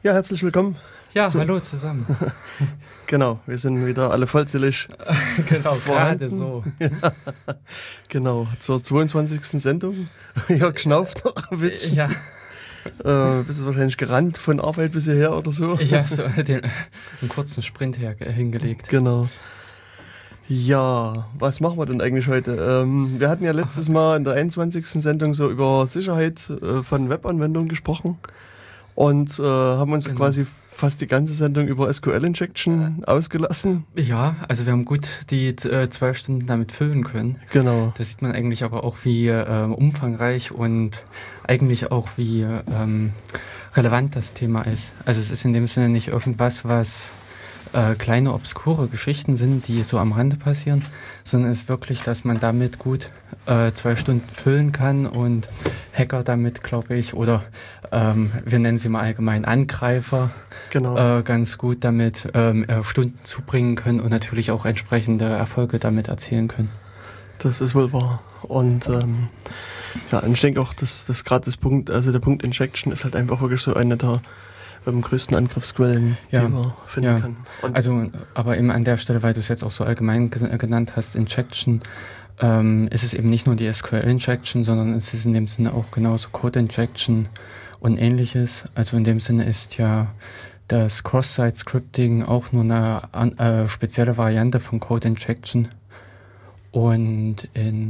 Ja, herzlich willkommen. Ja, hallo zusammen. Genau, wir sind wieder alle vollzählig. Genau, gerade so. Ja, genau, zur 22. Sendung. Jörg schnauft noch ein bisschen. Ja. Bist du wahrscheinlich gerannt von Arbeit bis hierher oder so? Ja, so einen kurzen Sprint hingelegt. Genau. Ja, was machen wir denn eigentlich heute? Wir hatten ja letztes Mal in der 21. Sendung so über Sicherheit von Webanwendungen gesprochen und haben uns quasi fast die ganze Sendung über SQL-Injection ausgelassen. Ja, also wir haben gut die 2 Stunden damit füllen können. Genau. Da sieht man eigentlich aber auch, wie umfangreich und eigentlich auch, wie relevant das Thema ist. Also es ist in dem Sinne nicht irgendwas, was kleine, obskure Geschichten sind, die so am Rande passieren, sondern es ist wirklich, dass man damit gut 2 Stunden füllen kann und Hacker damit, glaube ich, oder wir nennen sie mal allgemein Angreifer, Genau. ganz gut damit Stunden zubringen können und natürlich auch entsprechende Erfolge damit erzielen können. Das ist wohl wahr. Und ja, und ich denke auch, dass gerade der Punkt Injection ist halt einfach wirklich so eine der größten Angriffsquellen, die man finden kann. Und also, aber eben an der Stelle, weil du es jetzt auch so allgemein genannt hast, Injection, ist es eben nicht nur die SQL-Injection, sondern es ist in dem Sinne auch genauso Code-Injection und ähnliches. Also in dem Sinne ist ja das Cross-Site-Scripting auch nur eine spezielle Variante von Code-Injection. Und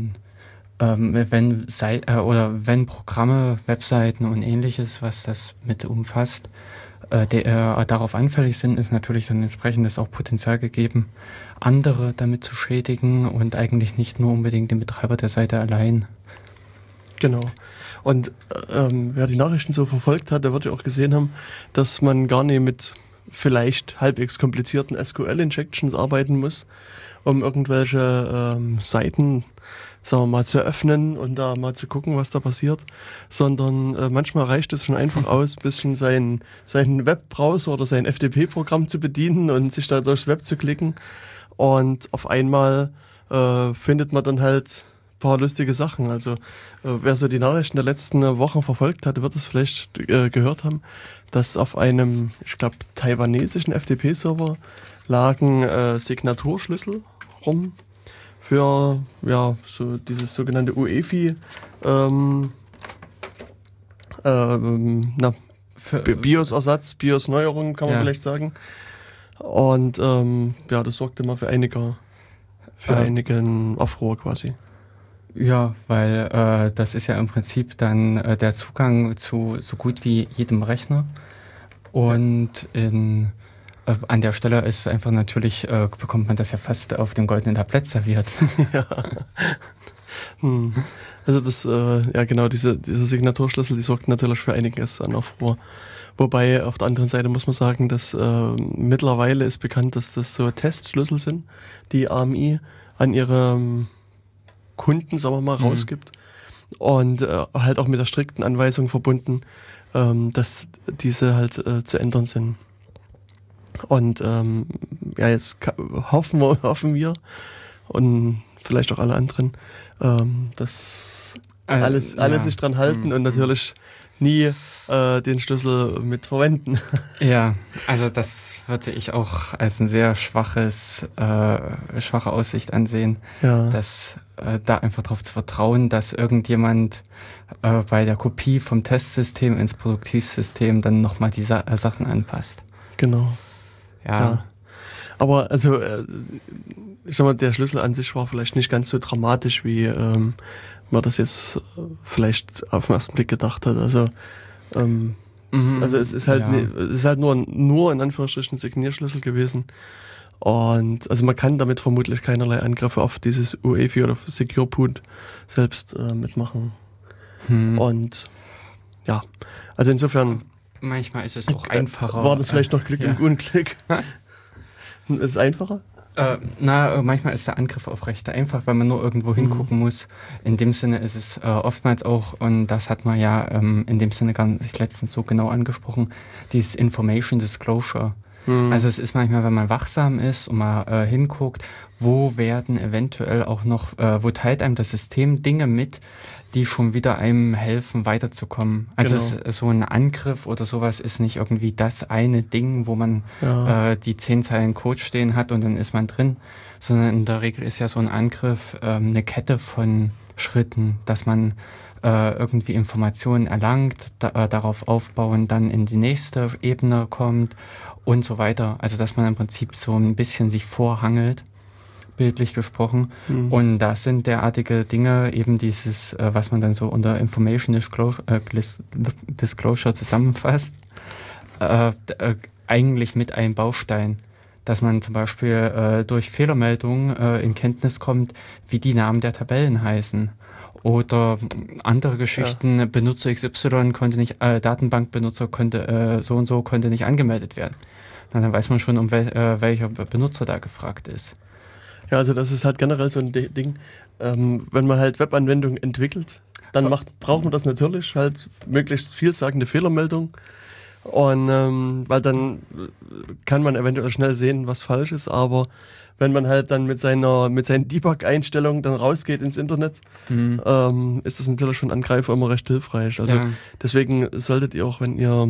wenn Programme, Webseiten und ähnliches, was das mit umfasst, darauf anfällig sind, ist natürlich dann entsprechend das auch Potenzial gegeben, andere damit zu schädigen und eigentlich nicht nur unbedingt den Betreiber der Seite allein. Genau. Und wer die Nachrichten so verfolgt hat, der wird ja auch gesehen haben, dass man gar nicht mit vielleicht halbwegs komplizierten SQL-Injections arbeiten muss, um irgendwelche Seiten, sagen wir mal, zu öffnen und da mal zu gucken, was da passiert, sondern manchmal reicht es schon einfach aus, ein bisschen seinen Webbrowser oder sein FTP-Programm zu bedienen und sich da durchs Web zu klicken und auf einmal findet man dann halt ein paar lustige Sachen. Also wer so die Nachrichten der letzten Wochen verfolgt hat, wird es vielleicht gehört haben, dass auf einem, ich glaube, taiwanesischen FTP-Server lagen Signaturschlüssel rum für so dieses sogenannte UEFI BIOS-Ersatz, BIOS-Neuerung kann man vielleicht sagen. Und das sorgte mal für einigen Aufruhr quasi. Ja, weil das ist ja im Prinzip dann der Zugang zu so gut wie jedem Rechner. Und an der Stelle ist einfach natürlich, bekommt man das ja fast auf dem goldenen Tablett serviert. Ja. Also das, genau, diese Signaturschlüssel, die sorgt natürlich für einiges an Aufruhr. Wobei auf der anderen Seite muss man sagen, dass mittlerweile ist bekannt, dass das so Testschlüssel sind, die AMI an ihre Kunden, sagen wir mal, rausgibt. Und halt auch mit der strikten Anweisung verbunden, dass diese halt zu ändern sind. Und jetzt hoffen wir und vielleicht auch alle anderen, dass alle sich dran halten und natürlich nie den Schlüssel mit verwenden. Ja, also das würde ich auch als eine sehr schwache Aussicht ansehen, dass da einfach darauf zu vertrauen, dass irgendjemand bei der Kopie vom Testsystem ins Produktivsystem dann nochmal die Sachen anpasst. Genau. Ja. Aber also, ich sag mal, der Schlüssel an sich war vielleicht nicht ganz so dramatisch, wie man das jetzt vielleicht auf den ersten Blick gedacht hat. Also, also es ist halt, es ist halt nur in Anführungsstrichen Signierschlüssel gewesen. Und also man kann damit vermutlich keinerlei Angriffe auf dieses UEFI oder Secure Boot selbst mitmachen. Und ja, also insofern. Manchmal ist es auch einfacher. War das vielleicht noch Glück und Unglück? Ist es einfacher? Manchmal ist der Angriff auf Rechte einfach, weil man nur irgendwo hingucken muss. In dem Sinne ist es oftmals auch, und das hat man in dem Sinne gar nicht letztens so genau angesprochen, dieses Information Disclosure. Also es ist manchmal, wenn man wachsam ist und mal hinguckt, wo werden eventuell auch noch, wo teilt einem das System Dinge mit, die schon wieder einem helfen, weiterzukommen. Also so ein Angriff oder sowas ist nicht irgendwie das eine Ding, wo man die 10 Zeilen Code stehen hat und dann ist man drin, sondern in der Regel ist ja so ein Angriff eine Kette von Schritten, dass man irgendwie Informationen erlangt, darauf aufbauen, dann in die nächste Ebene kommt und so weiter. Also dass man im Prinzip so ein bisschen sich vorhangelt, bildlich gesprochen. Und das sind derartige Dinge, eben dieses, was man dann so unter Information Disclosure zusammenfasst, eigentlich mit einem Baustein. Dass man zum Beispiel durch Fehlermeldungen in Kenntnis kommt, wie die Namen der Tabellen heißen. Oder andere Geschichten, Benutzer XY konnte nicht, Datenbankbenutzer konnte so und so konnte nicht angemeldet werden. Na, dann weiß man schon, um welcher Benutzer da gefragt ist. Ja, also das ist halt generell so ein Ding, wenn man halt Webanwendungen entwickelt, dann braucht man das natürlich, halt möglichst vielsagende Fehlermeldung. Und weil dann kann man eventuell schnell sehen, was falsch ist, aber wenn man halt dann mit seinen Debug-Einstellungen dann rausgeht ins Internet, ist das natürlich für einen Angreifer immer recht hilfreich. Also deswegen solltet ihr auch, wenn ihr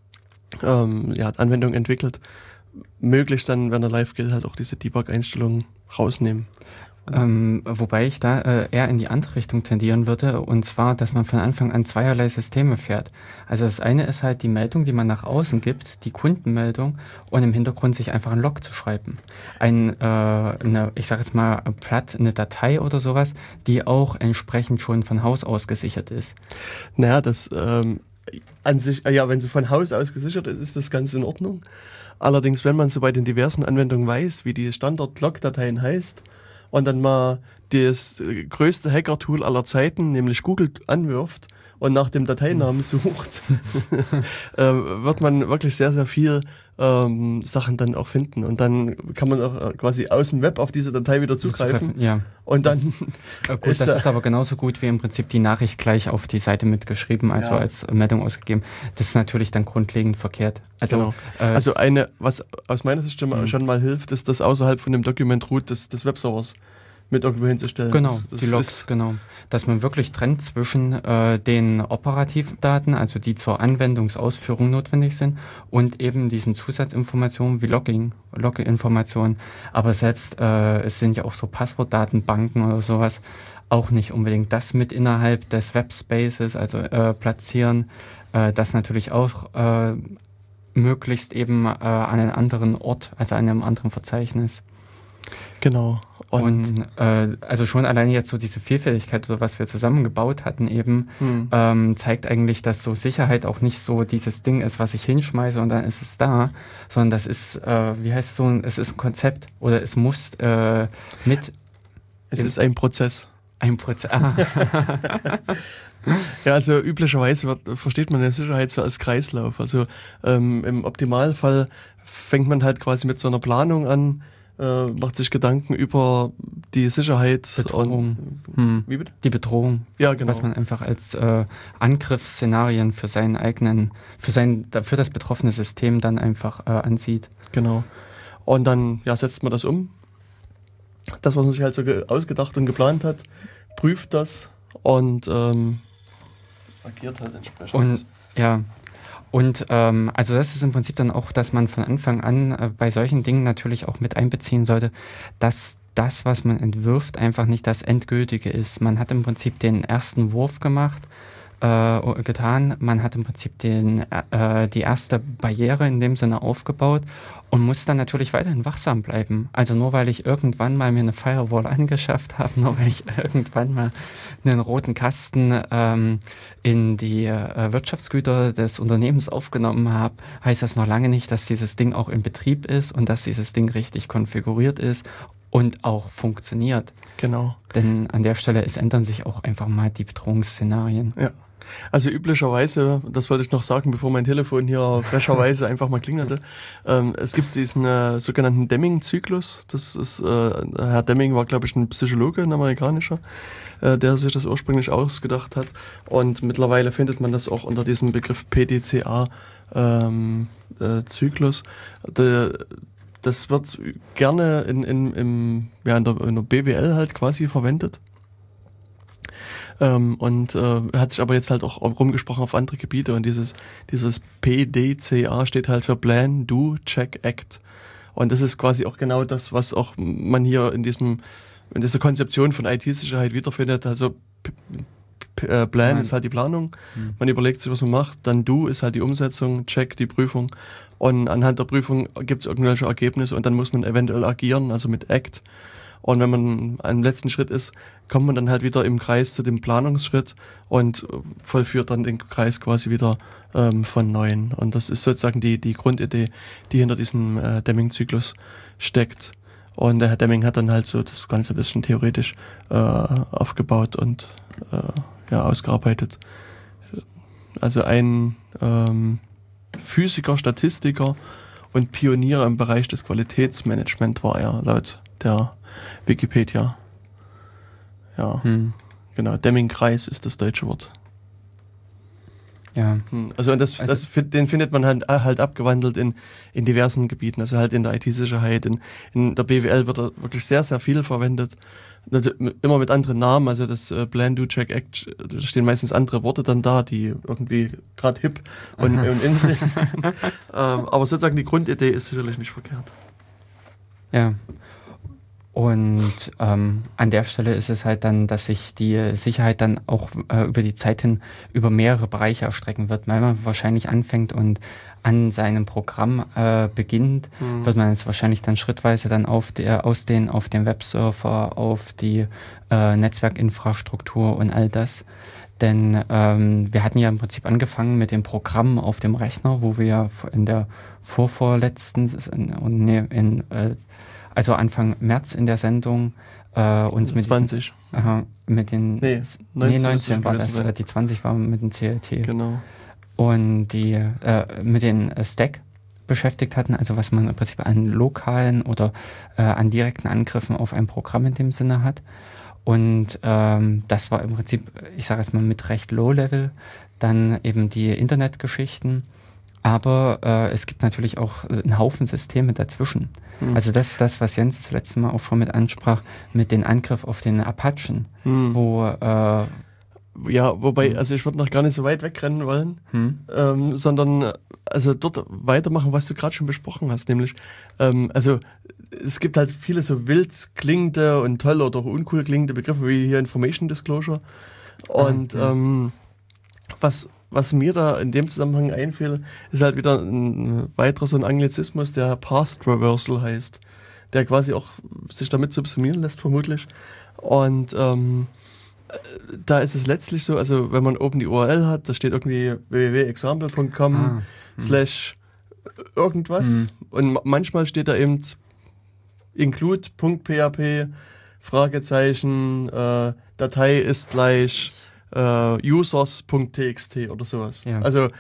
Anwendungen entwickelt, möglichst dann, wenn er live geht, halt auch diese Debug-Einstellungen rausnehmen. Wobei ich da eher in die andere Richtung tendieren würde, und zwar, dass man von Anfang an zweierlei Systeme fährt. Also das eine ist halt die Meldung, die man nach außen gibt, die Kundenmeldung, und im Hintergrund sich einfach einen Log zu schreiben. Ich sage jetzt mal platt, eine Datei oder sowas, die auch entsprechend schon von Haus aus gesichert ist. Naja, das an sich, wenn sie von Haus aus gesichert ist, ist das ganz in Ordnung. Allerdings, wenn man so bei den diversen Anwendungen weiß, wie die Standard-Log-Dateien heißt, und dann mal das größte Hacker-Tool aller Zeiten, nämlich Google, anwirft und nach dem Dateinamen sucht, wird man wirklich sehr, sehr viel Sachen dann auch finden. Und dann kann man auch quasi aus dem Web auf diese Datei wieder zugreifen. Ja. Und dann das ist aber genauso gut wie im Prinzip die Nachricht gleich auf die Seite mitgeschrieben, also als Meldung ausgegeben. Das ist natürlich dann grundlegend verkehrt. Also, was aus meiner Sicht schon mal hilft, ist, das außerhalb von dem Document Root des Webservers mit irgendwo hinzustellen. Genau, die Logs, Dass man wirklich trennt zwischen den operativen Daten, also die zur Anwendungsausführung notwendig sind, und eben diesen Zusatzinformationen wie Login-Informationen. Aber selbst es sind ja auch so Passwortdatenbanken oder sowas, auch nicht unbedingt das mit innerhalb des Webspaces, also platzieren, das natürlich auch möglichst eben an einen anderen Ort, also an einem anderen Verzeichnis. Genau. Und also schon alleine jetzt so diese Vielfältigkeit oder was wir zusammengebaut hatten eben, zeigt eigentlich, dass so Sicherheit auch nicht so dieses Ding ist, was ich hinschmeiße und dann ist es da, sondern das ist, es ist ein Konzept oder es muss Es ist ein Prozess. Ein Prozess. Ja, also üblicherweise versteht man eine Sicherheit so als Kreislauf. Also im Optimalfall fängt man halt quasi mit so einer Planung an, macht sich Gedanken über die Sicherheit. Bedrohung. Wie bitte? Die Bedrohung. Ja, genau. Was man einfach als Angriffsszenarien für seinen eigenen, für das betroffene System dann einfach ansieht. Genau. Und dann setzt man das um. Das, was man sich halt so ausgedacht und geplant hat, prüft das und agiert halt entsprechend. Und also das ist im Prinzip dann auch, dass man von Anfang an bei solchen Dingen natürlich auch mit einbeziehen sollte, dass das, was man entwirft, einfach nicht das Endgültige ist. Man hat im Prinzip den ersten Wurf getan, man hat im Prinzip die erste Barriere in dem Sinne aufgebaut und muss dann natürlich weiterhin wachsam bleiben. Also nur weil ich irgendwann mal mir eine Firewall angeschafft habe, nur weil ich irgendwann mal einen roten Kasten in die Wirtschaftsgüter des Unternehmens aufgenommen habe, heißt das noch lange nicht, dass dieses Ding auch in Betrieb ist und dass dieses Ding richtig konfiguriert ist und auch funktioniert. Genau. Denn an der Stelle ändern sich auch einfach mal die Bedrohungsszenarien. Ja. Also üblicherweise, das wollte ich noch sagen, bevor mein Telefon hier frecherweise einfach mal klingelte, es gibt diesen sogenannten Deming-Zyklus. Das ist, Herr Deming war, glaube ich, ein Psychologe, ein amerikanischer, der sich das ursprünglich ausgedacht hat. Und mittlerweile findet man das auch unter diesem Begriff PDCA Zyklus. Das wird gerne in der BWL halt quasi verwendet. Und hat sich aber jetzt halt auch rumgesprochen auf andere Gebiete, und dieses PDCA steht halt für Plan, Do, Check, Act. Und das ist quasi auch genau das, was auch man hier in dieser Konzeption von IT-Sicherheit wiederfindet. Also Plan ist halt die Planung, man überlegt sich, was man macht, dann Do ist halt die Umsetzung, Check die Prüfung, und anhand der Prüfung gibt es irgendwelche Ergebnisse und dann muss man eventuell agieren, also mit Act. Und wenn man am letzten Schritt ist, kommt man dann halt wieder im Kreis zu dem Planungsschritt und vollführt dann den Kreis quasi wieder von Neuem. Und das ist sozusagen die Grundidee, die hinter diesem Deming-Zyklus steckt. Und der Herr Deming hat dann halt so das Ganze ein bisschen theoretisch aufgebaut und ausgearbeitet. Also ein Physiker, Statistiker und Pionier im Bereich des Qualitätsmanagements war er, laut der Wikipedia. Ja, genau. Deming-Kreis ist das deutsche Wort. Ja. Also den findet man halt abgewandelt in diversen Gebieten, also halt in der IT-Sicherheit, in der BWL wird er wirklich sehr, sehr viel verwendet. Immer mit anderen Namen, also das Plan, Do, Check, Act, da stehen meistens andere Worte dann da, die irgendwie gerade hip und in sind. Aber sozusagen die Grundidee ist sicherlich nicht verkehrt. Ja. Und an der Stelle ist es halt dann, dass sich die Sicherheit dann auch über die Zeit hin über mehrere Bereiche erstrecken wird. Weil man wahrscheinlich anfängt und an seinem Programm beginnt, wird man es wahrscheinlich dann schrittweise dann ausdehnen auf den Webserver, auf die Netzwerkinfrastruktur und all das. Denn wir hatten ja im Prinzip angefangen mit dem Programm auf dem Rechner, wo wir ja in der also Anfang März in der Sendung uns mit 20. Mit den 19 war das, die 20 war mit dem CLT. Genau. Und die mit den Stack beschäftigt hatten, also was man im Prinzip an lokalen oder an direkten Angriffen auf ein Programm in dem Sinne hat. Und das war im Prinzip, ich sage jetzt mal mit recht Low-Level, dann eben die Internetgeschichten. Aber es gibt natürlich auch einen Haufen Systeme dazwischen. Also das ist das, was Jens das letzte Mal auch schon mit ansprach, mit dem Angriff auf den Apachen, wo wobei, also ich würde noch gar nicht so weit wegrennen wollen, sondern also dort weitermachen, was du gerade schon besprochen hast, nämlich also es gibt halt viele so wild klingende und toll oder uncool klingende Begriffe wie hier Information Disclosure und was mir da in dem Zusammenhang einfiel, ist halt wieder ein weiterer so ein Anglizismus, der Past Reversal heißt, der quasi auch sich damit subsumieren lässt vermutlich. Und da ist es letztlich so, also wenn man oben die URL hat, da steht irgendwie www.example.com / irgendwas und manchmal steht da eben include.php Fragezeichen Datei ist gleich users.txt oder sowas. Ja. Also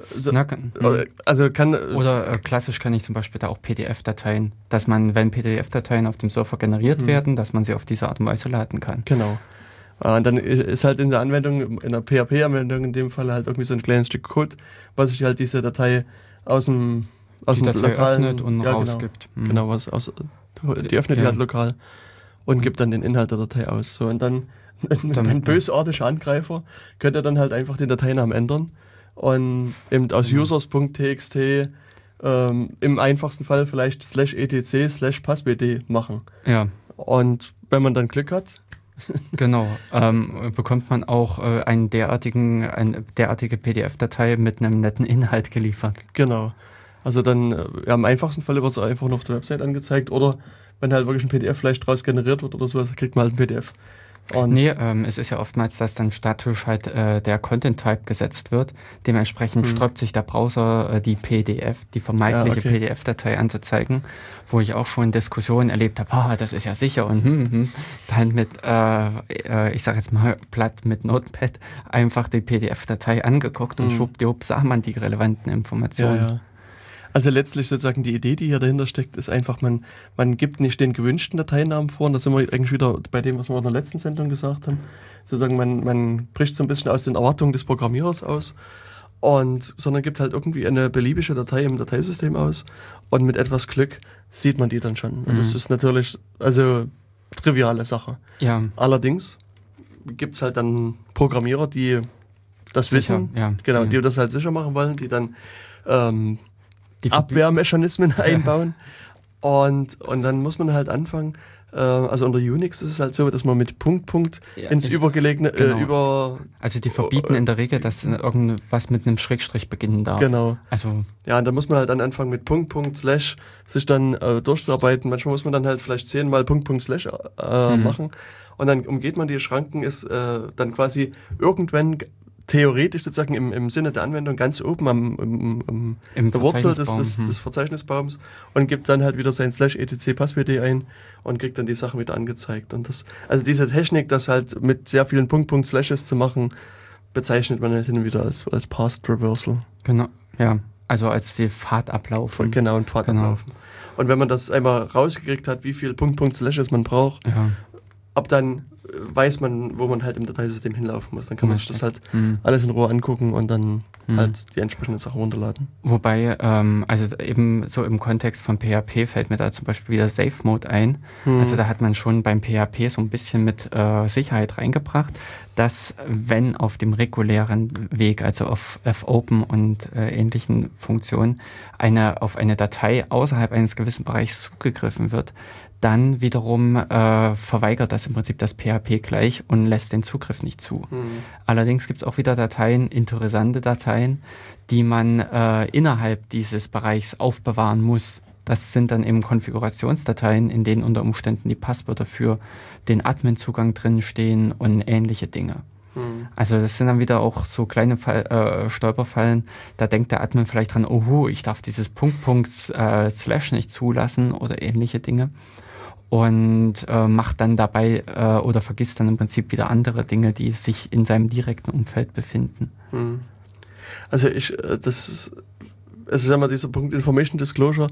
klassisch kann ich zum Beispiel da auch PDF-Dateien, dass man, wenn PDF-Dateien auf dem Server generiert werden, dass man sie auf diese Art und Weise laden kann. Genau. Und dann ist halt in der Anwendung, in der PHP-Anwendung in dem Fall halt irgendwie so ein kleines Stück Code, was sich halt diese Datei aus dem Datei lokalen öffnet und rausgibt. Genau, die öffnet die halt lokal und gibt dann den Inhalt der Datei aus. So, und dann ein bösartiger Angreifer könnte dann halt einfach den Dateinamen ändern und eben aus users.txt im einfachsten Fall vielleicht /etc/passwd machen. Ja. Und wenn man dann Glück hat, genau, bekommt man auch eine derartige PDF-Datei mit einem netten Inhalt geliefert. Genau. Also dann im einfachsten Fall wird es einfach nur auf der Website angezeigt oder wenn halt wirklich ein PDF vielleicht draus generiert wird oder sowas, kriegt man halt ein PDF. Es ist ja oftmals, dass dann statisch halt der Content-Type gesetzt wird. Dementsprechend sträubt sich der Browser die vermeintliche PDF-Datei anzuzeigen, wo ich auch schon Diskussionen erlebt habe, das ist ja sicher und dann mit, ich sage jetzt mal platt mit Notepad einfach die PDF-Datei angeguckt und schwuppdiwupp sah man die relevanten Informationen. Ja. Also letztlich sozusagen die Idee, die hier dahinter steckt, ist einfach, man gibt nicht den gewünschten Dateinamen vor, und da sind wir eigentlich wieder bei dem, was wir in der letzten Sendung gesagt haben. Sozusagen man bricht so ein bisschen aus den Erwartungen des Programmierers aus sondern gibt halt irgendwie eine beliebige Datei im Dateisystem aus und mit etwas Glück sieht man die dann schon. Und das ist natürlich, also triviale Sache. Ja. Allerdings gibt es halt dann Programmierer, die das Sicher, wissen, genau, die das halt sicher machen wollen, die dann die Abwehrmechanismen einbauen. Und dann muss man halt anfangen, also unter Unix ist es halt so, dass man mit Punkt ins übergelegene, also die verbieten in der Regel, dass irgendwas mit einem Schrägstrich beginnen darf. Genau. Also ja, und da muss man halt dann anfangen mit Punkt, Slash sich dann durchzuarbeiten. Manchmal muss man dann halt vielleicht 10-mal Punkt, Slash machen. Und dann umgeht man die Schranken, ist dann quasi irgendwann theoretisch sozusagen im Sinne der Anwendung ganz oben im der Wurzel des Verzeichnisbaums und gibt dann halt wieder sein / etc passwd ein und kriegt dann die Sachen wieder angezeigt. Und das, also diese Technik, das halt mit sehr vielen Punkt, Slashes zu machen, bezeichnet man halt hin und wieder als Path Traversal. Genau, ja. Also als die Pfadablaufen. Genau, ein Pfadablaufen. Und wenn man das einmal rausgekriegt hat, wie viel Punkt, Slashes man braucht, ab dann weiß man, wo man halt im Dateisystem hinlaufen muss. Dann kann man sich das halt alles in Ruhe angucken und dann halt die entsprechenden Sachen runterladen. Wobei, also eben so im Kontext von PHP fällt mir da zum Beispiel wieder Safe Mode ein. Also da hat man schon beim PHP so ein bisschen mit Sicherheit reingebracht, dass wenn auf dem regulären Weg, also auf Fopen und ähnlichen Funktionen, auf eine Datei außerhalb eines gewissen Bereichs zugegriffen wird, dann wiederum verweigert das im Prinzip das PHP gleich und lässt den Zugriff nicht zu. Allerdings gibt es auch wieder Dateien, interessante Dateien, die man innerhalb dieses Bereichs aufbewahren muss. Das sind dann eben Konfigurationsdateien, in denen unter Umständen die Passwörter für den Admin-Zugang drin stehen und ähnliche Dinge. Also das sind dann wieder auch so kleine Stolperfallen. Da denkt der Admin vielleicht dran, ich darf dieses Slash nicht zulassen oder ähnliche Dinge. Und macht dann dabei oder vergisst dann im Prinzip wieder andere Dinge, die sich in seinem direkten Umfeld befinden. Also sagen wir, dieser Punkt Information Disclosure,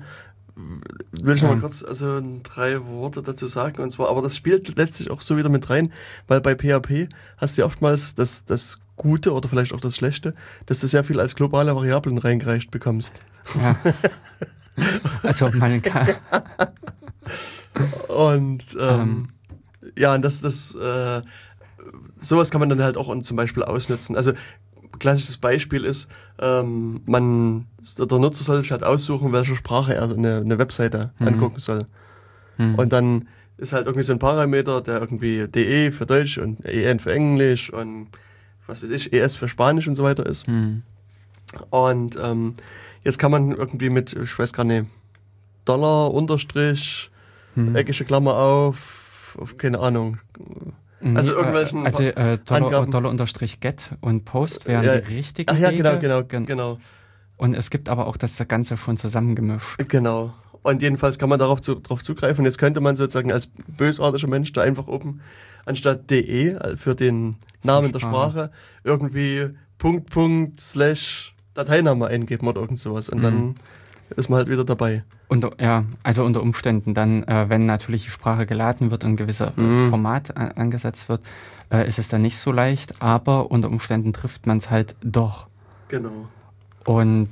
will ich noch mal kurz 3 Worte dazu sagen. Und zwar, aber das spielt letztlich auch so wieder mit rein, weil bei PHP hast du ja oftmals das Gute oder vielleicht auch das Schlechte, dass du sehr viel als globale Variablen reingereicht bekommst. Ja. Also man kann... Und und sowas kann man dann halt auch zum Beispiel ausnutzen. Also klassisches Beispiel ist, der Nutzer soll sich halt aussuchen, welche Sprache er eine Webseite angucken soll. Und dann ist halt irgendwie so ein Parameter, der irgendwie DE für Deutsch und EN für Englisch und was weiß ich, ES für Spanisch und so weiter ist. Und jetzt kann man irgendwie mit, ich weiß gar nicht, Dollar, Unterstrich, eckige Klammer auf, keine Ahnung. Also irgendwelchen $get und Post wären die richtigen Wege. Genau. Und es gibt aber auch das Ganze schon zusammengemischt. Genau. Und jedenfalls kann man darauf zugreifen. Jetzt könnte man sozusagen als bösartiger Mensch da einfach oben anstatt DE für den Namen der Sprache irgendwie Punkt, Slash Dateiname eingeben oder irgend sowas. Und dann ist man halt wieder dabei. Also unter Umständen dann, wenn natürlich die Sprache geladen wird und ein gewisser Format angesetzt wird, ist es dann nicht so leicht, aber unter Umständen trifft man es halt doch. Genau. Und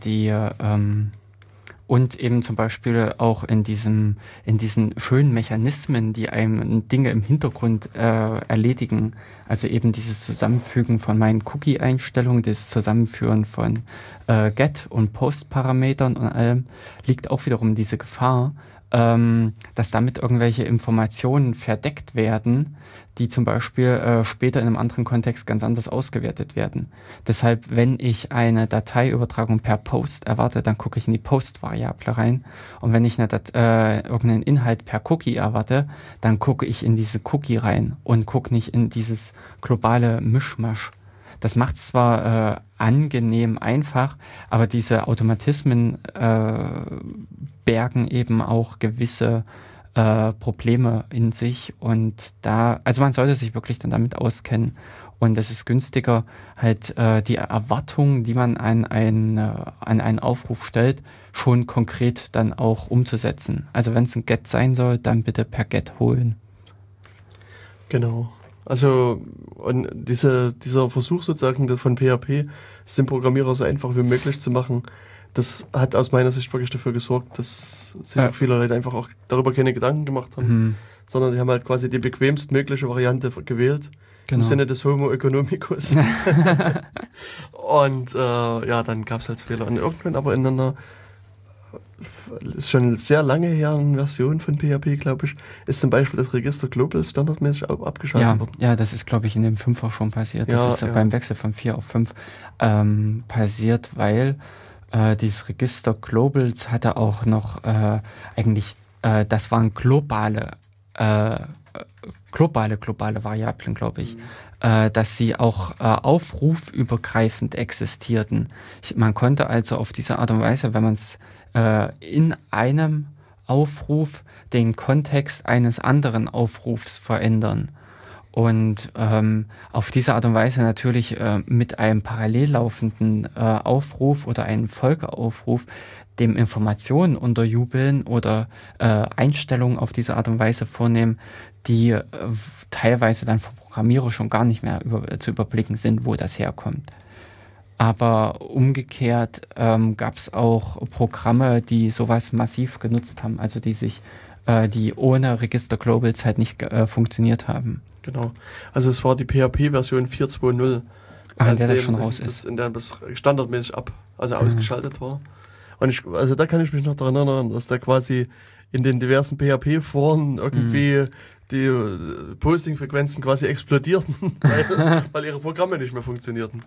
und eben zum Beispiel auch in diesen schönen Mechanismen, die einem Dinge im Hintergrund erledigen. Also eben dieses Zusammenfügen von meinen Cookie-Einstellungen, das Zusammenführen von Get- und Post-Parametern und allem, liegt auch wiederum diese Gefahr, dass damit irgendwelche Informationen verdeckt werden, die zum Beispiel später in einem anderen Kontext ganz anders ausgewertet werden. Deshalb, wenn ich eine Dateiübertragung per Post erwarte, dann gucke ich in die Post-Variable rein. Und wenn ich irgendeinen Inhalt per Cookie erwarte, dann gucke ich in diese Cookie rein und gucke nicht in dieses globale Mischmasch. Das macht es zwar angenehm einfach, aber diese Automatismen bergen eben auch gewisse Probleme in sich und also man sollte sich wirklich dann damit auskennen und es ist günstiger, halt die Erwartungen, die man an einen Aufruf stellt, schon konkret dann auch umzusetzen. Also wenn es ein Get sein soll, dann bitte per Get holen. Genau. Also, und dieser Versuch sozusagen von PHP, es dem Programmierer so einfach wie möglich zu machen, das hat aus meiner Sicht wirklich dafür gesorgt, dass sich auch viele Leute einfach auch darüber keine Gedanken gemacht haben, sondern die haben halt quasi die bequemstmögliche Variante gewählt, im Sinne des Homo economicus. Und dann gab es halt Fehler. Und irgendwann aber in einer, ist schon sehr lange her, eine Version von PHP, glaube ich, ist zum Beispiel das Register Global standardmäßig abgeschaltet worden. Ja, das ist, glaube ich, in dem 5er schon passiert. Das ist beim Wechsel von 4 auf 5 passiert, weil dieses Register Globals hatte auch noch das waren globale Variablen, glaube ich, dass sie auch aufrufübergreifend existierten. Man konnte also auf diese Art und Weise, wenn man es in einem Aufruf den Kontext eines anderen Aufrufs verändern. Und auf diese Art und Weise natürlich mit einem parallel laufenden Aufruf oder einem Folgeaufruf dem Informationen unterjubeln oder Einstellungen auf diese Art und Weise vornehmen, die teilweise dann vom Programmierer schon gar nicht mehr zu überblicken sind, wo das herkommt. Aber umgekehrt gab es auch Programme, die sowas massiv genutzt haben, also die ohne Register Globals halt nicht funktioniert haben. Genau. Also es war die PHP-Version 4.2.0. In der das schon raus ist. In der das standardmäßig ausgeschaltet war. Und da kann ich mich noch daran erinnern, dass da quasi in den diversen PHP-Foren irgendwie die Posting-Frequenzen quasi explodierten, weil ihre Programme nicht mehr funktionierten.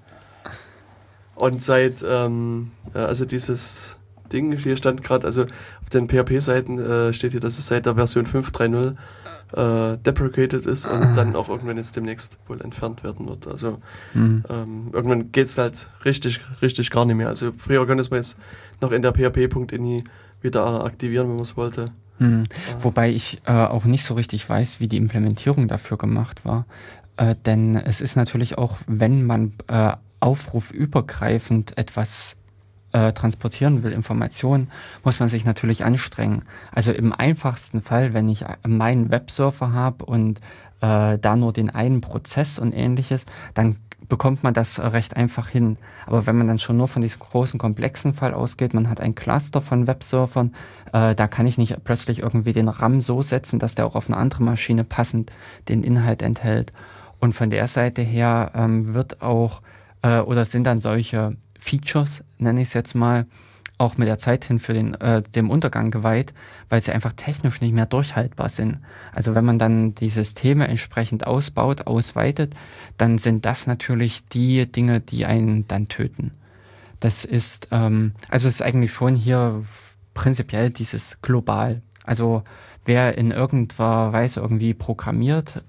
Und seit, also dieses Ding, hier stand gerade, also auf den PHP-Seiten steht hier, dass es seit der Version 5.3.0 deprecated ist und dann auch irgendwann jetzt demnächst wohl entfernt werden wird. Also irgendwann geht es halt richtig gar nicht mehr. Also früher konnte man es noch in der php.ini wieder aktivieren, wenn man es wollte. Wobei ich auch nicht so richtig weiß, wie die Implementierung dafür gemacht war. Denn es ist natürlich auch, wenn man aufrufübergreifend etwas transportieren will, Informationen, muss man sich natürlich anstrengen. Also im einfachsten Fall, wenn ich meinen Webserver habe und da nur den einen Prozess und ähnliches, dann bekommt man das recht einfach hin. Aber wenn man dann schon nur von diesem großen, komplexen Fall ausgeht, man hat ein Cluster von Webservern, da kann ich nicht plötzlich irgendwie den RAM so setzen, dass der auch auf eine andere Maschine passend den Inhalt enthält. Und von der Seite her wird auch, oder sind dann solche Features, nenne ich es jetzt mal, auch mit der Zeit hin für dem Untergang geweiht, weil sie einfach technisch nicht mehr durchhaltbar sind. Also wenn man dann die Systeme entsprechend ausbaut, ausweitet, dann sind das natürlich die Dinge, die einen dann töten. Das ist, also es ist eigentlich schon hier prinzipiell dieses global. Also wer in irgendeiner Weise irgendwie programmiert,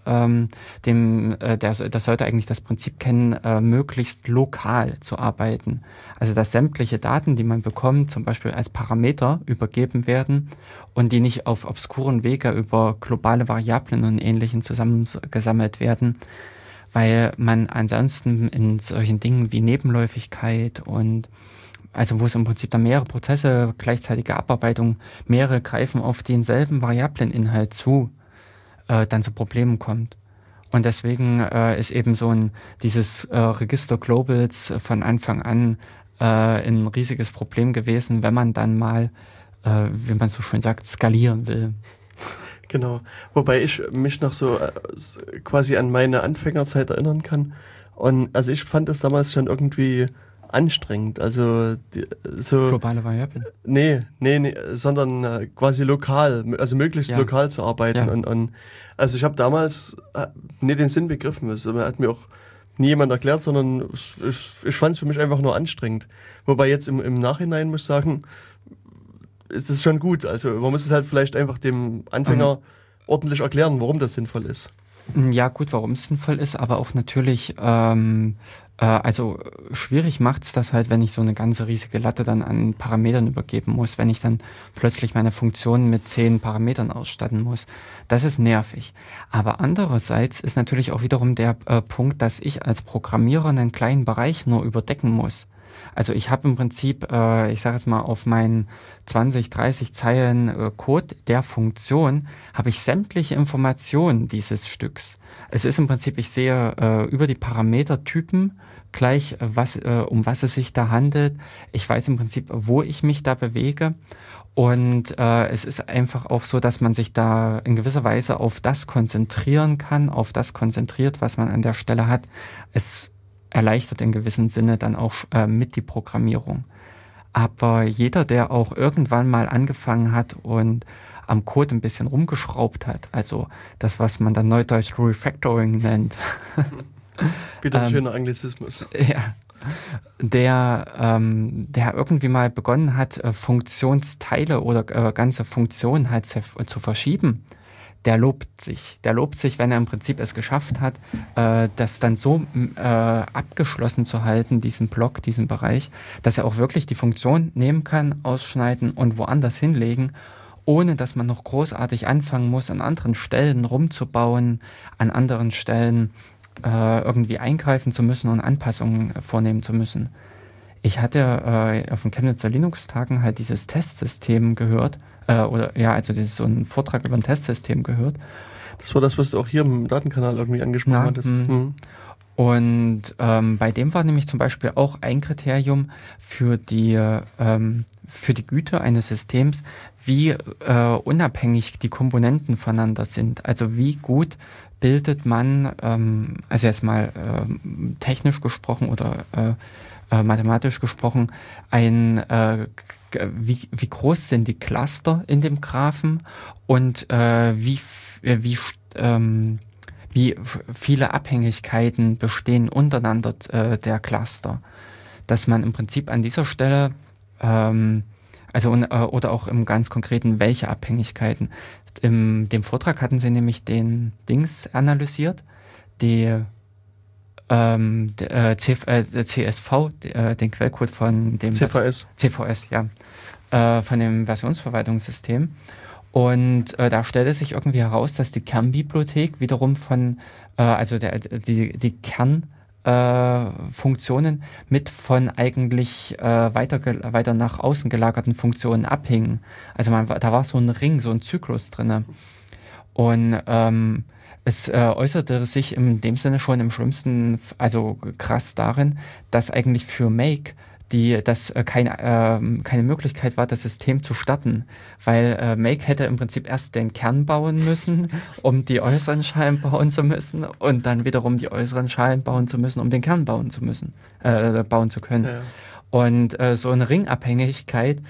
der sollte eigentlich das Prinzip kennen, möglichst lokal zu arbeiten. Also dass sämtliche Daten, die man bekommt, zum Beispiel als Parameter übergeben werden und die nicht auf obskuren Wege über globale Variablen und Ähnlichem zusammengesammelt werden, weil man ansonsten in solchen Dingen wie Nebenläufigkeit und also wo es im Prinzip dann mehrere Prozesse, gleichzeitige Abarbeitung, mehrere greifen auf denselben Variableninhalt zu, dann zu Problemen kommt. Und deswegen ist eben dieses Register Globals von Anfang an ein riesiges Problem gewesen, wenn man dann mal, wie man so schön sagt, skalieren will. Genau. Wobei ich mich noch so quasi an meine Anfängerzeit erinnern kann. Und also ich fand das damals schon irgendwie anstrengend, also so globale Variablen? Nee, sondern quasi lokal, also möglichst lokal zu arbeiten. Ja. Und also ich habe damals nicht den Sinn begriffen, also hat mir auch nie jemand erklärt, sondern ich fand es für mich einfach nur anstrengend. Wobei jetzt im Nachhinein muss ich sagen, ist es schon gut. Also man muss es halt vielleicht einfach dem Anfänger ordentlich erklären, warum das sinnvoll ist. Ja gut, warum es sinnvoll ist, aber auch natürlich also schwierig macht es das halt, wenn ich so eine ganze riesige Latte dann an Parametern übergeben muss, wenn ich dann plötzlich meine Funktionen mit 10 Parametern ausstatten muss. Das ist nervig. Aber andererseits ist natürlich auch wiederum der Punkt, dass ich als Programmierer einen kleinen Bereich nur überdecken muss. Also ich habe im Prinzip, ich sage jetzt mal, auf meinen 20, 30 Zeilen Code der Funktion habe ich sämtliche Informationen dieses Stücks. Es ist im Prinzip, ich sehe über die Parametertypen gleich, um was es sich da handelt. Ich weiß im Prinzip, wo ich mich da bewege. Und es ist einfach auch so, dass man sich da in gewisser Weise auf das konzentrieren kann, auf das konzentriert, was man an der Stelle hat. Es erleichtert in gewissem Sinne dann auch mit die Programmierung. Aber jeder, der auch irgendwann mal angefangen hat und am Code ein bisschen rumgeschraubt hat, also das, was man dann neudeutsch Refactoring nennt. Wieder ein schöner Anglizismus. Ja. Der irgendwie mal begonnen hat, Funktionsteile oder ganze Funktionen halt zu verschieben, der lobt sich. Der lobt sich, wenn er im Prinzip es geschafft hat, das dann so abgeschlossen zu halten, diesen Block, diesen Bereich, dass er auch wirklich die Funktion nehmen kann, ausschneiden und woanders hinlegen, ohne dass man noch großartig anfangen muss, an anderen Stellen rumzubauen, an anderen Stellen irgendwie eingreifen zu müssen und Anpassungen vornehmen zu müssen. Ich hatte auf den Chemnitzer Linux-Tagen halt dieses Testsystem gehört, also so einen Vortrag über ein Testsystem gehört. Das war das, was du auch hier im Datenkanal irgendwie angesprochen hattest. Und bei dem war nämlich zum Beispiel auch ein Kriterium für die Güte eines Systems, wie unabhängig die Komponenten voneinander sind. Also wie gut bildet man, also jetzt mal technisch gesprochen oder mathematisch gesprochen, wie groß sind die Cluster in dem Graphen und wie viele Abhängigkeiten bestehen untereinander der Cluster. Dass man im Prinzip an dieser Stelle, oder auch im ganz Konkreten, welche Abhängigkeiten. In dem Vortrag hatten sie nämlich den Dings analysiert, CSV, den Quellcode von dem CVS, ja, von dem Versionsverwaltungssystem. Und da stellte sich irgendwie heraus, dass die Kernbibliothek wiederum die Kernfunktionen mit von eigentlich weiter nach außen gelagerten Funktionen abhingen. Also da war so ein Ring, so ein Zyklus drin. Und es äußerte sich in dem Sinne schon im schlimmsten, also krass darin, dass eigentlich für Make keine Möglichkeit war, das System zu starten, weil Make hätte im Prinzip erst den Kern bauen müssen, um die äußeren Schalen bauen zu müssen und dann wiederum die äußeren Schalen bauen zu müssen, um den Kern bauen zu können. Ja. Und so eine Ringabhängigkeit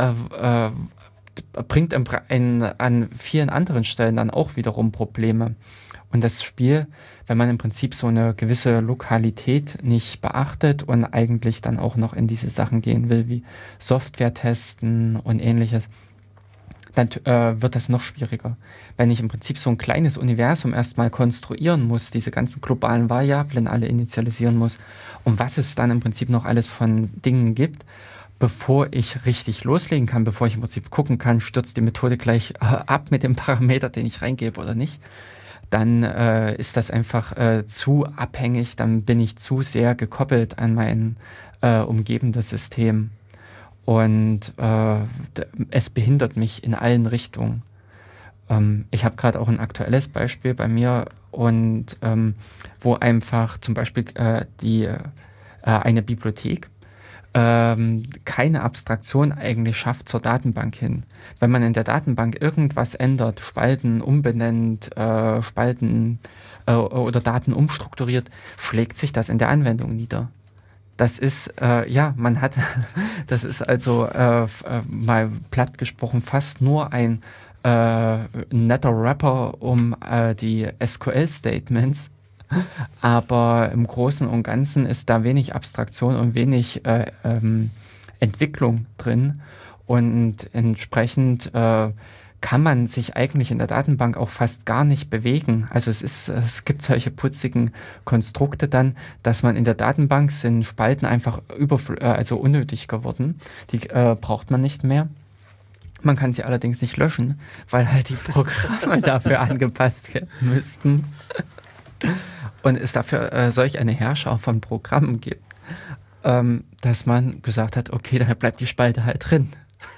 bringt an vielen anderen Stellen dann auch wiederum Probleme. Und das Spiel, wenn man im Prinzip so eine gewisse Lokalität nicht beachtet und eigentlich dann auch noch in diese Sachen gehen will, wie Software testen und ähnliches, dann wird das noch schwieriger. Wenn ich im Prinzip so ein kleines Universum erstmal konstruieren muss, diese ganzen globalen Variablen alle initialisieren muss, und was es dann im Prinzip noch alles von Dingen gibt, bevor ich richtig loslegen kann, bevor ich im Prinzip gucken kann, stürzt die Methode gleich ab mit dem Parameter, den ich reingebe oder nicht, dann ist das einfach zu abhängig, dann bin ich zu sehr gekoppelt an mein umgebendes System. Und es behindert mich in allen Richtungen. Ich habe gerade auch ein aktuelles Beispiel bei mir, und wo einfach zum Beispiel eine Bibliothek keine Abstraktion eigentlich schafft zur Datenbank hin. Wenn man in der Datenbank irgendwas ändert, Spalten umbenennt, Spalten oder Daten umstrukturiert, schlägt sich das in der Anwendung nieder. Das ist, das ist also mal platt gesprochen fast nur ein netter Wrapper um die SQL-Statements. Aber im Großen und Ganzen ist da wenig Abstraktion und wenig Entwicklung drin. Und entsprechend kann man sich eigentlich in der Datenbank auch fast gar nicht bewegen. Also es gibt solche putzigen Konstrukte dann, dass man in der Datenbank sind Spalten einfach unnötig geworden. Die braucht man nicht mehr. Man kann sie allerdings nicht löschen, weil halt die Programme dafür angepasst werden müssten. Und es dafür solch eine Herrscher von Programmen gibt. dass man gesagt hat, okay, da bleibt die Spalte halt drin.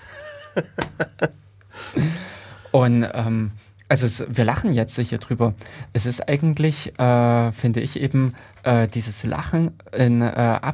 Und wir lachen jetzt sicher drüber. Es ist eigentlich, finde ich eben, dieses Lachen ein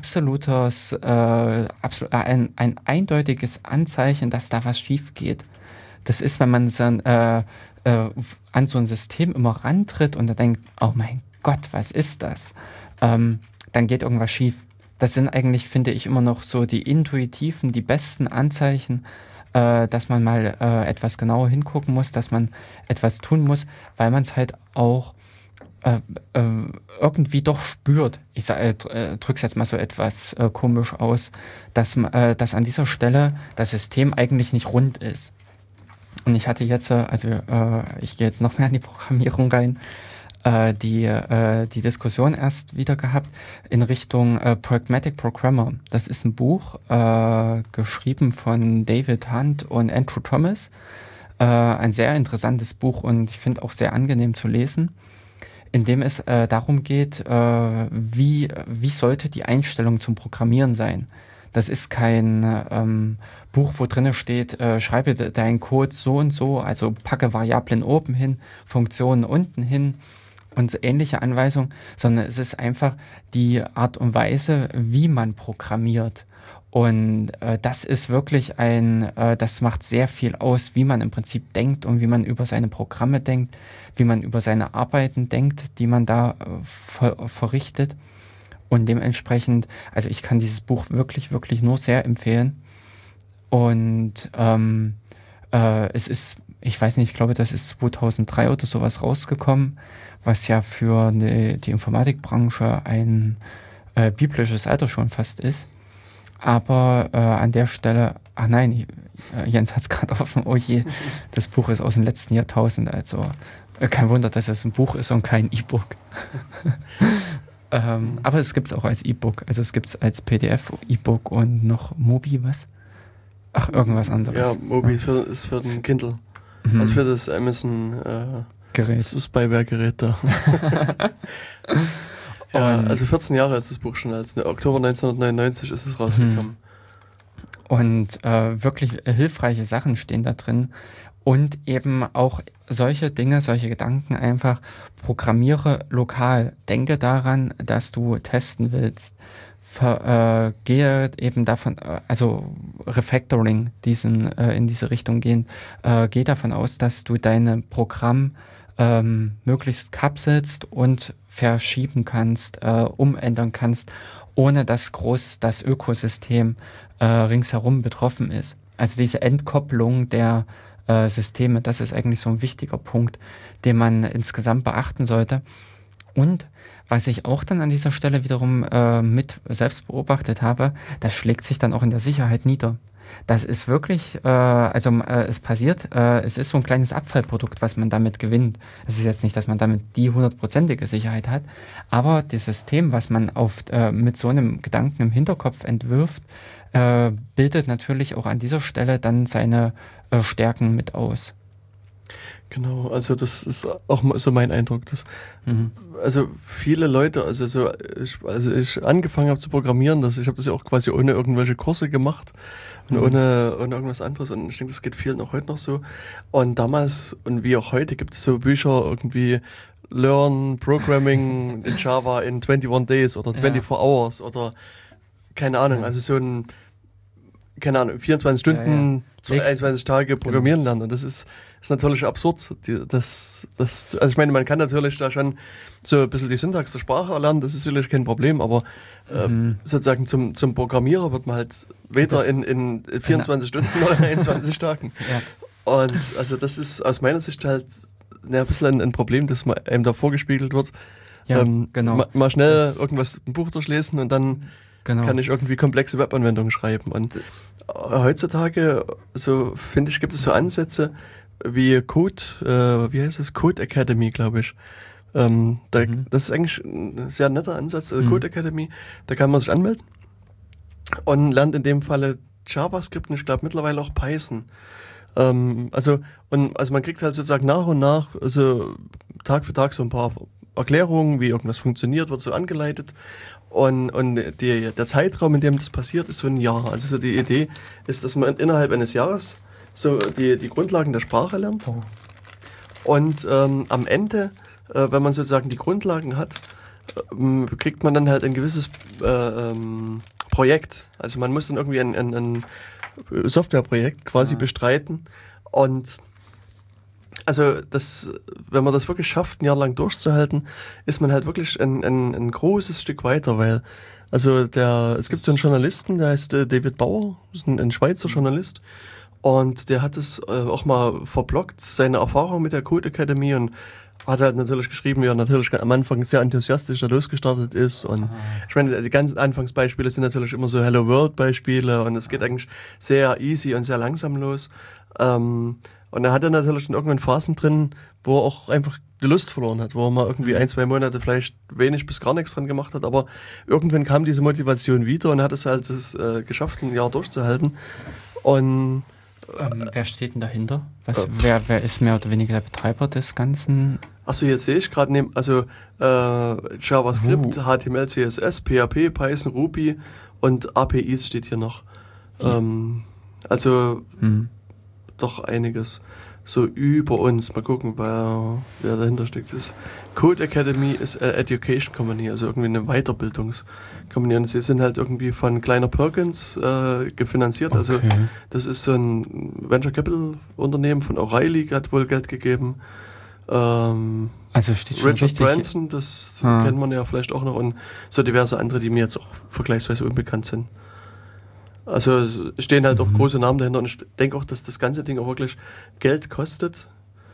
ein eindeutiges Anzeichen, dass da was schief geht. Das ist, wenn man dann an so ein System immer rantritt und da denkt, oh mein Gott, was ist das? Dann geht irgendwas schief. Das sind eigentlich, finde ich, immer noch so die intuitiven, die besten Anzeichen, dass man mal etwas genauer hingucken muss, dass man etwas tun muss, weil man es halt auch irgendwie doch spürt. Ich drücke es jetzt mal so etwas komisch aus, dass an dieser Stelle das System eigentlich nicht rund ist. Und ich hatte jetzt, ich gehe jetzt noch mehr in die Programmierung rein, die Diskussion erst wieder gehabt in Richtung Pragmatic Programmer. Das ist ein Buch, geschrieben von David Hunt und Andrew Thomas. Ein sehr interessantes Buch und ich finde auch sehr angenehm zu lesen, in dem es darum geht, wie sollte die Einstellung zum Programmieren sein. Das ist kein Buch, wo drin steht, schreibe deinen Code so und so, also packe Variablen oben hin, Funktionen unten hin und ähnliche Anweisungen, sondern es ist einfach die Art und Weise, wie man programmiert. Und das ist wirklich das macht sehr viel aus, wie man im Prinzip denkt und wie man über seine Programme denkt, wie man über seine Arbeiten denkt, die man da verrichtet. Und dementsprechend, also ich kann dieses Buch wirklich, wirklich nur sehr empfehlen. Und es ist, ich weiß nicht, ich glaube, das ist 2003 oder sowas rausgekommen, was ja für die Informatikbranche ein biblisches Alter schon fast ist. Aber an der Stelle, ach nein, Jens hat es gerade offen, oh je, das Buch ist aus dem letzten Jahrtausend, also kein Wunder, dass es ein Buch ist und kein E-Book. Aber es gibt es auch als E-Book, also es gibt es als PDF, E-Book und noch Mobi, was? Ach, irgendwas anderes. Ja, Mobi ist für den Kindle, also für das Amazon Gerät. Das Spyware-Gerät da. Ja, also 14 Jahre ist das Buch schon alt. Oktober 1999 ist es rausgekommen. Und wirklich hilfreiche Sachen stehen da drin. Und eben auch solche Dinge, solche Gedanken einfach, programmiere lokal. Denke daran, dass du testen willst. Gehe eben davon, also Refactoring in diese Richtung gehen. Geh davon aus, dass du dein Programm möglichst kapselst und verschieben kannst, umändern kannst, ohne dass groß das Ökosystem ringsherum betroffen ist. Also diese Entkopplung der Systeme, das ist eigentlich so ein wichtiger Punkt, den man insgesamt beachten sollte. Und was ich auch dann an dieser Stelle wiederum mit selbst beobachtet habe, das schlägt sich dann auch in der Sicherheit nieder. Das ist wirklich, es passiert, es ist so ein kleines Abfallprodukt, was man damit gewinnt. Es ist jetzt nicht, dass man damit die 100%ige Sicherheit hat, aber das System, was man mit so einem Gedanken im Hinterkopf entwirft, bildet natürlich auch an dieser Stelle dann seine Stärken mit aus. Genau, also das ist auch so mein Eindruck. Also viele Leute, als ich angefangen habe zu programmieren, ich habe das ja auch quasi ohne irgendwelche Kurse gemacht und ohne irgendwas anderes, und ich denke, das geht vielen auch heute noch so. Und damals und wie auch heute gibt es so Bücher irgendwie Learn Programming in Java in 21 Days oder 24 Hours oder keine Ahnung, also so ein 24 Stunden, 21 Tage programmieren lernen. Und das ist natürlich absurd. Also ich meine, man kann natürlich da schon so ein bisschen die Syntax der Sprache erlernen, das ist sicherlich kein Problem, aber sozusagen zum Programmierer wird man halt weder in 24 Stunden oder 21 Tagen. Ja. Und also das ist aus meiner Sicht halt ein bisschen ein Problem, das einem da vorgespiegelt wird. Ja, genau. Mal schnell ein Buch durchlesen und dann kann ich irgendwie komplexe Webanwendungen schreiben. Und heutzutage, so finde ich, gibt es so Ansätze wie Code Academy, glaube ich. Das ist eigentlich ein sehr netter Ansatz, Code Academy. Da kann man sich anmelden und lernt in dem Falle JavaScript und ich glaube mittlerweile auch Python. Also man kriegt halt sozusagen nach und nach, also Tag für Tag so ein paar Erklärung, wie irgendwas funktioniert, wird so angeleitet. Und der Zeitraum, in dem das passiert, ist so ein Jahr. Also so die Idee ist, dass man innerhalb eines Jahres so die Grundlagen der Sprache lernt. Oh. Und am Ende, wenn man sozusagen die Grundlagen hat, kriegt man dann halt ein gewisses Projekt. Also man muss dann irgendwie ein Softwareprojekt quasi bestreiten. Und also wenn man das wirklich schafft, ein Jahr lang durchzuhalten, ist man halt wirklich ein großes Stück weiter, weil also es gibt so einen Journalisten, der heißt David Bauer, ist ein Schweizer Journalist, und der hat es auch mal verbloggt, seine Erfahrung mit der Code Academy, und hat halt natürlich geschrieben, wie er natürlich am Anfang sehr enthusiastisch da losgestartet ist. Und ich meine, die ganzen Anfangsbeispiele sind natürlich immer so Hello World Beispiele, und es geht eigentlich sehr easy und sehr langsam los. Und er hatte natürlich in irgendwann Phasen drin, wo er auch einfach die Lust verloren hat, wo er mal irgendwie 1-2 Monate vielleicht wenig bis gar nichts dran gemacht hat, aber irgendwann kam diese Motivation wieder und hat es halt geschafft, ein Jahr durchzuhalten. Und wer steht denn dahinter? Wer ist mehr oder weniger der Betreiber des Ganzen? Achso, jetzt sehe ich gerade, JavaScript, HTML, CSS, PHP, Python, Ruby und APIs steht hier noch. Doch einiges so über uns. Mal gucken, wer dahinter steckt. Das Code Academy ist eine Education Company, also irgendwie eine Weiterbildungscompany. Und sie sind halt irgendwie von Kleiner Perkins gefinanziert. Okay. Also das ist so ein Venture Capital Unternehmen von O'Reilly, hat wohl Geld gegeben. Also steht schon Richard richtig. Branson, das kennt man ja vielleicht auch noch, und so diverse andere, die mir jetzt auch vergleichsweise unbekannt sind. Also es stehen halt auch große Namen dahinter, und ich denke auch, dass das ganze Ding auch wirklich Geld kostet.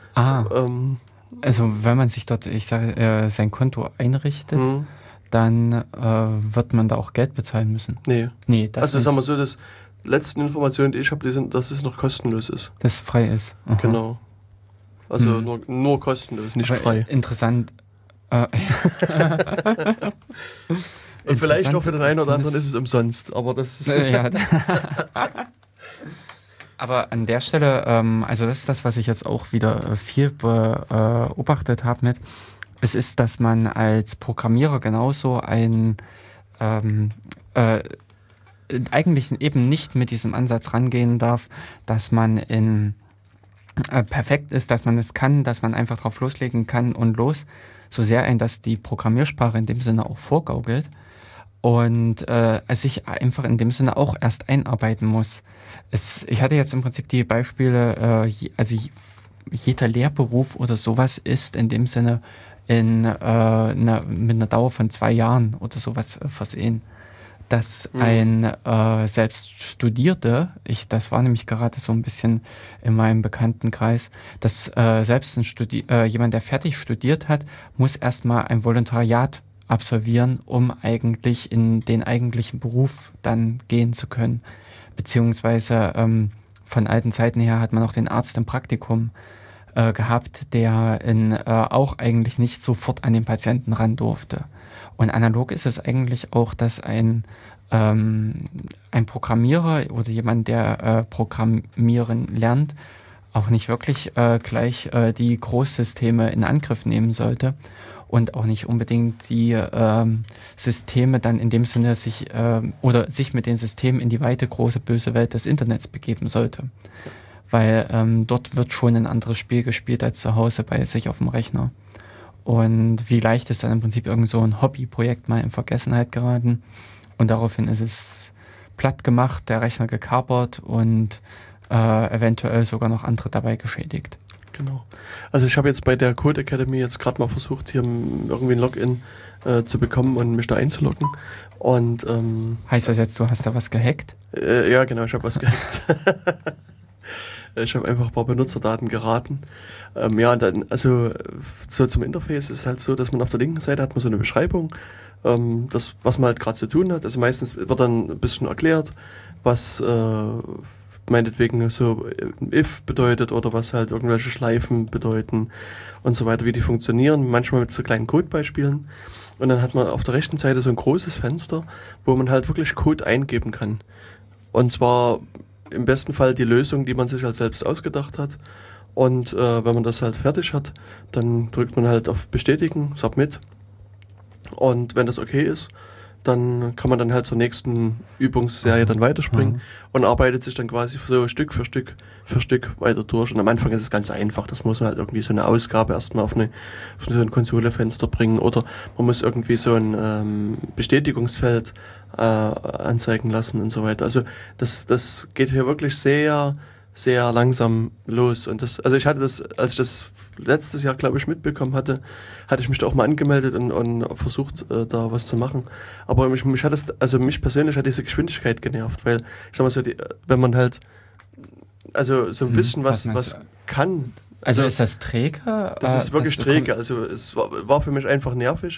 Also wenn man sich dort, sein Konto einrichtet, dann wird man da auch Geld bezahlen müssen. Nee, das also sagen wir so, das letzten Informationen, die ich habe, dass es noch kostenlos ist. Dass es frei ist. Aha. Genau. Also nur kostenlos, nicht frei. Interessant. Und vielleicht auch für den einen oder anderen ist es umsonst, aber das ist Aber an der Stelle, also das ist das, was ich jetzt auch wieder viel beobachtet habe es ist, dass man als Programmierer genauso eigentlich eben nicht mit diesem Ansatz rangehen darf, dass man perfekt ist, dass man es kann, dass man einfach drauf loslegen kann und so sehr dass die Programmiersprache in dem Sinne auch vorgaukelt und sich einfach in dem Sinne auch erst einarbeiten muss. Ich hatte jetzt im Prinzip die Beispiele, jeder Lehrberuf oder sowas ist in dem Sinne mit einer Dauer von 2 Jahren oder sowas versehen. Dass ein selbst Studierte, das war nämlich gerade so ein bisschen in meinem Bekanntenkreis, dass selbst jemand, der fertig studiert hat, muss erstmal ein Volontariat absolvieren, um eigentlich in den eigentlichen Beruf dann gehen zu können. Beziehungsweise von alten Zeiten her hat man auch den Arzt im Praktikum gehabt, der auch eigentlich nicht sofort an den Patienten ran durfte. Und analog ist es eigentlich auch, dass ein Programmierer oder jemand, der Programmieren lernt, auch nicht wirklich gleich die Großsysteme in Angriff nehmen sollte und auch nicht unbedingt die Systeme dann in dem Sinne sich mit den Systemen in die weite große böse Welt des Internets begeben sollte. Weil dort wird schon ein anderes Spiel gespielt als zu Hause bei sich auf dem Rechner. Und wie leicht ist dann im Prinzip irgend so ein Hobbyprojekt mal in Vergessenheit geraten. Und daraufhin ist es platt gemacht, der Rechner gekapert und eventuell sogar noch andere dabei geschädigt. Genau. Also ich habe jetzt bei der Code Academy jetzt gerade mal versucht, hier irgendwie ein Login zu bekommen und mich da einzuloggen. Und heißt das jetzt, du hast da was gehackt? Ja, genau, ich habe was gehackt. Ich habe einfach ein paar Benutzerdaten geraten. Und dann, also so zum Interface ist es halt so, dass man auf der linken Seite hat man so eine Beschreibung, das, was man halt gerade zu tun hat. Also meistens wird dann ein bisschen erklärt, was meinetwegen so if bedeutet oder was halt irgendwelche Schleifen bedeuten und so weiter, wie die funktionieren, manchmal mit so kleinen Codebeispielen. Und dann hat man auf der rechten Seite so ein großes Fenster, wo man halt wirklich Code eingeben kann. Und zwar im besten Fall die Lösung, die man sich halt selbst ausgedacht hat. Und wenn man das halt fertig hat, dann drückt man halt auf Bestätigen, Submit. Und wenn das okay ist, dann kann man dann halt zur nächsten Übungsserie dann weiterspringen und arbeitet sich dann quasi so Stück für Stück weiter durch. Und am Anfang ist es ganz einfach. Das muss man halt irgendwie so eine Ausgabe erstmal auf so ein Konsolefenster bringen oder man muss irgendwie so ein Bestätigungsfeld anzeigen lassen und so weiter. Also das geht hier wirklich sehr, sehr langsam los. Und also ich hatte das, als ich das letztes Jahr, glaube ich, mitbekommen hatte ich mich da auch mal angemeldet und versucht, da was zu machen. Aber mich persönlich hat diese Geschwindigkeit genervt, weil, ich sag mal so, wenn man halt, also so ein bisschen was kann. Also ist das träge? Das ist wirklich träge. Also es war für mich einfach nervig,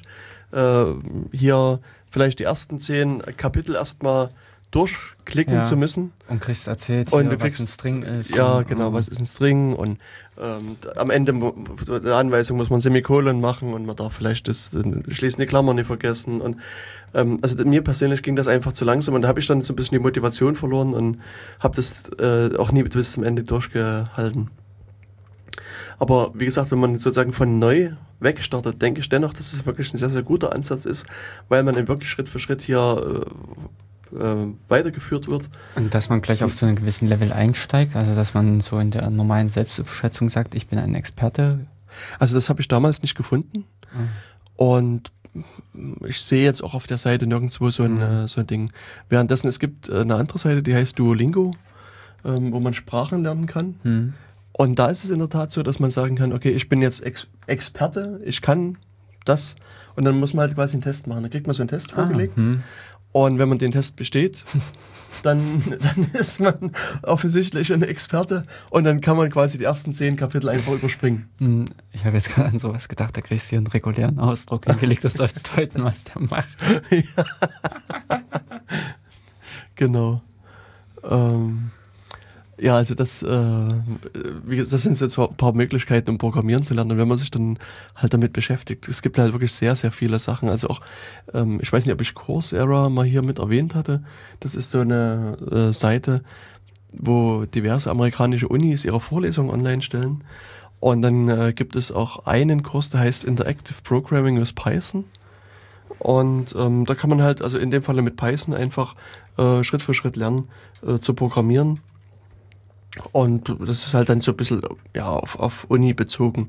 hier vielleicht die ersten 10 Kapitel erstmal durchklicken zu müssen. Und kriegst erzählt, und hier, was ein String ist. Ja, genau, was ist ein String und am Ende der Anweisung muss man Semikolon machen und man darf vielleicht das schließende Klammern nicht vergessen. Und also mir persönlich ging das einfach zu langsam und da habe ich dann so ein bisschen die Motivation verloren und habe das auch nie bis zum Ende durchgehalten. Aber wie gesagt, wenn man sozusagen von neu wegstartet, denke ich dennoch, dass es wirklich ein sehr, sehr guter Ansatz ist, weil man dann wirklich Schritt für Schritt hier weitergeführt wird. Und dass man gleich auf so einen gewissen Level einsteigt, also dass man so in der normalen Selbstüberschätzung sagt, ich bin ein Experte. Also das habe ich damals nicht gefunden. Und ich sehe jetzt auch auf der Seite nirgendwo so ein Ding. Währenddessen, es gibt eine andere Seite, die heißt Duolingo, wo man Sprachen lernen kann. Und da ist es in der Tat so, dass man sagen kann, okay, ich bin jetzt Experte, ich kann das. Und dann muss man halt quasi einen Test machen. Dann kriegt man so einen Test vorgelegt. Und wenn man den Test besteht, dann ist man offensichtlich ein Experte und dann kann man quasi die ersten 10 Kapitel einfach überspringen. Ich habe jetzt gerade an sowas gedacht, da kriegst du einen regulären Ausdruck hingelegt, das sollst deuten, was der macht. Genau. Ja, also das sind so ein paar Möglichkeiten, um Programmieren zu lernen. Und wenn man sich dann halt damit beschäftigt, es gibt halt wirklich sehr, sehr viele Sachen. Also auch, ich weiß nicht, ob ich Coursera mal hier mit erwähnt hatte. Das ist so eine Seite, wo diverse amerikanische Unis ihre Vorlesungen online stellen. Und dann gibt es auch einen Kurs, der heißt Interactive Programming with Python. Und da kann man halt, also in dem Falle mit Python einfach Schritt für Schritt lernen zu programmieren. Und das ist halt dann so ein bisschen auf Uni bezogen.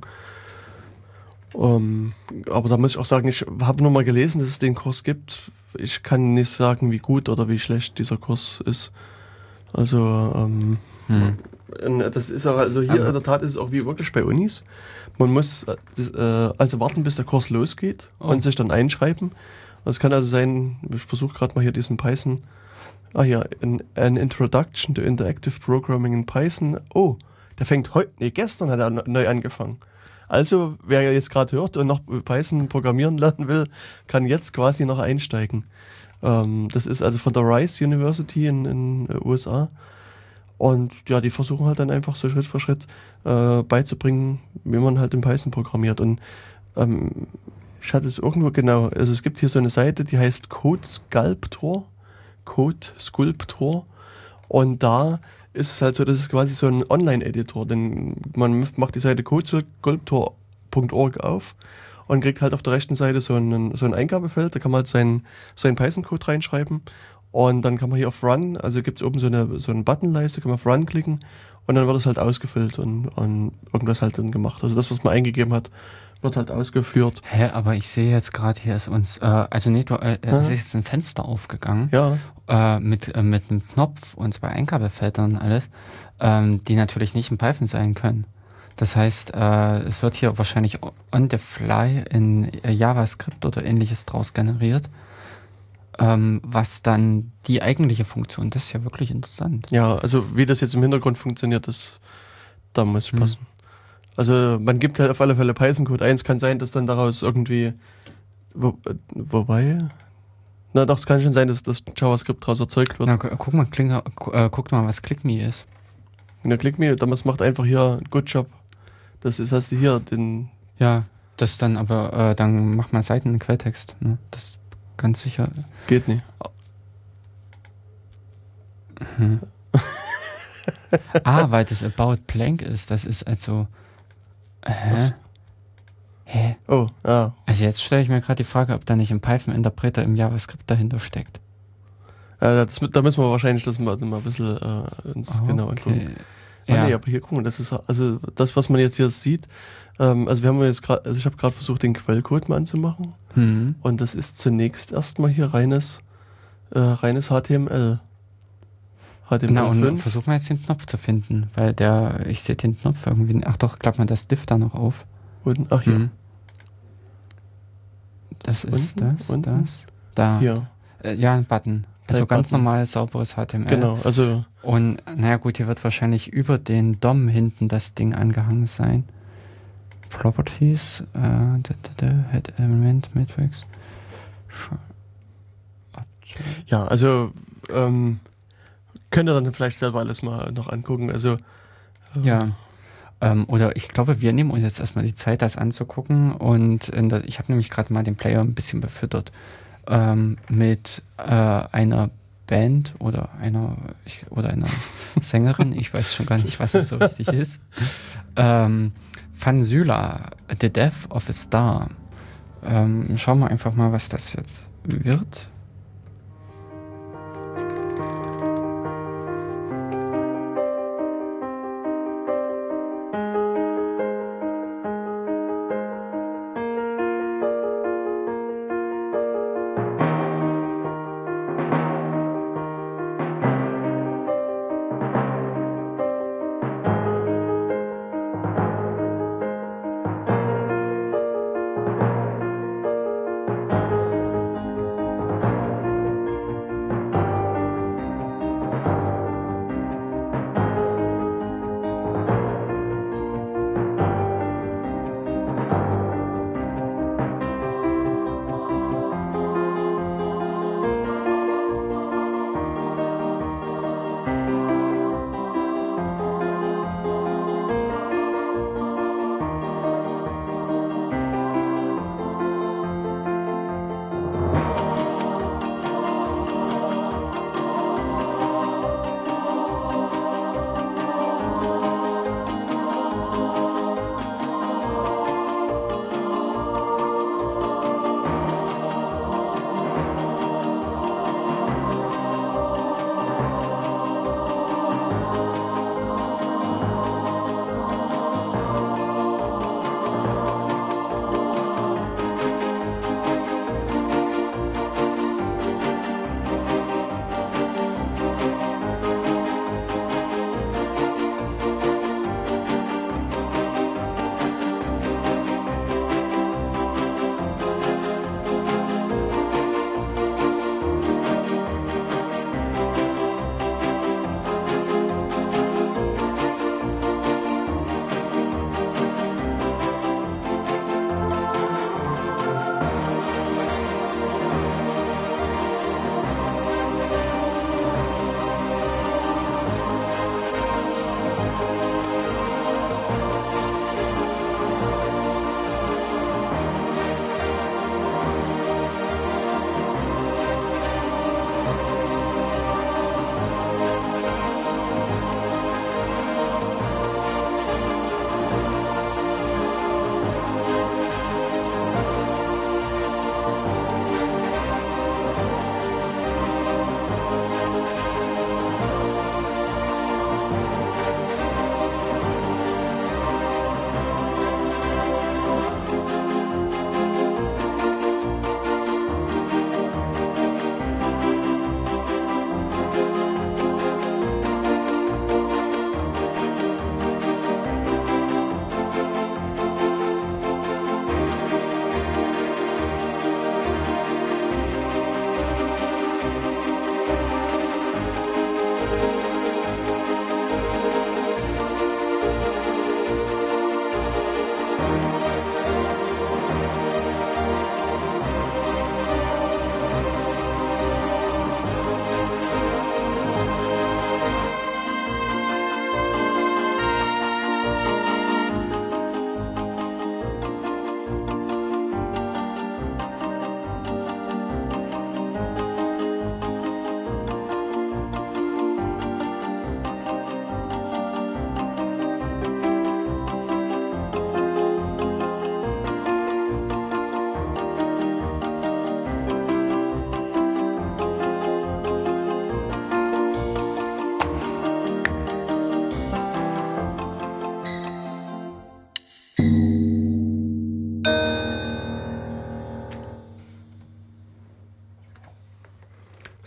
Aber da muss ich auch sagen, ich habe nur mal gelesen, dass es den Kurs gibt. Ich kann nicht sagen, wie gut oder wie schlecht dieser Kurs ist. Also das ist auch, also hier in der Tat ist es auch wie wirklich bei Unis. Man muss also warten, bis der Kurs losgeht und sich dann einschreiben. Es kann also sein, ich versuche gerade mal hier diesen Python. An Introduction to Interactive Programming in Python. Oh, der fängt gestern hat er neu angefangen. Also, wer jetzt gerade hört und noch Python programmieren lernen will, kann jetzt quasi noch einsteigen. Das ist also von der Rice University in den USA. Und ja, die versuchen halt dann einfach so Schritt für Schritt beizubringen, wie man halt in Python programmiert. Und ich hatte es irgendwo genau, also es gibt hier so eine Seite, die heißt Code Sculptor und da ist es halt so, das ist quasi so ein Online-Editor, denn man macht die Seite codesculptor.org auf und kriegt halt auf der rechten Seite so ein Eingabefeld, da kann man halt seinen Python-Code reinschreiben und dann kann man hier auf Run, also gibt es oben so eine Buttonleiste, kann man auf Run klicken und dann wird es halt ausgefüllt und irgendwas halt dann gemacht. Also das, was man eingegeben hat, wird halt ausgeführt. Aber ich sehe jetzt gerade, hier ist uns, es ist jetzt ein Fenster aufgegangen. Ja. Mit einem Knopf und 2 Eingabefeldern und alles, die natürlich nicht in Python sein können. Das heißt, es wird hier wahrscheinlich on the fly in JavaScript oder ähnliches draus generiert, was dann die eigentliche Funktion, das ist ja wirklich interessant. Ja, also wie das jetzt im Hintergrund funktioniert, da muss ich passen. Also man gibt halt auf alle Fälle Python-Code 1, kann sein, dass dann daraus irgendwie, wobei, na doch, es kann schon sein, dass das JavaScript daraus erzeugt wird. Na, guck mal, was ClickMe ist. Na, ClickMe, das macht einfach hier Good Job. Das ist, hast du hier den... Ja, das dann aber, dann macht man Seiten in Quelltext, ne? Das ganz sicher... Geht nicht. Weil das About Blank ist. Das ist also. Was? Hä? Oh, ja. Also jetzt stelle ich mir gerade die Frage, ob da nicht ein Python-Interpreter im JavaScript dahinter steckt. Da müssen wir wahrscheinlich das mal ein bisschen uns genau angucken. Nee, aber hier gucken, das ist also das, was man jetzt hier sieht. Also wir haben jetzt gerade, also ich habe gerade versucht, den Quellcode mal anzumachen. Und das ist zunächst erstmal hier reines HTML. Und versuch mal jetzt den Knopf zu finden, weil ich sehe den Knopf irgendwie. Ach doch, klappt man das Div da noch auf. Und, ach hier. Das ist das. Da. Hier. Ein Button. Also ganz normal sauberes HTML. Genau, also. Und naja gut, hier wird wahrscheinlich über den DOM hinten das Ding angehangen sein. Properties, Head Element Matrix. Ja, also könnt ihr dann vielleicht selber alles mal noch angucken. Also ja. Oder ich glaube, wir nehmen uns jetzt erstmal die Zeit, das anzugucken. Und ich habe nämlich gerade mal den Player ein bisschen befüttert mit einer Band oder einer Sängerin, ich weiß schon gar nicht, was es so richtig ist. Fansyla, The Death of a Star. Schauen wir einfach mal, was das jetzt wird.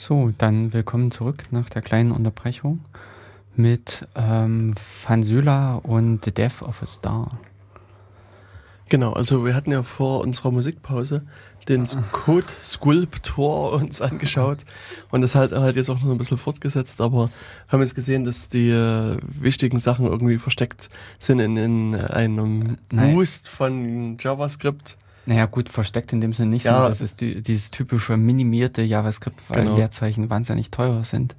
So, dann willkommen zurück nach der kleinen Unterbrechung mit Fansula und The Death of a Star. Genau, also wir hatten ja vor unserer Musikpause den Code Sculptor uns angeschaut und das halt jetzt auch noch ein bisschen fortgesetzt, aber haben jetzt gesehen, dass die wichtigen Sachen irgendwie versteckt sind in einem Boost von JavaScript. Naja gut, versteckt in dem Sinne nicht, Ja. das ist dieses typische minimierte JavaScript, weil Genau. Leerzeichen wahnsinnig teuer sind.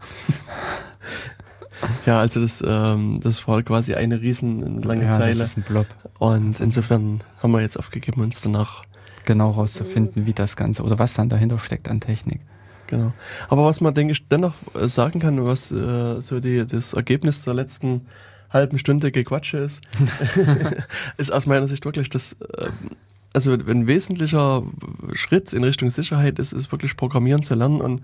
Ja, also das war quasi eine riesenlange Zeile Das ist ein Blob. und insofern haben wir jetzt aufgegeben, uns danach Genau rauszufinden, wie das Ganze oder was dann dahinter steckt an Technik. Genau. Aber was man, denke ich, dennoch sagen kann, was so das Ergebnis der letzten halben Stunde Gequatsche ist, ist aus meiner Sicht wirklich das, also ein wesentlicher Schritt in Richtung Sicherheit ist wirklich Programmieren zu lernen und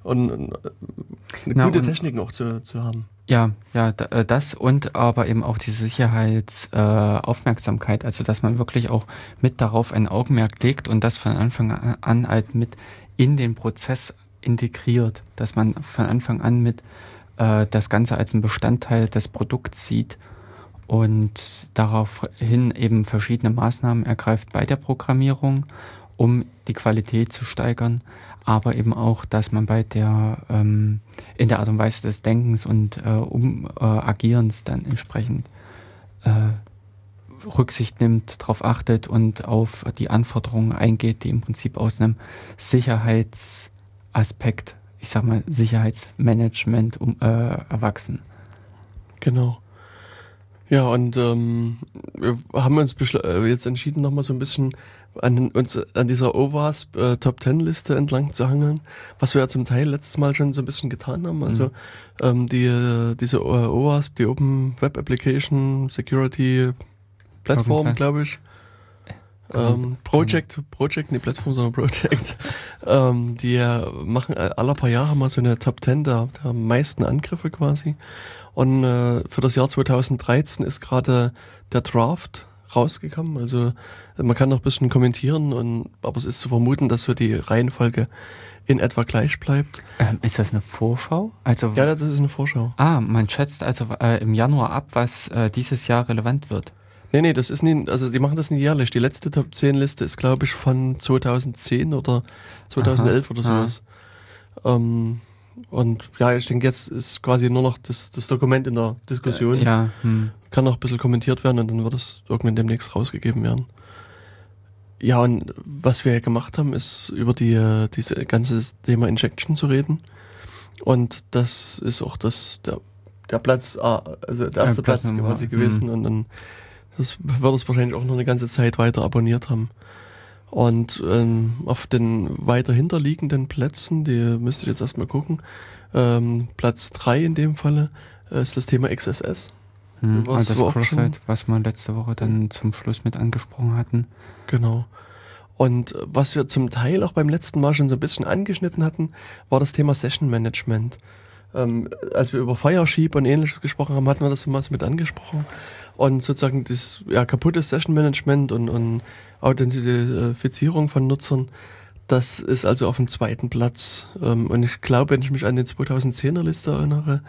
gute Techniken auch zu haben. Ja, das und aber eben auch die Sicherheitsaufmerksamkeit, also dass man wirklich auch mit darauf ein Augenmerk legt und das von Anfang an halt mit in den Prozess integriert, dass man von Anfang an mit das Ganze als einen Bestandteil des Produkts sieht und daraufhin eben verschiedene Maßnahmen ergreift bei der Programmierung, um die Qualität zu steigern, aber eben auch, dass man bei der in der Art und Weise des Denkens und Agierens dann entsprechend Rücksicht nimmt, darauf achtet und auf die Anforderungen eingeht, die im Prinzip aus einem Sicherheitsaspekt, ich sag mal Sicherheitsmanagement erwachsen. Genau. Ja, und wir haben uns jetzt entschieden, nochmal so ein bisschen an dieser OWASP Top 10 Liste entlang zu hangeln, was wir ja zum Teil letztes Mal schon so ein bisschen getan haben. Also diese OWASP, die Open Web Application Security Plattform, glaube ich. Project, nicht Plattform, sondern Project. Die machen alle paar Jahre mal so eine Top 10 der meisten Angriffe quasi. Und für das Jahr 2013 ist gerade der Draft rausgekommen. Also man kann noch ein bisschen kommentieren, aber es ist zu vermuten, dass so die Reihenfolge in etwa gleich bleibt. Ist das eine Vorschau? Also, ja, das ist eine Vorschau. Man schätzt also im Januar ab, was dieses Jahr relevant wird. Nee, das ist nie, also die machen das nicht jährlich. Die letzte Top 10 Liste ist, glaube ich, von 2010 oder 2011 oder sowas. Und ja, ich denke, jetzt ist quasi nur noch das Dokument in der Diskussion. Kann noch ein bisschen kommentiert werden und dann wird es irgendwann demnächst rausgegeben werden. Ja, und was wir gemacht haben, ist über diese ganze Thema Injection zu reden. Und das ist auch der Platz, also der erste Platz quasi gewesen. Und dann das wird es wahrscheinlich auch noch eine ganze Zeit weiter abonniert haben. Und auf den weiter hinterliegenden Plätzen, die müsste ich jetzt erstmal gucken, Platz 3 in dem Falle, ist das Thema XSS. Das Cross-Site, was wir letzte Woche dann zum Schluss mit angesprochen hatten. Genau. Und was wir zum Teil auch beim letzten Mal schon so ein bisschen angeschnitten hatten, war das Thema Session Management. Als wir über Firesheep und Ähnliches gesprochen haben, hatten wir das mal so mit angesprochen. Und sozusagen das kaputte Session Management und Authentifizierung von Nutzern, das ist also auf dem zweiten Platz. Und ich glaube, wenn ich mich an die 2010er Liste erinnere,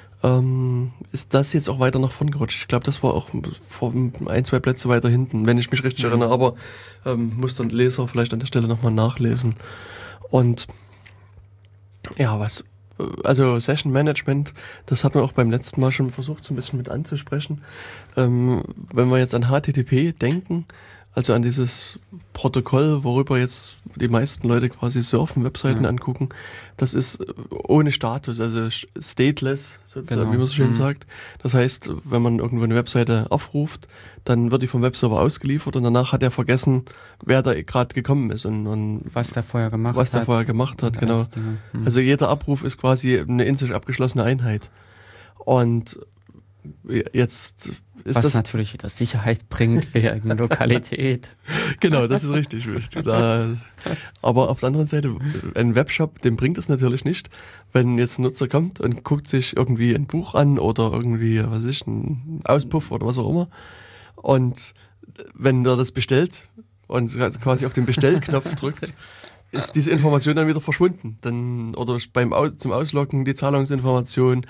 ist das jetzt auch weiter nach vorn gerutscht. Ich glaube, das war auch vor 1-2 Plätze weiter hinten, wenn ich mich richtig erinnere, aber muss dann Leser vielleicht an der Stelle nochmal nachlesen. Und ja, also Session Management, das hatten wir auch beim letzten Mal schon versucht, so ein bisschen mit anzusprechen. Wenn wir jetzt an HTTP denken, also an dieses Protokoll, worüber jetzt die meisten Leute quasi surfen, Webseiten angucken, das ist ohne Status, also stateless, sozusagen, wie man so schön sagt. Das heißt, wenn man irgendwo eine Webseite aufruft, dann wird die vom Webserver ausgeliefert und danach hat er vergessen, wer da gerade gekommen ist und was der vorher gemacht hat. Genau. Also jeder Abruf ist quasi eine in sich abgeschlossene Einheit. Und jetzt ist was das natürlich wieder Sicherheit bringt wegen Lokalität. Genau, das ist richtig. Aber auf der anderen Seite, ein Webshop, dem bringt es natürlich nicht, wenn jetzt ein Nutzer kommt und guckt sich irgendwie ein Buch an oder irgendwie, was weiß ich, ein Auspuff oder was auch immer. Und wenn er das bestellt und quasi auf den Bestellknopf drückt, ist diese Information dann wieder verschwunden. Dann, oder zum Ausloggen die Zahlungsinformation,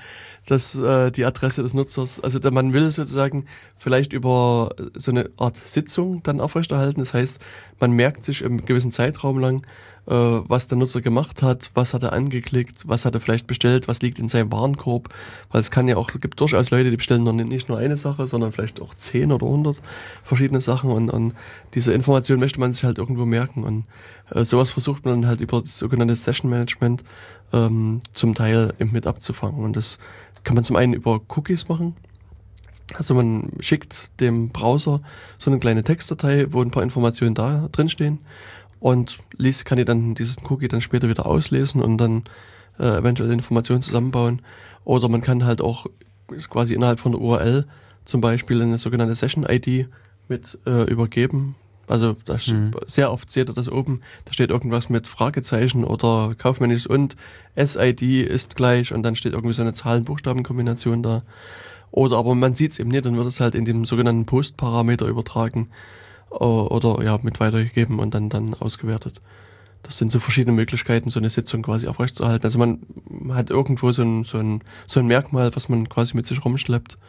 die Adresse des Nutzers. Also man will sozusagen vielleicht über so eine Art Sitzung dann aufrechterhalten. Das heißt, man merkt sich im gewissen Zeitraum lang, was der Nutzer gemacht hat, was hat er angeklickt, was hat er vielleicht bestellt, was liegt in seinem Warenkorb. Weil es gibt durchaus Leute, die bestellen nicht nur eine Sache, sondern vielleicht auch 10 oder 100 verschiedene Sachen und diese Information möchte man sich halt irgendwo merken und sowas versucht man dann halt über das sogenannte Session Management zum Teil eben mit abzufangen und das kann man zum einen über Cookies machen. Also man schickt dem Browser so eine kleine Textdatei, wo ein paar Informationen da drin stehen und kann die dann diesen Cookie dann später wieder auslesen und dann eventuell Informationen zusammenbauen. Oder man kann halt auch quasi innerhalb von der URL zum Beispiel eine sogenannte Session-ID mit übergeben. Also sehr oft seht ihr das oben, da steht irgendwas mit Fragezeichen oder kaufmännisch und SID ist gleich und dann steht irgendwie so eine Zahlen-Buchstaben-Kombination da. Oder aber man sieht es eben nicht, dann wird es halt in dem sogenannten Post-Parameter übertragen oder ja mit weitergegeben und dann ausgewertet. Das sind so verschiedene Möglichkeiten, so eine Sitzung quasi aufrechtzuerhalten. Also man hat irgendwo so ein Merkmal, was man quasi mit sich rumschleppt.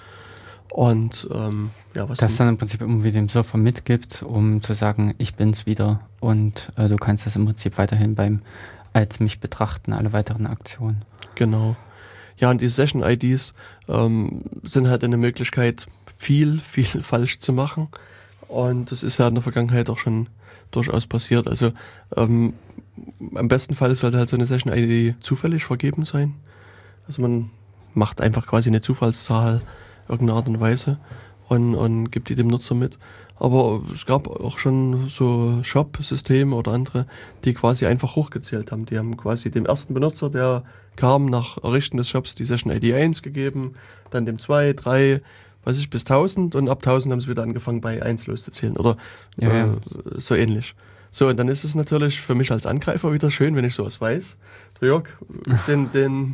Und was das dann im Prinzip irgendwie dem Surfer mitgibt, um zu sagen, ich bin's wieder und du kannst das im Prinzip weiterhin als mich betrachten, alle weiteren Aktionen. Genau. Ja, und die Session-IDs sind halt eine Möglichkeit, viel falsch zu machen. Und das ist ja in der Vergangenheit auch schon durchaus passiert. Also am besten Fall sollte halt so eine Session-ID zufällig vergeben sein. Also man macht einfach quasi eine Zufallszahl irgendeine Art und Weise und gibt die dem Nutzer mit. Aber es gab auch schon so Shop-Systeme oder andere, die quasi einfach hochgezählt haben. Die haben quasi dem ersten Benutzer, der kam, nach Errichten des Shops die Session-ID 1 gegeben, dann dem 2, 3, bis 1000 und ab 1000 haben sie wieder angefangen bei 1 loszuzählen oder so ähnlich. So, und dann ist es natürlich für mich als Angreifer wieder schön, wenn ich sowas weiß. Der Jörg, dessen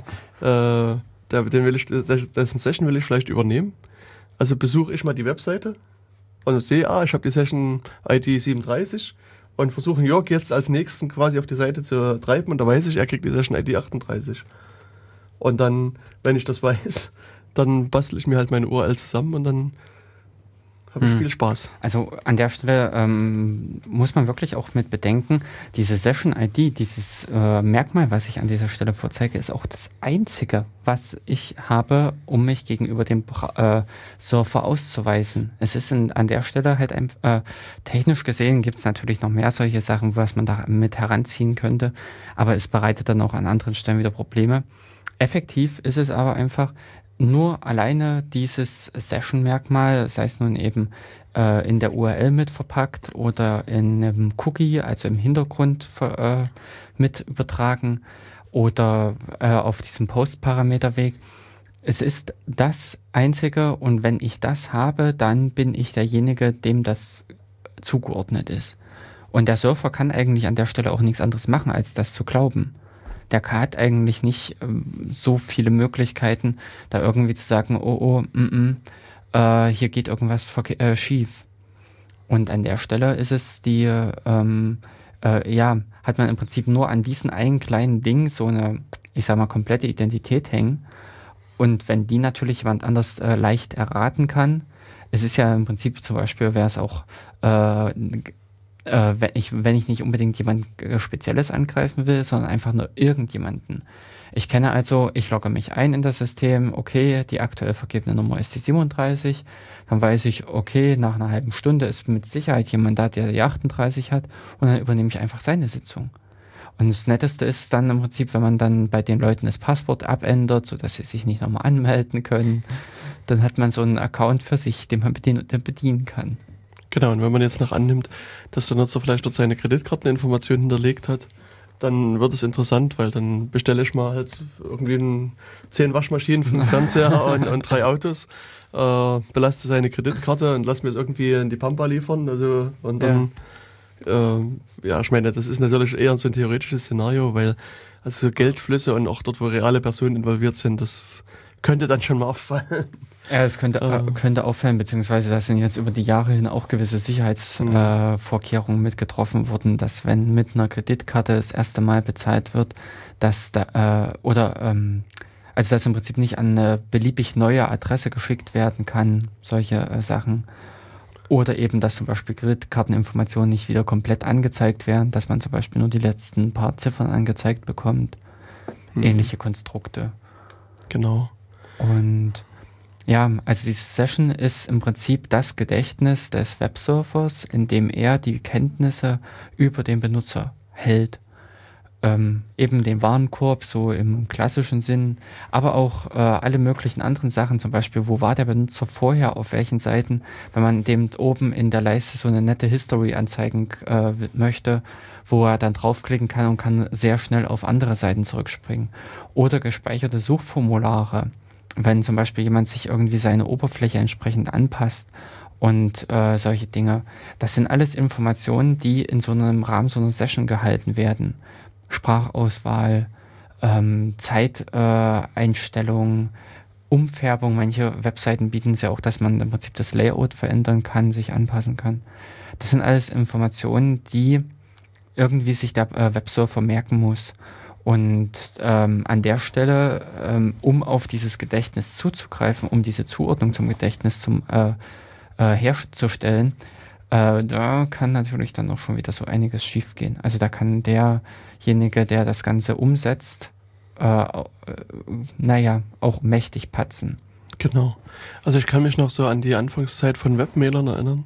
Session will ich vielleicht übernehmen. Also besuche ich mal die Webseite und sehe, ich habe die Session ID 37 und versuche Jörg jetzt als nächsten quasi auf die Seite zu treiben und da weiß ich, er kriegt die Session ID 38. Und dann, wenn ich das weiß, dann bastel ich mir halt meine URL zusammen und dann habe ich viel Spaß. Also an der Stelle muss man wirklich auch mit bedenken, diese Session-ID, dieses Merkmal, was ich an dieser Stelle vorzeige, ist auch das Einzige, was ich habe, um mich gegenüber dem Surfer auszuweisen. Es ist an der Stelle halt technisch gesehen gibt es natürlich noch mehr solche Sachen, was man da mit heranziehen könnte, aber es bereitet dann auch an anderen Stellen wieder Probleme. Effektiv ist es aber einfach, nur alleine dieses Session-Merkmal, sei es nun eben in der URL mit verpackt oder in einem Cookie, also im Hintergrund mit übertragen oder auf diesem Post-Parameterweg. Es ist das Einzige und wenn ich das habe, dann bin ich derjenige, dem das zugeordnet ist. Und der Surfer kann eigentlich an der Stelle auch nichts anderes machen, als das zu glauben. Der hat eigentlich nicht so viele Möglichkeiten, da irgendwie zu sagen, hier geht irgendwas schief. Und an der Stelle ist es hat man im Prinzip nur an diesen einen kleinen Ding so eine, ich sag mal, komplette Identität hängen. Und wenn die natürlich jemand anders leicht erraten kann, es ist ja im Prinzip zum Beispiel, wäre es auch wenn ich nicht unbedingt jemand Spezielles angreifen will, sondern einfach nur irgendjemanden. Ich logge mich ein in das System, okay, die aktuell vergebene Nummer ist die 37, dann weiß ich, okay, nach einer halben Stunde ist mit Sicherheit jemand da, der die 38 hat und dann übernehme ich einfach seine Sitzung. Und das Netteste ist dann im Prinzip, wenn man dann bei den Leuten das Passwort abändert, sodass sie sich nicht nochmal anmelden können, dann hat man so einen Account für sich, den man bedienen kann. Genau, und wenn man jetzt noch annimmt, dass der Nutzer vielleicht dort seine Kreditkarteninformationen hinterlegt hat, dann wird es interessant, weil dann bestelle ich mal halt irgendwie 10 Waschmaschinen, 5 Fernseher und 3 Autos, belaste seine Kreditkarte und lass mir es irgendwie in die Pampa liefern. Also und dann, ich meine, das ist natürlich eher so ein theoretisches Szenario, weil also Geldflüsse und auch dort, wo reale Personen involviert sind, das könnte dann schon mal auffallen. Ja, es könnte auffallen, beziehungsweise da sind jetzt über die Jahre hin auch gewisse Sicherheitsvorkehrungen mit getroffen worden, dass wenn mit einer Kreditkarte das erste Mal bezahlt wird, dass da also dass im Prinzip nicht an eine beliebig neue Adresse geschickt werden kann, solche Sachen. Oder eben, dass zum Beispiel Kreditkarteninformationen nicht wieder komplett angezeigt werden, dass man zum Beispiel nur die letzten paar Ziffern angezeigt bekommt. Ähnliche Konstrukte. Genau. Und ja, also diese Session ist im Prinzip das Gedächtnis des Websurfers, in dem er die Kenntnisse über den Benutzer hält. Eben den Warenkorb, so im klassischen Sinn, aber auch alle möglichen anderen Sachen, zum Beispiel, wo war der Benutzer vorher, auf welchen Seiten, wenn man dem oben in der Leiste so eine nette History anzeigen möchte, wo er dann draufklicken kann und kann sehr schnell auf andere Seiten zurückspringen. Oder gespeicherte Suchformulare, wenn zum Beispiel jemand sich irgendwie seine Oberfläche entsprechend anpasst und solche Dinge. Das sind alles Informationen, die in so einem Rahmen so einer Session gehalten werden. Sprachauswahl, Zeiteinstellungen, Umfärbung. Manche Webseiten bieten es ja auch, dass man im Prinzip das Layout verändern kann, sich anpassen kann. Das sind alles Informationen, die irgendwie sich der Websurfer merken muss. Und an der Stelle, um auf dieses Gedächtnis zuzugreifen, um diese Zuordnung zum Gedächtnis herzustellen, da kann natürlich dann auch schon wieder so einiges schief gehen. Also da kann derjenige, der das Ganze umsetzt, auch mächtig patzen. Genau. Also ich kann mich noch so an die Anfangszeit von Webmailern erinnern.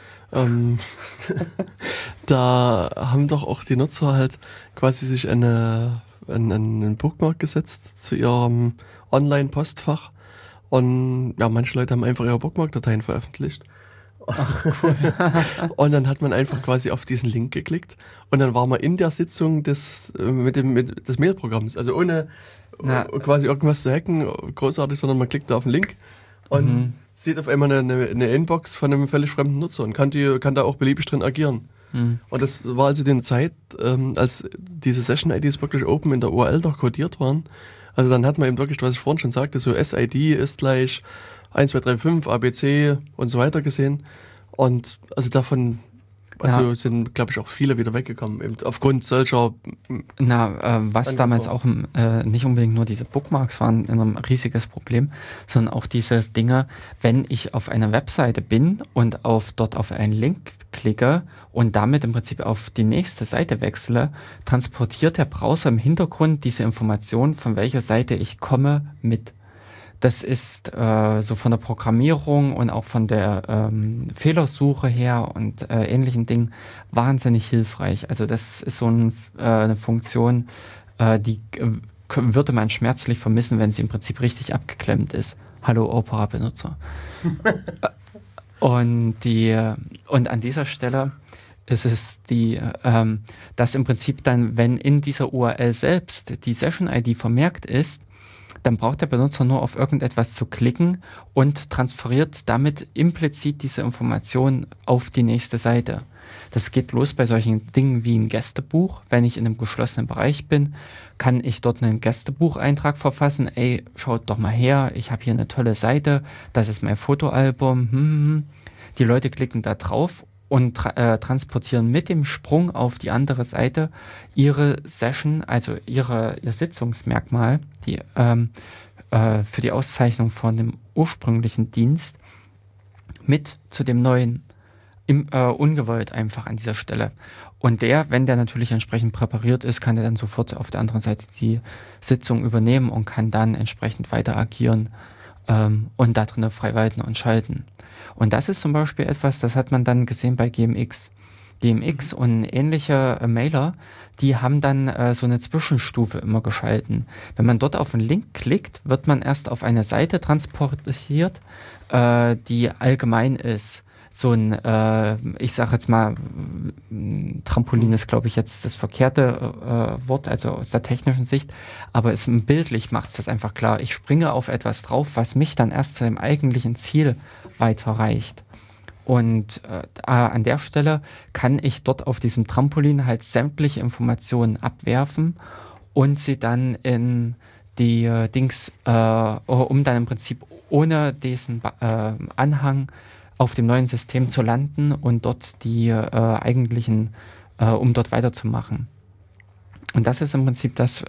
Da haben doch auch die Nutzer halt quasi sich einen Bookmark gesetzt zu ihrem Online-Postfach. Und ja, manche Leute haben einfach ihre Bookmark-Dateien veröffentlicht. Ach, cool. Und dann hat man einfach quasi auf diesen Link geklickt und dann war man in der Sitzung des Mailprogramms. Also ohne quasi irgendwas zu hacken, großartig, sondern man klickt da auf den Link und sieht auf einmal eine Inbox von einem völlig fremden Nutzer und kann da auch beliebig drin agieren. Und das war also die Zeit, als diese Session-IDs wirklich open in der URL doch codiert waren. Also dann hat man eben wirklich, was ich vorhin schon sagte, so SID ist gleich 1, 2, 3, 5, ABC und so weiter gesehen. Und also davon sind, glaube ich, auch viele wieder weggekommen, eben aufgrund solcher... was damals auch nicht unbedingt nur diese Bookmarks waren ein riesiges Problem, sondern auch diese Dinge, wenn ich auf einer Webseite bin und dort auf einen Link klicke und damit im Prinzip auf die nächste Seite wechsle, transportiert der Browser im Hintergrund diese Information, von welcher Seite ich komme, mit. Das ist so von der Programmierung und auch von der Fehlersuche her und ähnlichen Dingen wahnsinnig hilfreich. Also das ist so eine Funktion, die würde man schmerzlich vermissen, wenn sie im Prinzip richtig abgeklemmt ist. Hallo Opera-Benutzer. Und an dieser Stelle ist es dass im Prinzip dann, wenn in dieser URL selbst die Session-ID vermerkt ist, dann braucht der Benutzer nur auf irgendetwas zu klicken und transferiert damit implizit diese Information auf die nächste Seite. Das geht los bei solchen Dingen wie ein Gästebuch. Wenn ich in einem geschlossenen Bereich bin, kann ich dort einen Gästebucheintrag verfassen. Ey, schaut doch mal her, ich habe hier eine tolle Seite, das ist mein Fotoalbum. Die Leute klicken da drauf und transportieren mit dem Sprung auf die andere Seite ihre Session, also ihr Sitzungsmerkmal, für die Auszeichnung von dem ursprünglichen Dienst mit zu dem neuen, ungewollt einfach an dieser Stelle. Und wenn der natürlich entsprechend präpariert ist, kann der dann sofort auf der anderen Seite die Sitzung übernehmen und kann dann entsprechend weiter agieren und da drin frei walten und schalten. Und das ist zum Beispiel etwas, das hat man dann gesehen bei GMX. GMX und ähnliche Mailer, die haben dann so eine Zwischenstufe immer geschalten. Wenn man dort auf einen Link klickt, wird man erst auf eine Seite transportiert, die allgemein ist. So ein, ich sage jetzt mal, Trampolin ist, glaube ich, jetzt das verkehrte Wort, also aus der technischen Sicht, aber bildlich macht es das einfach klar. Ich springe auf etwas drauf, was mich dann erst zu dem eigentlichen Ziel weiterreicht. Und an der Stelle kann ich dort auf diesem Trampolin halt sämtliche Informationen abwerfen und sie dann in die um dann im Prinzip ohne diesen Anhang auf dem neuen System zu landen und dort die um dort weiterzumachen. Und das ist im Prinzip das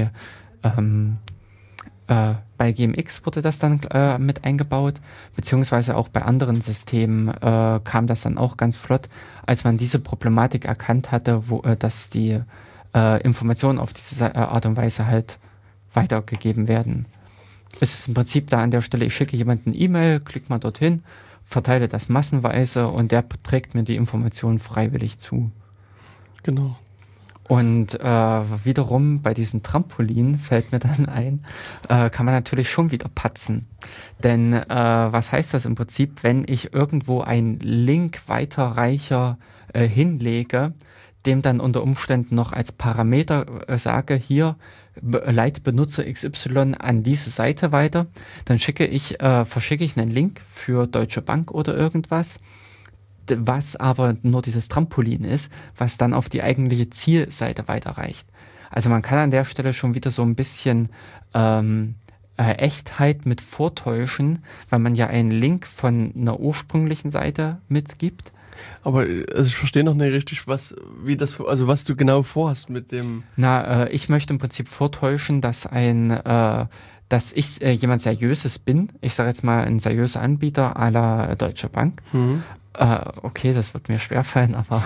bei GMX wurde das dann mit eingebaut, beziehungsweise auch bei anderen Systemen kam das dann auch ganz flott, als man diese Problematik erkannt hatte, dass die Informationen auf diese Art und Weise halt weitergegeben werden. Es ist im Prinzip da an der Stelle, ich schicke jemanden eine E-Mail, klick mal dorthin, verteile das massenweise und der trägt mir die Informationen freiwillig zu. Genau. Und wiederum bei diesen Trampolinen fällt mir dann ein, kann man natürlich schon wieder patzen. Denn was heißt das im Prinzip, wenn ich irgendwo einen Link weiterreicher hinlege, dem dann unter Umständen noch als Parameter sage, hier leite Benutzer XY an diese Seite weiter, dann verschicke ich einen Link für Deutsche Bank oder irgendwas, was aber nur dieses Trampolin ist, was dann auf die eigentliche Zielseite weiterreicht. Also man kann an der Stelle schon wieder so ein bisschen Echtheit mit vortäuschen, weil man ja einen Link von einer ursprünglichen Seite mitgibt. Aber also ich verstehe noch nicht richtig, was du genau vorhast mit dem... Ich möchte im Prinzip vortäuschen, dass ich jemand Seriöses bin. Ich sage jetzt mal ein seriöser Anbieter à la Deutsche Bank. Okay, das wird mir schwerfallen, aber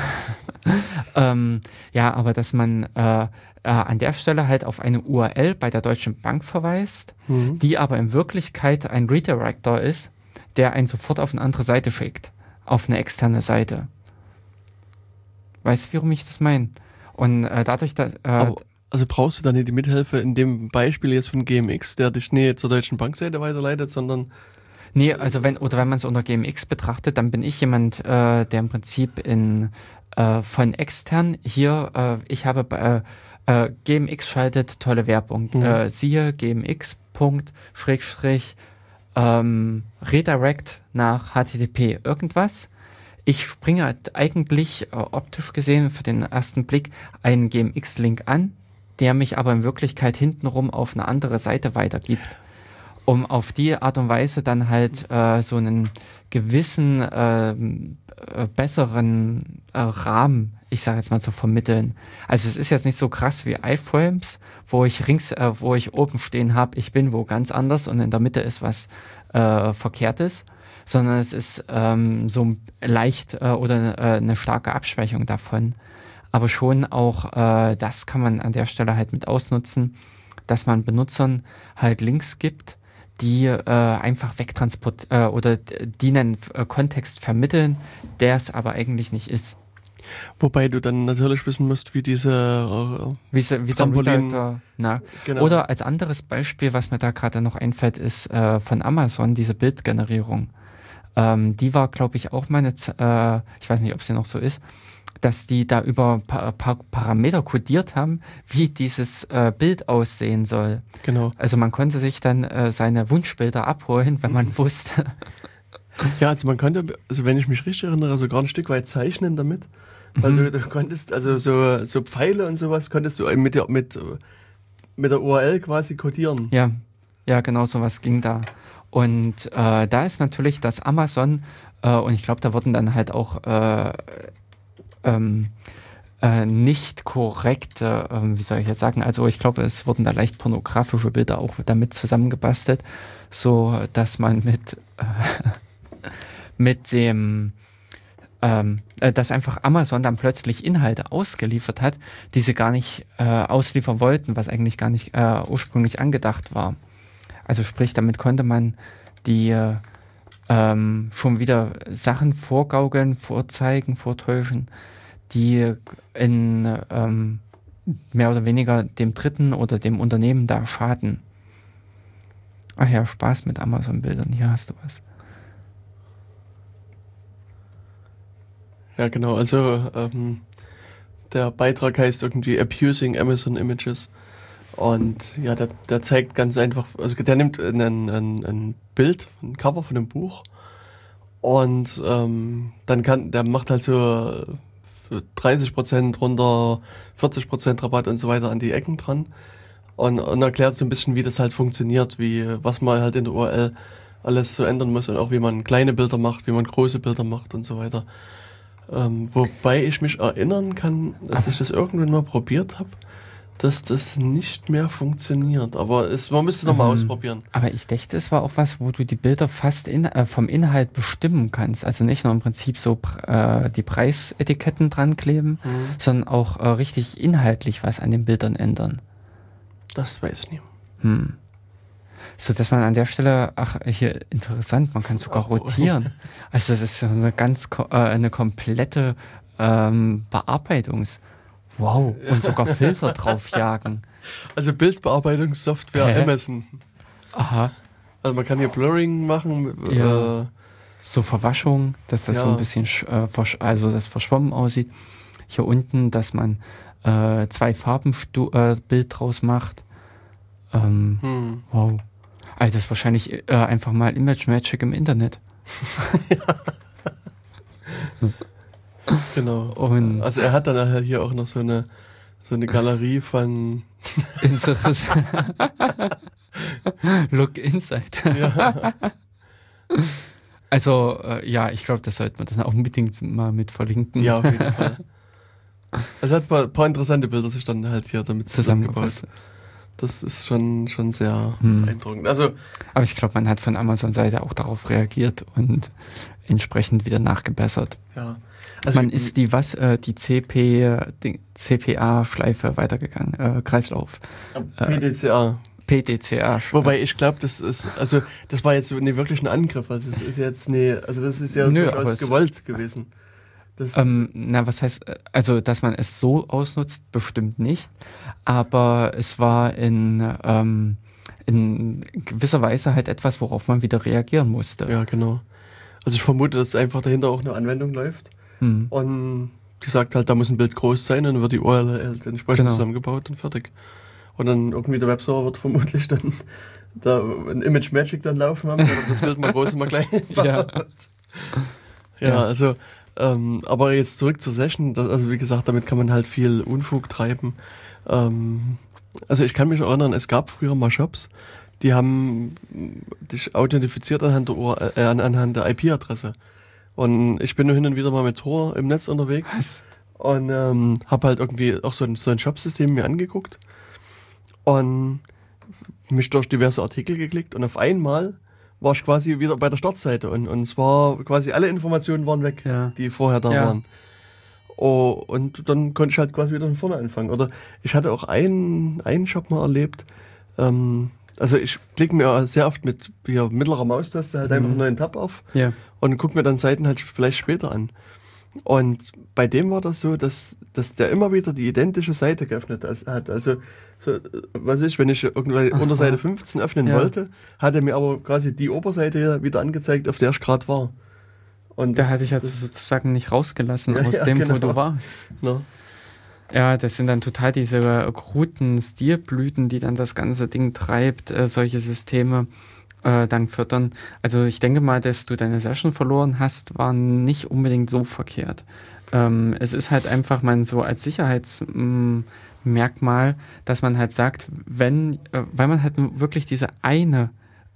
aber dass man an der Stelle halt auf eine URL bei der Deutschen Bank verweist, die aber in Wirklichkeit ein Redirector ist, der einen sofort auf eine andere Seite schickt, auf eine externe Seite. Weißt du, warum ich das meine? Und dadurch, dass... Also brauchst du dann nicht die Mithilfe in dem Beispiel jetzt von GMX, der dich nicht zur Deutschen Bankseite weiterleitet, sondern... Nee, also wenn man es unter GMX betrachtet, dann bin ich jemand, der im Prinzip von extern hier, ich habe GMX schaltet tolle Werbung. Siehe GMX Redirect nach HTTP irgendwas. Ich springe eigentlich optisch gesehen für den ersten Blick einen GMX-Link an, der mich aber in Wirklichkeit hintenrum auf eine andere Seite weitergibt, um auf die Art und Weise dann halt so einen gewissen besseren Rahmen, ich sage jetzt mal, zu vermitteln. Also es ist jetzt nicht so krass wie iFrames, wo ich oben stehen habe, ich bin wo ganz anders und in der Mitte ist was Verkehrtes, sondern es ist so leicht oder eine starke Abschwächung davon. Aber schon auch das kann man an der Stelle halt mit ausnutzen, dass man Benutzern halt Links gibt, die einfach oder die einen Kontext vermitteln, der es aber eigentlich nicht ist. Wobei du dann natürlich wissen musst, wie diese Trampolin... Genau. Oder als anderes Beispiel, was mir da gerade noch einfällt, ist von Amazon, diese Bildgenerierung. Die war, glaube ich, auch mal ich weiß nicht, ob sie noch so ist, dass die da über Parameter kodiert haben, wie dieses Bild aussehen soll. Genau. Also man konnte sich dann seine Wunschbilder abholen, wenn man wusste. Ja, also man konnte, also wenn ich mich richtig erinnere, sogar ein Stück weit zeichnen damit, weil du konntest, also so Pfeile und sowas konntest du mit der URL quasi codieren. Ja, genau sowas ging da. Und da ist natürlich das Amazon, und ich glaube, da wurden dann halt auch nicht korrekte, wie soll ich jetzt sagen, also ich glaube, es wurden da leicht pornografische Bilder auch damit zusammengebastelt, so dass man mit dem dass einfach Amazon dann plötzlich Inhalte ausgeliefert hat, die sie gar nicht ausliefern wollten, was eigentlich gar nicht ursprünglich angedacht war. Also sprich, damit konnte man die schon wieder Sachen vorgaukeln, vorzeigen, vortäuschen, die in mehr oder weniger dem Dritten oder dem Unternehmen da schaden. Ach ja, Spaß mit Amazon-Bildern, hier hast du was. Ja, genau, also der Beitrag heißt irgendwie Abusing Amazon Images und ja, der zeigt ganz einfach, also der nimmt ein Bild, ein Cover von einem Buch und der macht halt so für 30% runter, 40% Rabatt und so weiter an die Ecken dran und erklärt so ein bisschen, wie das halt funktioniert, was man halt in der URL alles so ändern muss und auch wie man kleine Bilder macht, wie man große Bilder macht und so weiter. Wobei ich mich erinnern kann, dass ich das irgendwann mal probiert habe, dass das nicht mehr funktioniert. Aber man müsste es nochmal ausprobieren. Aber ich dachte, es war auch was, wo du die Bilder fast vom Inhalt bestimmen kannst. Also nicht nur im Prinzip so die Preisetiketten dran kleben, sondern auch richtig inhaltlich was an den Bildern ändern. Das weiß ich nicht. So, dass man an der Stelle, hier interessant, man kann sogar rotieren. Also das ist so eine komplette Wow, und sogar Filter draufjagen. Also Bildbearbeitungssoftware Amazon. Aha. Also man kann hier Blurring machen. So Verwaschung, dass das so ein bisschen also das verschwommen aussieht. Hier unten, dass man 2 Farben Bild draus macht. Wow. Also das ist wahrscheinlich einfach mal Image Magic im Internet. Genau. Und also er hat dann halt hier auch noch so eine Galerie von Look Inside. Ja. Also ich glaube, das sollte man dann auch unbedingt mal mit verlinken. Ja, auf jeden Fall. Also hat ein paar interessante Bilder sich dann halt hier damit zusammengebaut. Das ist schon sehr beeindruckend. Also, aber ich glaube, man hat von Amazon-Seite auch darauf reagiert und entsprechend wieder nachgebessert. Ja. Also man ist die CPA-Schleife weitergegangen, Kreislauf. PDCA. Wobei ich glaube, das war jetzt nicht wirklich ein Angriff. Also es ist jetzt das ist ja durchaus gewollt gewesen. Was heißt, also dass man es so ausnutzt, bestimmt nicht. Aber es war in gewisser Weise halt etwas, worauf man wieder reagieren musste. Ja, genau. Also ich vermute, dass einfach dahinter auch eine Anwendung läuft. Und die sagt halt, da muss ein Bild groß sein und dann wird die URL halt entsprechend zusammengebaut und fertig. Und dann irgendwie der Webserver wird vermutlich dann da ein Image Magic dann laufen haben, und das Bild mal groß und mal klein baut. Ja, also aber jetzt zurück zur Session, also wie gesagt, damit kann man halt viel Unfug treiben. Also ich kann mich erinnern, es gab früher mal Shops, die haben dich authentifiziert anhand der IP-Adresse. Und ich bin nur hin und wieder mal mit Tor im Netz unterwegs. Was? Und habe halt irgendwie auch so ein Shop-System mir angeguckt und mich durch diverse Artikel geklickt und auf einmal war ich quasi wieder bei der Startseite und es war quasi alle Informationen waren weg, die vorher da waren. Oh, und dann konnte ich halt quasi wieder von vorne anfangen. Oder ich hatte auch einen Shop mal erlebt, also ich klicke mir sehr oft mit mittlerer Maustaste halt einfach einen neuen Tab auf und gucke mir dann Seiten halt vielleicht später an. Und bei dem war das so, dass der immer wieder die identische Seite geöffnet hat. Also, so, was weiß ich, wenn ich irgendwie unter Seite 15 öffnen wollte, hat er mir aber quasi die Oberseite wieder angezeigt, auf der ich gerade war. Und da hatte ich also sozusagen nicht rausgelassen aus dem, wo du warst. No. Ja, das sind dann total diese kruden Stilblüten, die dann das ganze Ding treibt, solche Systeme dann fördern. Also ich denke mal, dass du deine Session verloren hast, war nicht unbedingt so verkehrt. Es ist halt einfach mal so als Sicherheitsmerkmal, dass man halt sagt, weil man halt wirklich dieses eine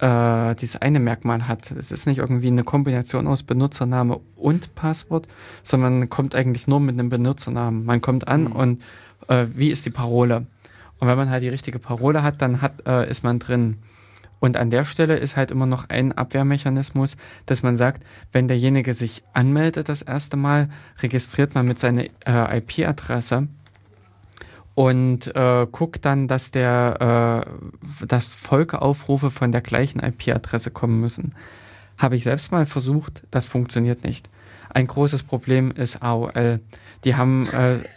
Merkmal hat. Es ist nicht irgendwie eine Kombination aus Benutzername und Passwort, sondern man kommt eigentlich nur mit einem Benutzernamen. Man kommt an und wie ist die Parole? Und wenn man halt die richtige Parole hat, dann ist man drin. Und an der Stelle ist halt immer noch ein Abwehrmechanismus, dass man sagt, wenn derjenige sich anmeldet das erste Mal, registriert man mit seiner IP-Adresse und guckt dann, dass Folgeaufrufe von der gleichen IP-Adresse kommen müssen. Habe ich selbst mal versucht, das funktioniert nicht. Ein großes Problem ist AOL. Die haben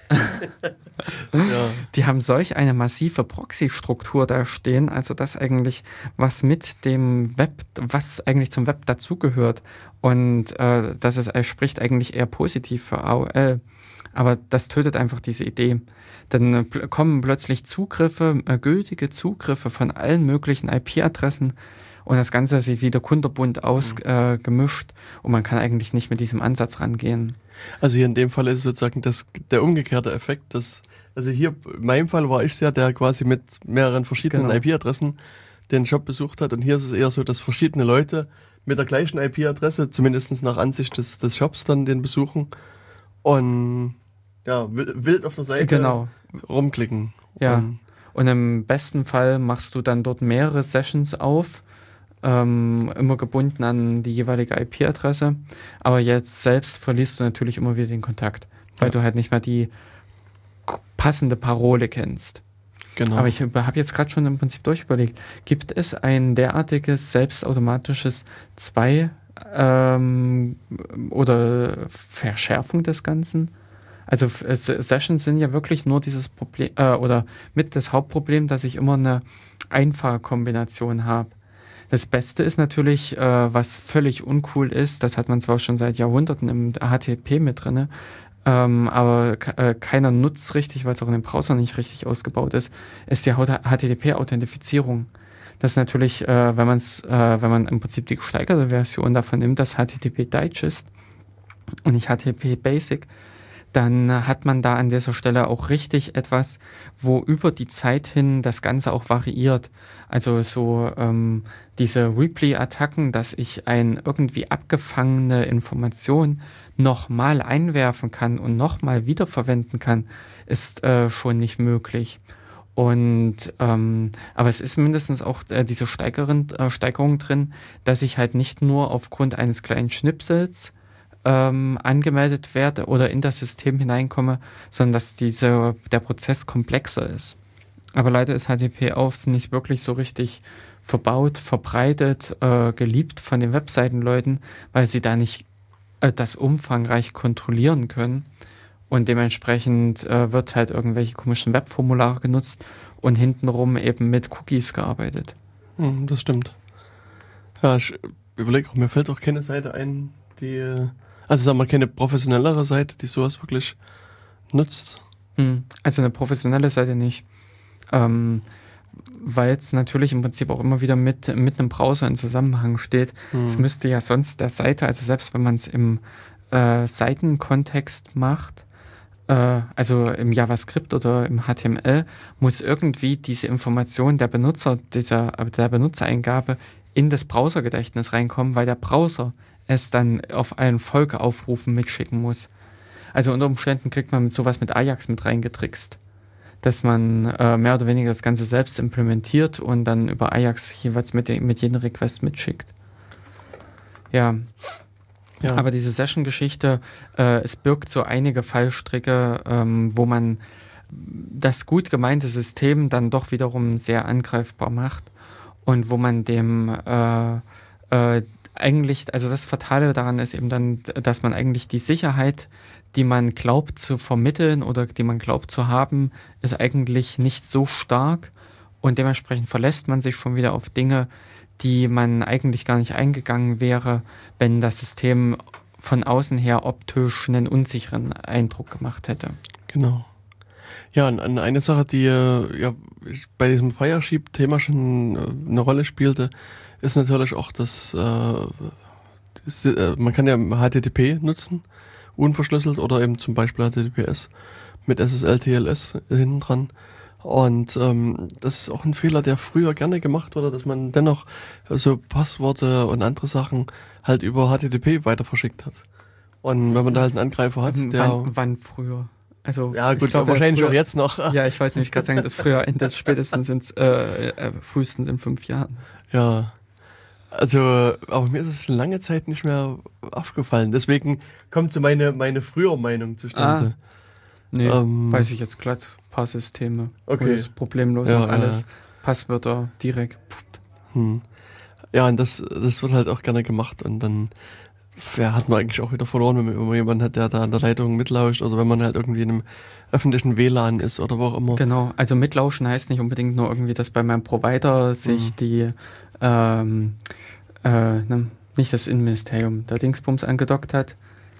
die haben solch eine massive Proxy-Struktur da stehen, also das eigentlich, was eigentlich zum Web dazugehört. Und spricht eigentlich eher positiv für AOL. Aber das tötet einfach diese Idee. Dann kommen plötzlich gültige Zugriffe von allen möglichen IP-Adressen und das Ganze sieht wieder kunterbunt ausgemischt und man kann eigentlich nicht mit diesem Ansatz rangehen. Also hier in dem Fall ist es sozusagen der umgekehrte Effekt, also hier in meinem Fall war ich der quasi mit mehreren verschiedenen IP-Adressen den Shop besucht hat, und hier ist es eher so, dass verschiedene Leute mit der gleichen IP-Adresse, zumindest nach Ansicht des Shops, dann den besuchen und ja, wild auf der Seite rumklicken. Ja, und im besten Fall machst du dann dort mehrere Sessions auf, immer gebunden an die jeweilige IP-Adresse, aber jetzt selbst verlierst du natürlich immer wieder den Kontakt, weil du halt nicht mehr die passende Parole kennst. Genau. Aber ich habe jetzt gerade schon im Prinzip durchüberlegt, gibt es ein derartiges selbstautomatisches oder Verschärfung des Ganzen? Also Sessions sind ja wirklich nur dieses Problem oder mit das Hauptproblem, dass ich immer eine Einfahrkombination habe. Das Beste ist natürlich, was völlig uncool ist, das hat man zwar schon seit Jahrhunderten im HTTP mit drin, aber keiner nutzt richtig, weil es auch in dem Browser nicht richtig ausgebaut ist die HTTP-Authentifizierung. Das ist natürlich, wenn man im Prinzip die gesteigerte Version davon nimmt, das HTTP Digest und nicht HTTP Basic, dann hat man da an dieser Stelle auch richtig etwas, wo über die Zeit hin das Ganze auch variiert. Also so diese Replay-Attacken, dass ich irgendwie abgefangene Information nochmal einwerfen kann und nochmal wiederverwenden kann, ist schon nicht möglich. Und aber es ist mindestens auch diese Steigerung drin, dass ich halt nicht nur aufgrund eines kleinen Schnipsels angemeldet werde oder in das System hineinkomme, sondern dass der Prozess komplexer ist. Aber leider ist HTTP-Auth nicht wirklich so richtig verbaut, verbreitet, geliebt von den Webseitenleuten, weil sie da nicht das umfangreich kontrollieren können. Und dementsprechend wird halt irgendwelche komischen Webformulare genutzt und hintenrum eben mit Cookies gearbeitet. Das stimmt. Ja, ich überlege auch, mir fällt auch keine Seite ein, die, also sagen wir keine professionellere Seite, die sowas wirklich nutzt. Also eine professionelle Seite nicht. Weil es natürlich im Prinzip auch immer wieder mit einem Browser in Zusammenhang steht. Es müsste ja sonst der Seite, also selbst wenn man es im Seitenkontext macht, also im JavaScript oder im HTML, muss irgendwie diese Information der Benutzereingabe in das Browsergedächtnis reinkommen, weil der Browser es dann auf einen Folgeaufrufen mitschicken muss. Also unter Umständen kriegt man mit sowas mit Ajax mit reingetrickst, dass man mehr oder weniger das Ganze selbst implementiert und dann über Ajax jeweils mit jedem Request mitschickt. Ja. Aber diese Session-Geschichte, es birgt so einige Fallstricke, wo man das gut gemeinte System dann doch wiederum sehr angreifbar macht und wo man dem eigentlich, also das Fatale daran ist eben dann, dass man eigentlich die Sicherheit, die man glaubt zu vermitteln oder die man glaubt zu haben, ist eigentlich nicht so stark und dementsprechend verlässt man sich schon wieder auf Dinge, die man eigentlich gar nicht eingegangen wäre, wenn das System von außen her optisch einen unsicheren Eindruck gemacht hätte. Genau. Ja, und eine Sache, die bei diesem Firesheep-Thema schon eine Rolle spielte, ist natürlich auch, dass man kann ja HTTP nutzen, unverschlüsselt, oder eben zum Beispiel HTTPS mit SSL, TLS hinten dran. Und das ist auch ein Fehler, der früher gerne gemacht wurde, dass man dennoch so Passworte und andere Sachen halt über HTTP weiter verschickt hat. Und wenn man da halt einen Angreifer hat, der... Wann früher? Also, ja gut, wahrscheinlich auch jetzt noch. Ja, ich wollte nämlich gerade sagen, das früher endet spätestens frühestens in 5 Jahren. Ja, also, aber mir ist es schon lange Zeit nicht mehr aufgefallen. Deswegen kommt so meine frühere Meinung zustande. Nee, weiß ich jetzt glatt. Paar-Systeme. Okay. Ist problemlos und alles. Passwörter direkt. Ja, und das wird halt auch gerne gemacht und dann hat man eigentlich auch wieder verloren, wenn man jemanden hat, der da an der Leitung mitlauscht oder wenn man halt irgendwie in einem öffentlichen WLAN ist oder wo auch immer. Genau, also mitlauschen heißt nicht unbedingt nur irgendwie, dass bei meinem Provider sich die nicht das Innenministerium der Dingsbums angedockt hat,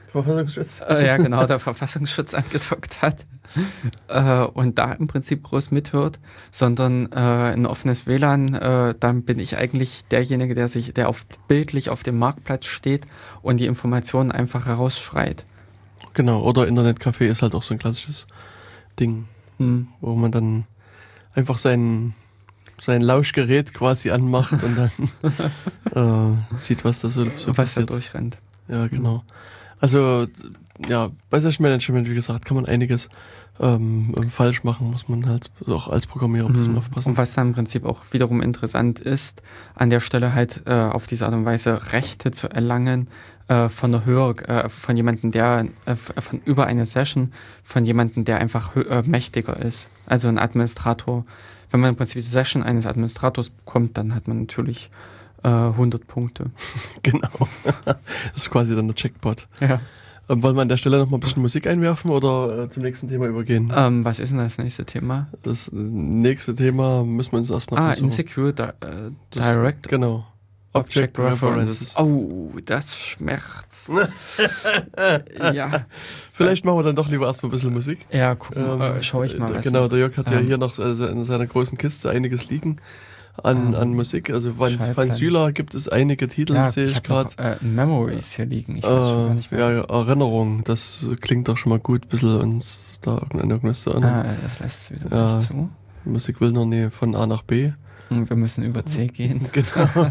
Verfassungsschutz. Ja, genau, der Verfassungsschutz angedockt hat und da im Prinzip groß mithört, sondern ein offenes WLAN, dann bin ich eigentlich derjenige, der bildlich auf dem Marktplatz steht und die Informationen einfach herausschreit. Genau, oder Internetcafé ist halt auch so ein klassisches Ding, wo man dann einfach sein Lauschgerät quasi anmacht und dann sieht, was da so was da passiert. durchrennt. Ja, genau. Also, ja, bei Session Management, wie gesagt, kann man einiges falsch machen, muss man halt auch als Programmierer ein bisschen aufpassen. Und was dann im Prinzip auch wiederum interessant ist, an der Stelle halt auf diese Art und Weise Rechte zu erlangen von jemandem, der von über eine Session, von jemandem, der einfach mächtiger ist. Also ein Administrator. Wenn man im Prinzip die Session eines Administrators bekommt, dann hat man natürlich 100 Punkte. Genau. Das ist quasi dann der Checkpot. Ja. Wollen wir an der Stelle noch mal ein bisschen Musik einwerfen oder zum nächsten Thema übergehen? Was ist denn das nächste Thema? Das nächste Thema müssen wir uns erst noch Insecure Direct. Genau. Object References. Oh, das schmerzt. Ja. Vielleicht machen wir dann doch lieber erstmal ein bisschen Musik. Ja, schaue ich mal. Genau, der Jörg hat ja hier noch in seiner großen Kiste einiges liegen an Musik. Also von Sylar gibt es einige Titel, sehe ich gerade. Memories hier liegen. Ich weiß schon gar nicht mehr. Ja, Erinnerung, das klingt doch schon mal gut, ein bisschen uns da an irgendwas zu erinnern. Das lässt es wieder nicht zu. Musik will nur Nähe von A nach B. Wir müssen über C gehen. Genau.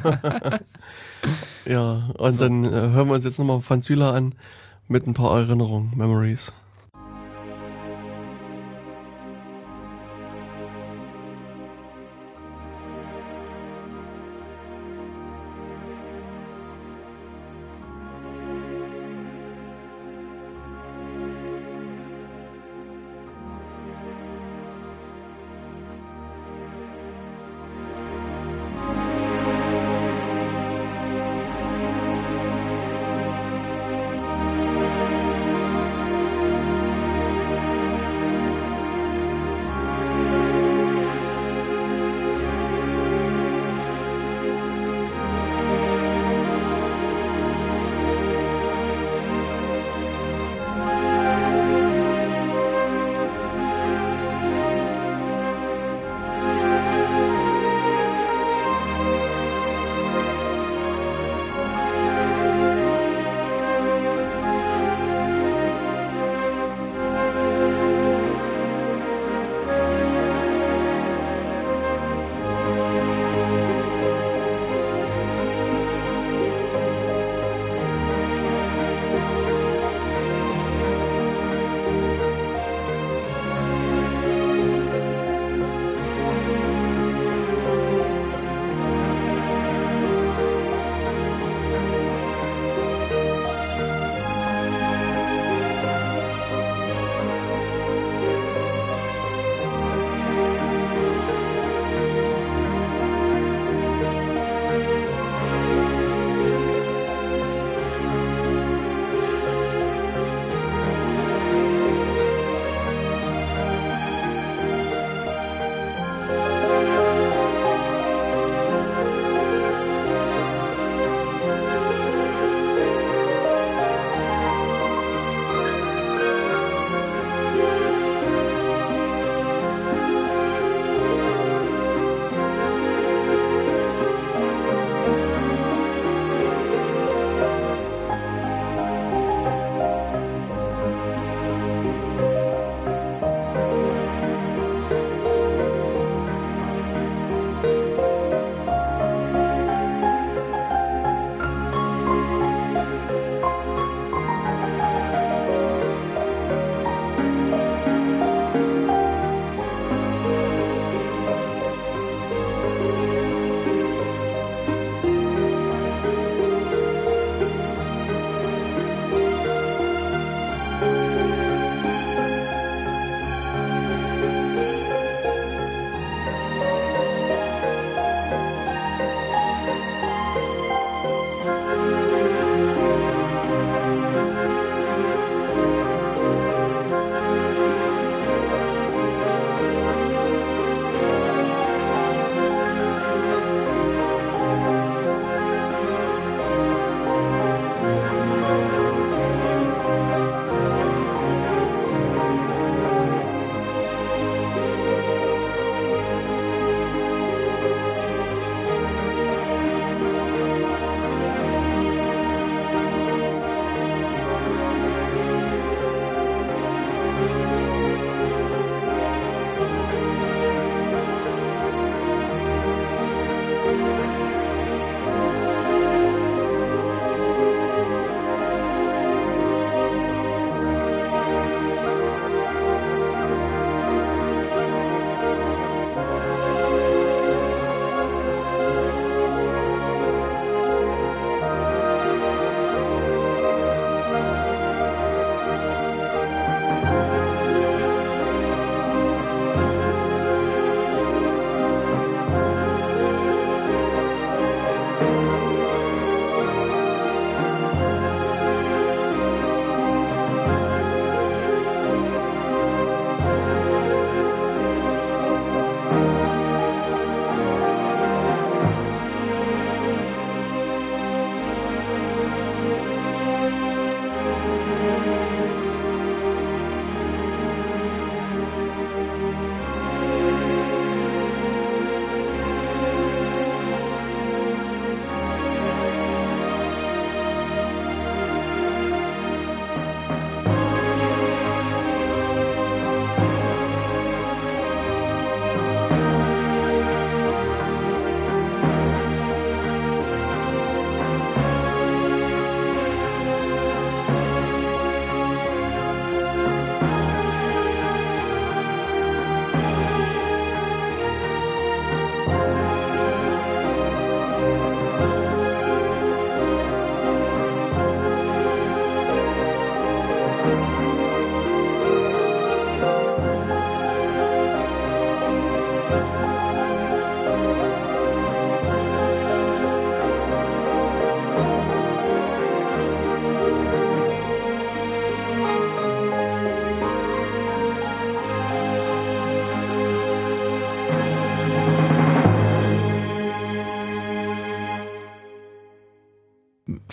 Ja, und dann hören wir uns jetzt nochmal Van Sylar an mit ein paar Erinnerungen, Memories.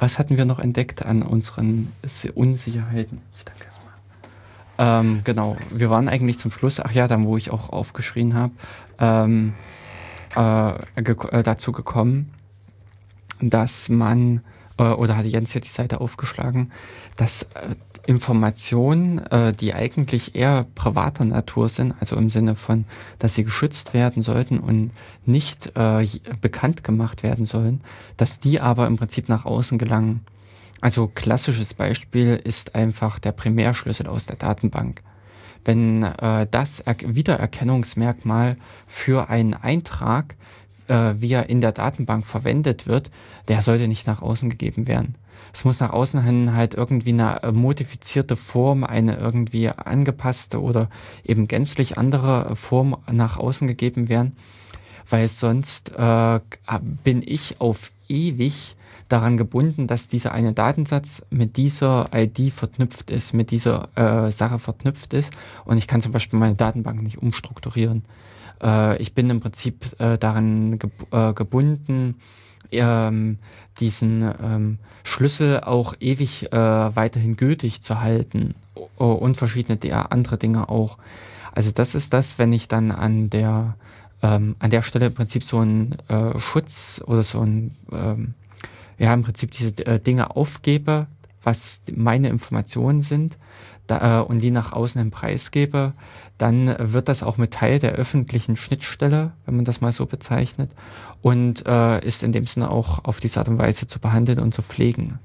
was hatten wir noch entdeckt an unseren Unsicherheiten? Ich danke erstmal. Genau, wir waren eigentlich zum Schluss, dann wo ich auch aufgeschrien habe, dazu gekommen, dass man, oder hatte Jens ja die Seite aufgeschlagen, dass Informationen, die eigentlich eher privater Natur sind, also im Sinne von, dass sie geschützt werden sollten und nicht bekannt gemacht werden sollen, dass die aber im Prinzip nach außen gelangen. Also klassisches Beispiel ist einfach der Primärschlüssel aus der Datenbank. Wenn das Wiedererkennungsmerkmal für einen Eintrag, wie er in der Datenbank verwendet wird, der sollte nicht nach außen gegeben werden. Es muss nach außen hin halt irgendwie eine modifizierte Form, eine irgendwie angepasste oder eben gänzlich andere Form nach außen gegeben werden, weil sonst bin ich auf ewig daran gebunden, dass dieser eine Datensatz mit dieser ID verknüpft ist, mit dieser Sache verknüpft ist und ich kann zum Beispiel meine Datenbank nicht umstrukturieren. Ich bin im Prinzip daran gebunden, diesen Schlüssel auch ewig weiterhin gültig zu halten und verschiedene andere Dinge auch. Also das ist das, wenn ich dann an der Stelle im Prinzip so einen Schutz oder so ein im Prinzip diese Dinge aufgebe, was meine Informationen sind und die nach außen hin preisgebe, dann wird das auch mit Teil der öffentlichen Schnittstelle, wenn man das mal so bezeichnet, und ist in dem Sinne auch auf diese Art und Weise zu behandeln und zu pflegen.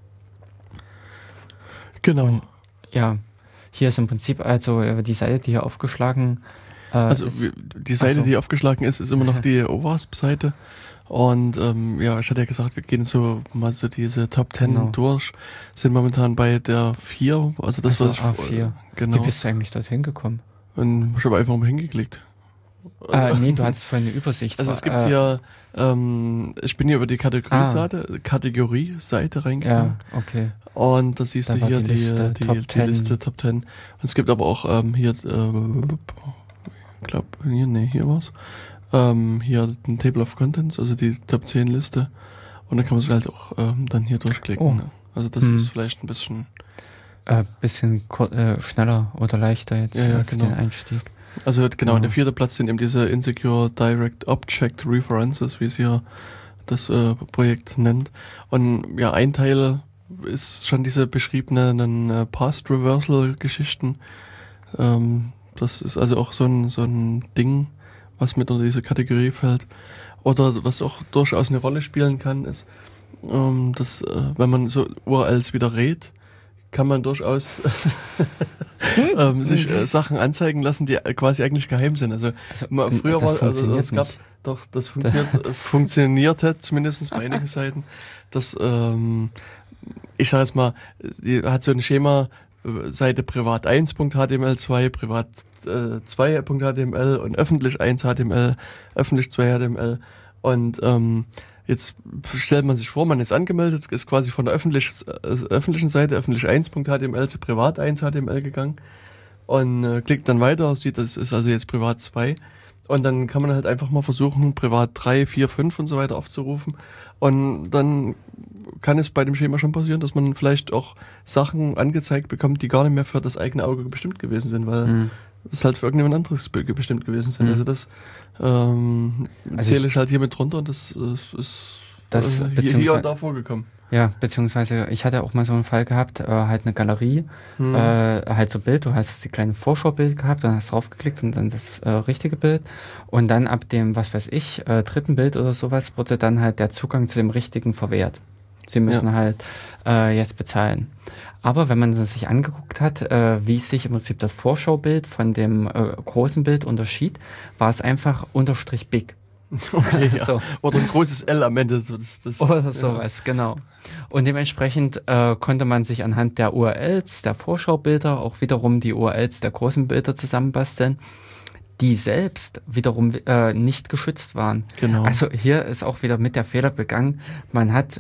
Genau. Und, ja, hier ist im Prinzip also die Seite, die hier aufgeschlagen ist. Die Seite, die aufgeschlagen ist immer noch die OWASP-Seite. Und ich hatte ja gesagt, wir gehen so mal so diese Top 10 durch, sind momentan bei der 4, also das also was ich A4. Genau. Wie bist du eigentlich dorthin gekommen? Und ich habe einfach mal hingeklickt. Nee, du hattest vorhin eine Übersicht. Also es gibt hier, ich bin hier über die Kategorie-Seite reingegangen. Ja, okay. Und da siehst du hier die Liste Top 10. Und es gibt aber auch hier, ich glaube, hier war's. Hier ein Table of Contents, also die Top 10 Liste. Und dann kann man sich halt auch dann hier durchklicken. Oh. Ne? Also das ist vielleicht ein bisschen... schneller oder leichter jetzt für genau. den Einstieg. Also genau, der 4. Platz sind eben diese Insecure Direct Object References, wie es hier das Projekt nennt. Und ja, ein Teil ist schon diese beschriebenen Past Reversal Geschichten. Das ist also auch so ein Ding, was mit unter diese Kategorie fällt. Oder was auch durchaus eine Rolle spielen kann, ist, dass wenn man so URLs widerrät, kann man durchaus sich Sachen anzeigen lassen, die quasi eigentlich geheim sind. Also früher das funktionierte zumindest bei einigen Seiten, dass ich sage jetzt mal, die hat so ein Schema, Seite privat 1.html, 2 privat 2.html und öffentlich 1.html, öffentlich 2.html und jetzt stellt man sich vor, man ist angemeldet, ist quasi von der öffentlichen Seite öffentlich 1.html zu privat 1.html gegangen und klickt dann weiter, sieht, das ist also jetzt privat 2 und dann kann man halt einfach mal versuchen, privat 3, 4, 5 und so weiter aufzurufen und dann kann es bei dem Schema schon passieren, dass man vielleicht auch Sachen angezeigt bekommt, die gar nicht mehr für das eigene Auge bestimmt gewesen sind, weil es halt für irgendjemand anderes bestimmt gewesen sind. Also das zähle ich halt hier mit drunter und das ist hier und da vorgekommen. Ja, beziehungsweise ich hatte auch mal so einen Fall gehabt, halt eine Galerie, halt so Bild, du hast die kleine Vorschaubild gehabt, dann hast du draufgeklickt und dann das richtige Bild und dann ab dem, was weiß ich, dritten Bild oder sowas, wurde dann halt der Zugang zu dem richtigen verwehrt. Sie müssen halt jetzt bezahlen. Aber wenn man sich angeguckt hat, wie sich im Prinzip das Vorschaubild von dem großen Bild unterschied, war es einfach unterstrich big. Okay, ja. So. Oder ein großes L am Ende. Oder sowas, genau. Und dementsprechend konnte man sich anhand der URLs, der Vorschaubilder, auch wiederum die URLs der großen Bilder zusammenbasteln, die selbst wiederum nicht geschützt waren. Genau. Also hier ist auch wieder mit der Fehler begangen, man hat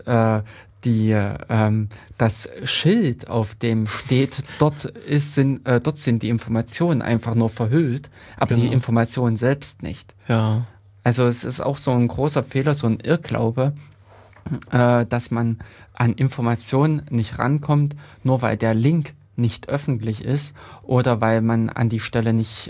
das Schild, auf dem steht, dort sind die Informationen einfach nur verhüllt, aber die Informationen selbst nicht. Ja. Also es ist auch so ein großer Fehler, so ein Irrglaube, dass man an Informationen nicht rankommt, nur weil der Link nicht öffentlich ist oder weil man an die Stelle nicht,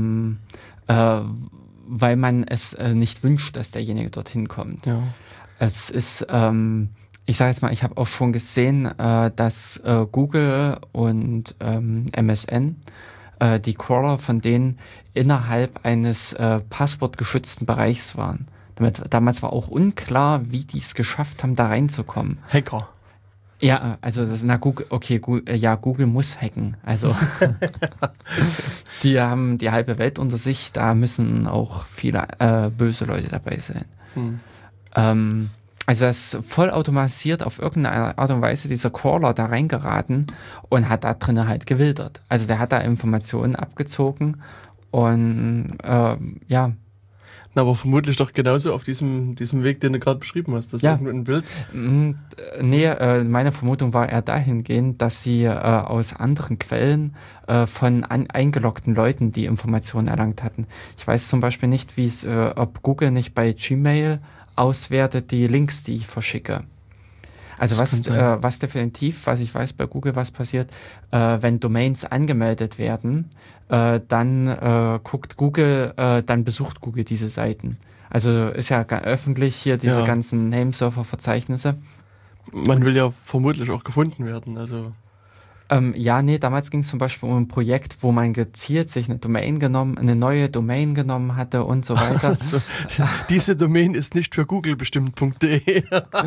weil man es nicht wünscht, dass derjenige dorthin kommt. Ja. Es ist, ich sage jetzt mal, ich habe auch schon gesehen, dass Google und MSN, die Crawler von denen innerhalb eines passwortgeschützten Bereichs waren. Damals war auch unklar, wie die es geschafft haben, da reinzukommen. Hacker. Ja, also Google muss hacken. Also die haben die halbe Welt unter sich, da müssen auch viele böse Leute dabei sein. Also das ist voll automatisiert auf irgendeine Art und Weise dieser Crawler da reingeraten und hat da drinnen halt gewildert. Also der hat da Informationen abgezogen und ja. Na, aber vermutlich doch genauso auf diesem Weg, den du gerade beschrieben hast. Das ist ein Bild. Nee, meine Vermutung war eher dahingehend, dass sie aus anderen Quellen von eingeloggten Leuten die Informationen erlangt hatten. Ich weiß zum Beispiel nicht, ob Google nicht bei Gmail auswertet die Links, die ich verschicke. Also was definitiv, was ich weiß bei Google, was passiert, wenn Domains angemeldet werden, dann guckt Google, dann besucht Google diese Seiten. Also ist ja öffentlich hier diese ganzen Nameserver-Verzeichnisse. Man will ja vermutlich auch gefunden werden, also... damals ging es zum Beispiel um ein Projekt, wo man gezielt sich eine neue Domain genommen hatte und so weiter. Also, diese Domain ist nicht für Google bestimmt.de.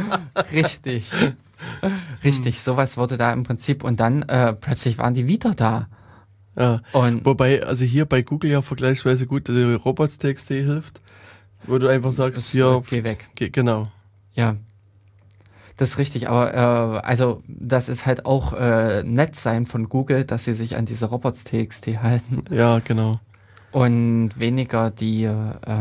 Richtig, sowas wurde da im Prinzip und dann plötzlich waren die wieder da. Ja. Wobei, also hier bei Google ja vergleichsweise gut die Robots.txt hilft, wo du einfach sagst, hier, geh weg. Genau. Ja. Das ist richtig, aber also das ist halt auch nett sein von Google, dass sie sich an diese Robots.txt halten. Ja, genau. Und weniger die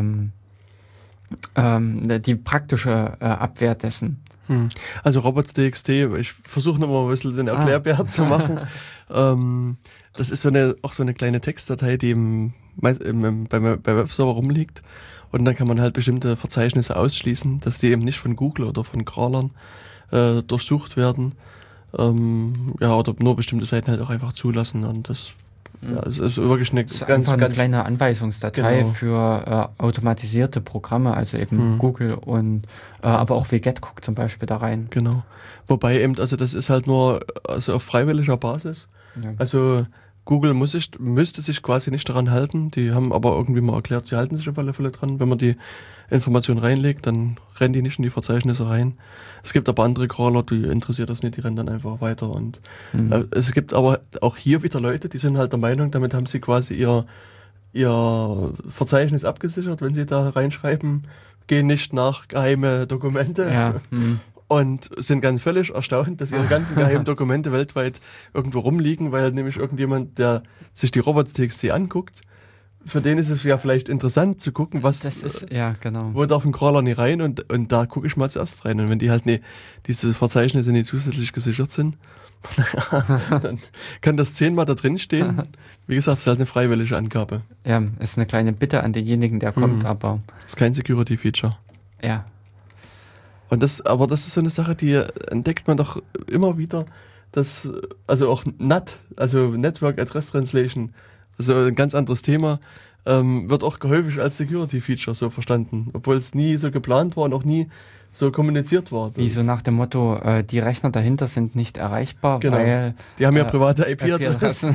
praktische Abwehr dessen. Also Robots.txt, ich versuche nochmal ein bisschen den Erklärbär zu machen. Das ist auch so eine kleine Textdatei, die bei Webserver rumliegt. Und dann kann man halt bestimmte Verzeichnisse ausschließen, dass die eben nicht von Google oder von Crawlern durchsucht werden. Oder nur bestimmte Seiten halt auch einfach zulassen. Und das es ist wirklich eine eine kleine Anweisungsdatei für automatisierte Programme, also eben Google und aber auch wget guckt zum Beispiel da rein. Genau. Wobei eben, also das ist halt nur auf freiwilliger Basis. Ja. Also Google müsste sich quasi nicht daran halten. Die haben aber irgendwie mal erklärt, sie halten sich auf alle Fälle dran. Wenn man die Information reinlegt, dann rennen die nicht in die Verzeichnisse rein. Es gibt aber andere Crawler, die interessiert das nicht, die rennen dann einfach weiter. Und es gibt aber auch hier wieder Leute, die sind halt der Meinung, damit haben sie quasi ihr Verzeichnis abgesichert, wenn sie da reinschreiben, gehen nicht nach geheime Dokumente. Ja. Und sind ganz völlig erstaunt, dass ihre ganzen geheimen Dokumente weltweit irgendwo rumliegen, weil nämlich irgendjemand, der sich die Robots.txt anguckt, für den ist es ja vielleicht interessant zu gucken, was das ist, ja, genau. Wo darf ein Crawler nicht rein und da gucke ich mal zuerst rein. Und wenn die halt diese Verzeichnisse nicht zusätzlich gesichert sind, dann kann das 10-mal da drin stehen. Wie gesagt, es ist halt eine freiwillige Angabe. Ja, ist eine kleine Bitte an denjenigen, der kommt, aber... Das ist kein Security-Feature. Ja. Aber das ist so eine Sache, die entdeckt man doch immer wieder, dass, also auch NAT, also Network Address Translation, also ein ganz anderes Thema, wird auch häufig als Security-Feature so verstanden, obwohl es nie so geplant war und auch nie so kommuniziert war. Wie so nach dem Motto, die Rechner dahinter sind nicht erreichbar, genau. Weil... Die haben ja private IP-Adressen.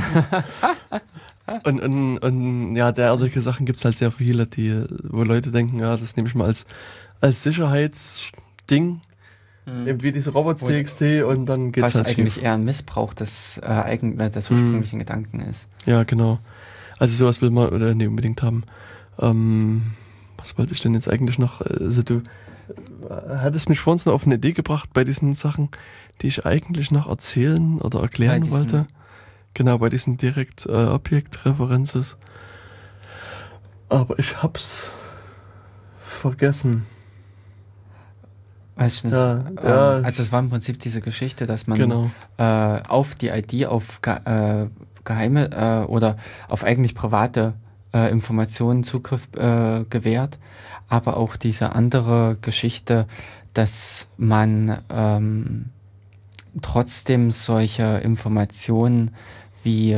und ja, derartige Sachen gibt es halt sehr viele, wo Leute denken, ja, das nehme ich mal als Sicherheitsding, eben wie diese Robots.txt und dann geht's halt was eigentlich schief. eher ein Missbrauch des ursprünglichen Gedanken ist. Ja, genau. Also sowas will man oder nicht unbedingt haben. Was wollte ich denn jetzt eigentlich noch? Also du hattest mich vorhin noch auf eine Idee gebracht bei diesen Sachen, die ich eigentlich noch erzählen oder erklären wollte. Genau, bei diesen direkt Object-References. Aber ich hab's vergessen. Weiß ich nicht. Ja. Also es war im Prinzip diese Geschichte, dass man auf die ID, auf geheime oder auf eigentlich private Informationen Zugriff gewährt, aber auch diese andere Geschichte, dass man trotzdem solche Informationen wie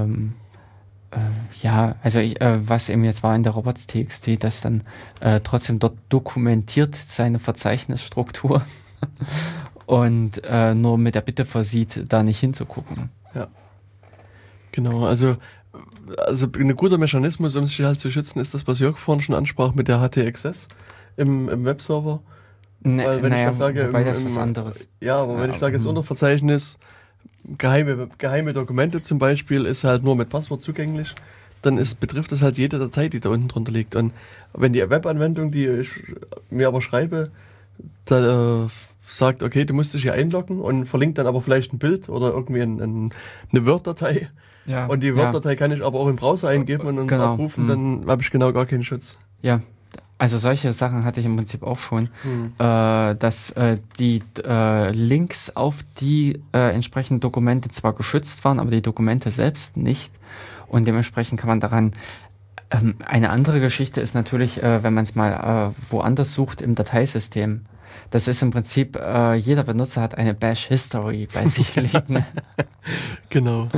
was eben jetzt war in der Robots.txt, das dann trotzdem dort dokumentiert seine Verzeichnisstruktur und nur mit der Bitte versieht, da nicht hinzugucken. Ja, genau. Also ein guter Mechanismus, um sich halt zu schützen, ist das, was Jörg vorhin schon ansprach mit der HT-Access im Webserver. Weil wenn ich das sage, das was anderes. Ja, aber wenn ich sage, das Unterverzeichnis geheime Dokumente zum Beispiel ist halt nur mit Passwort zugänglich, dann betrifft das halt jede Datei, die da unten drunter liegt. Und wenn die Webanwendung, die ich mir aber schreibe, da sagt, okay, du musst dich hier einloggen und verlinkt dann aber vielleicht ein Bild oder irgendwie eine Word-Datei. Ja, und die Word-Datei kann ich aber auch im Browser eingeben und abrufen, dann habe ich genau gar keinen Schutz. Ja, also solche Sachen hatte ich im Prinzip auch schon, dass die Links auf die entsprechenden Dokumente zwar geschützt waren, aber die Dokumente selbst nicht. Und dementsprechend kann man daran... eine andere Geschichte ist natürlich, wenn man es mal woanders sucht im Dateisystem. Das ist im Prinzip, jeder Benutzer hat eine Bash-History bei sich liegen. Genau.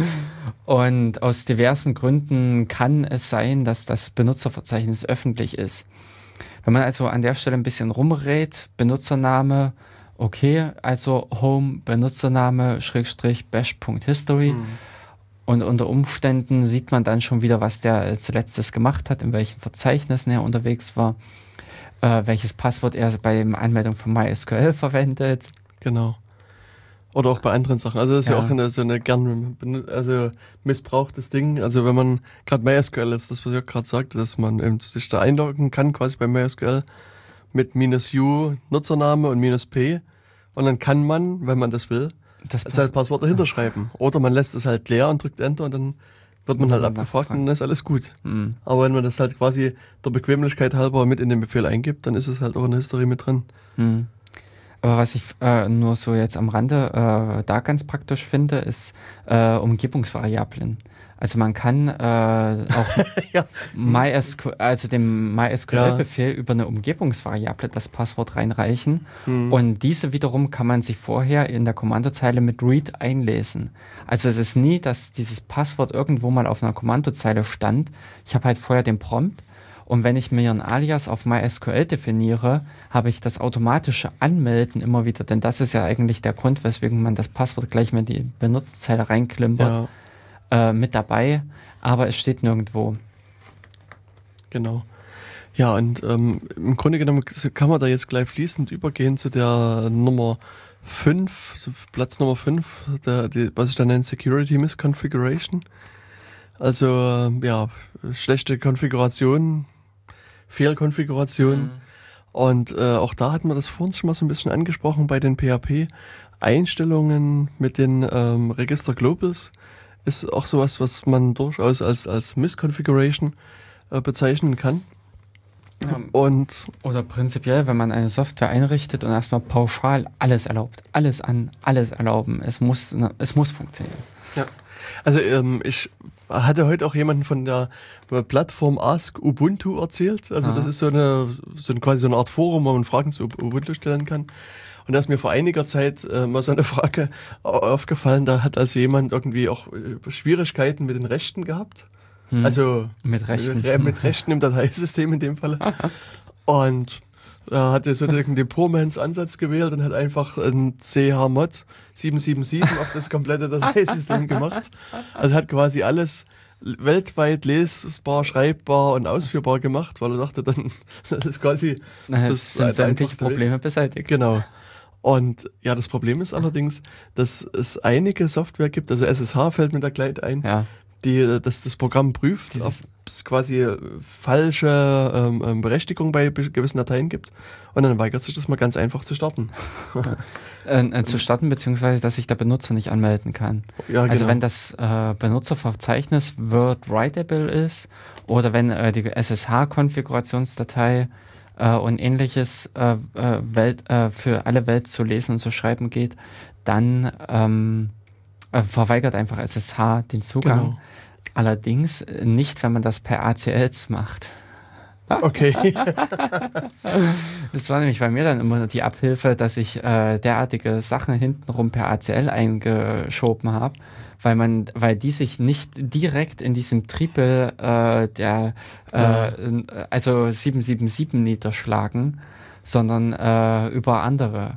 Und aus diversen Gründen kann es sein, dass das Benutzerverzeichnis öffentlich ist. Wenn man also an der Stelle ein bisschen rumrät, Benutzername, okay, also Home, Benutzername, / bash.history. Und unter Umständen sieht man dann schon wieder, was der zuletzt gemacht hat, in welchen Verzeichnissen er unterwegs war, welches Passwort er bei der Anmeldung von MySQL verwendet. Genau. Oder auch bei anderen Sachen. Also das ist ja auch so eine gern missbrauchtes Ding. Also wenn man gerade MySQL ist, das was ich gerade sagte, dass man eben sich da einloggen kann, quasi bei MySQL mit -u Nutzername und -p und dann kann man, wenn man das will, das Passwort dahinter schreiben. Oder man lässt es halt leer und drückt Enter und dann wird man halt abgefragt und dann ist alles gut. Aber wenn man das halt quasi der Bequemlichkeit halber mit in den Befehl eingibt, dann ist es halt auch in der Historie mit drin. Aber was ich nur so jetzt am Rande da ganz praktisch finde, ist Umgebungsvariablen. Also man kann auch dem MySQL-Befehl über eine Umgebungsvariable das Passwort reinreichen und diese wiederum kann man sich vorher in der Kommandozeile mit read einlesen. Also es ist nie, dass dieses Passwort irgendwo mal auf einer Kommandozeile stand. Ich habe halt vorher den Prompt und wenn ich mir ein Alias auf MySQL definiere, habe ich das automatische Anmelden immer wieder, denn das ist ja eigentlich der Grund, weswegen man das Passwort gleich mit in die Benutzerzeile reinklimpert. Mit dabei, aber es steht nirgendwo. Genau. Ja, und im Grunde genommen kann man da jetzt gleich fließend übergehen zu der Nummer 5, Platz Nummer 5, was ich da nenne, Security Misconfiguration. Also, schlechte Konfiguration, Fehlkonfiguration. Und auch da hatten wir das vorhin schon mal so ein bisschen angesprochen bei den PHP-Einstellungen mit den Register Globals. Ist auch sowas, was man durchaus als Misconfiguration bezeichnen kann. Oder prinzipiell, wenn man eine Software einrichtet und erstmal pauschal alles erlaubt. Alles erlauben. Es muss funktionieren. Ja. Also ich hatte heute auch jemanden von der Plattform Ask Ubuntu erzählt. Also das ist so quasi so eine Art Forum, wo man Fragen zu Ubuntu stellen kann. Und da ist mir vor einiger Zeit mal so eine Frage aufgefallen, da hat also jemand irgendwie auch Schwierigkeiten mit den Rechten gehabt. Also mit Rechten. Mit Rechten im Dateisystem in dem Fall. Und hatte sozusagen den Poor-Mans Ansatz gewählt und hat einfach ein chmod 777 auf das komplette Dateisystem gemacht. Also hat quasi alles weltweit lesbar, schreibbar und ausführbar gemacht, weil er dachte, dann das ist quasi das sind sämtliche Probleme beseitigt. Genau. Und ja, das Problem ist allerdings, dass es einige Software gibt, also SSH fällt mir da gleich ein, das Programm prüft, ob es quasi falsche Berechtigung bei gewissen Dateien gibt. Und dann weigert sich das mal ganz einfach zu starten. Zu starten, beziehungsweise, dass sich der Benutzer nicht anmelden kann. Ja, genau. Also wenn das Benutzerverzeichnis word-writable ist oder wenn die SSH-Konfigurationsdatei und ähnliches für alle Welt zu lesen und zu schreiben geht, dann verweigert einfach SSH den Zugang. Genau. Allerdings nicht, wenn man das per ACLs macht. Okay. Das war nämlich bei mir dann immer die Abhilfe, dass ich derartige Sachen hintenrum per ACL eingeschoben habe, weil die sich nicht direkt in diesem Triple also 777 niederschlagen, sondern über andere.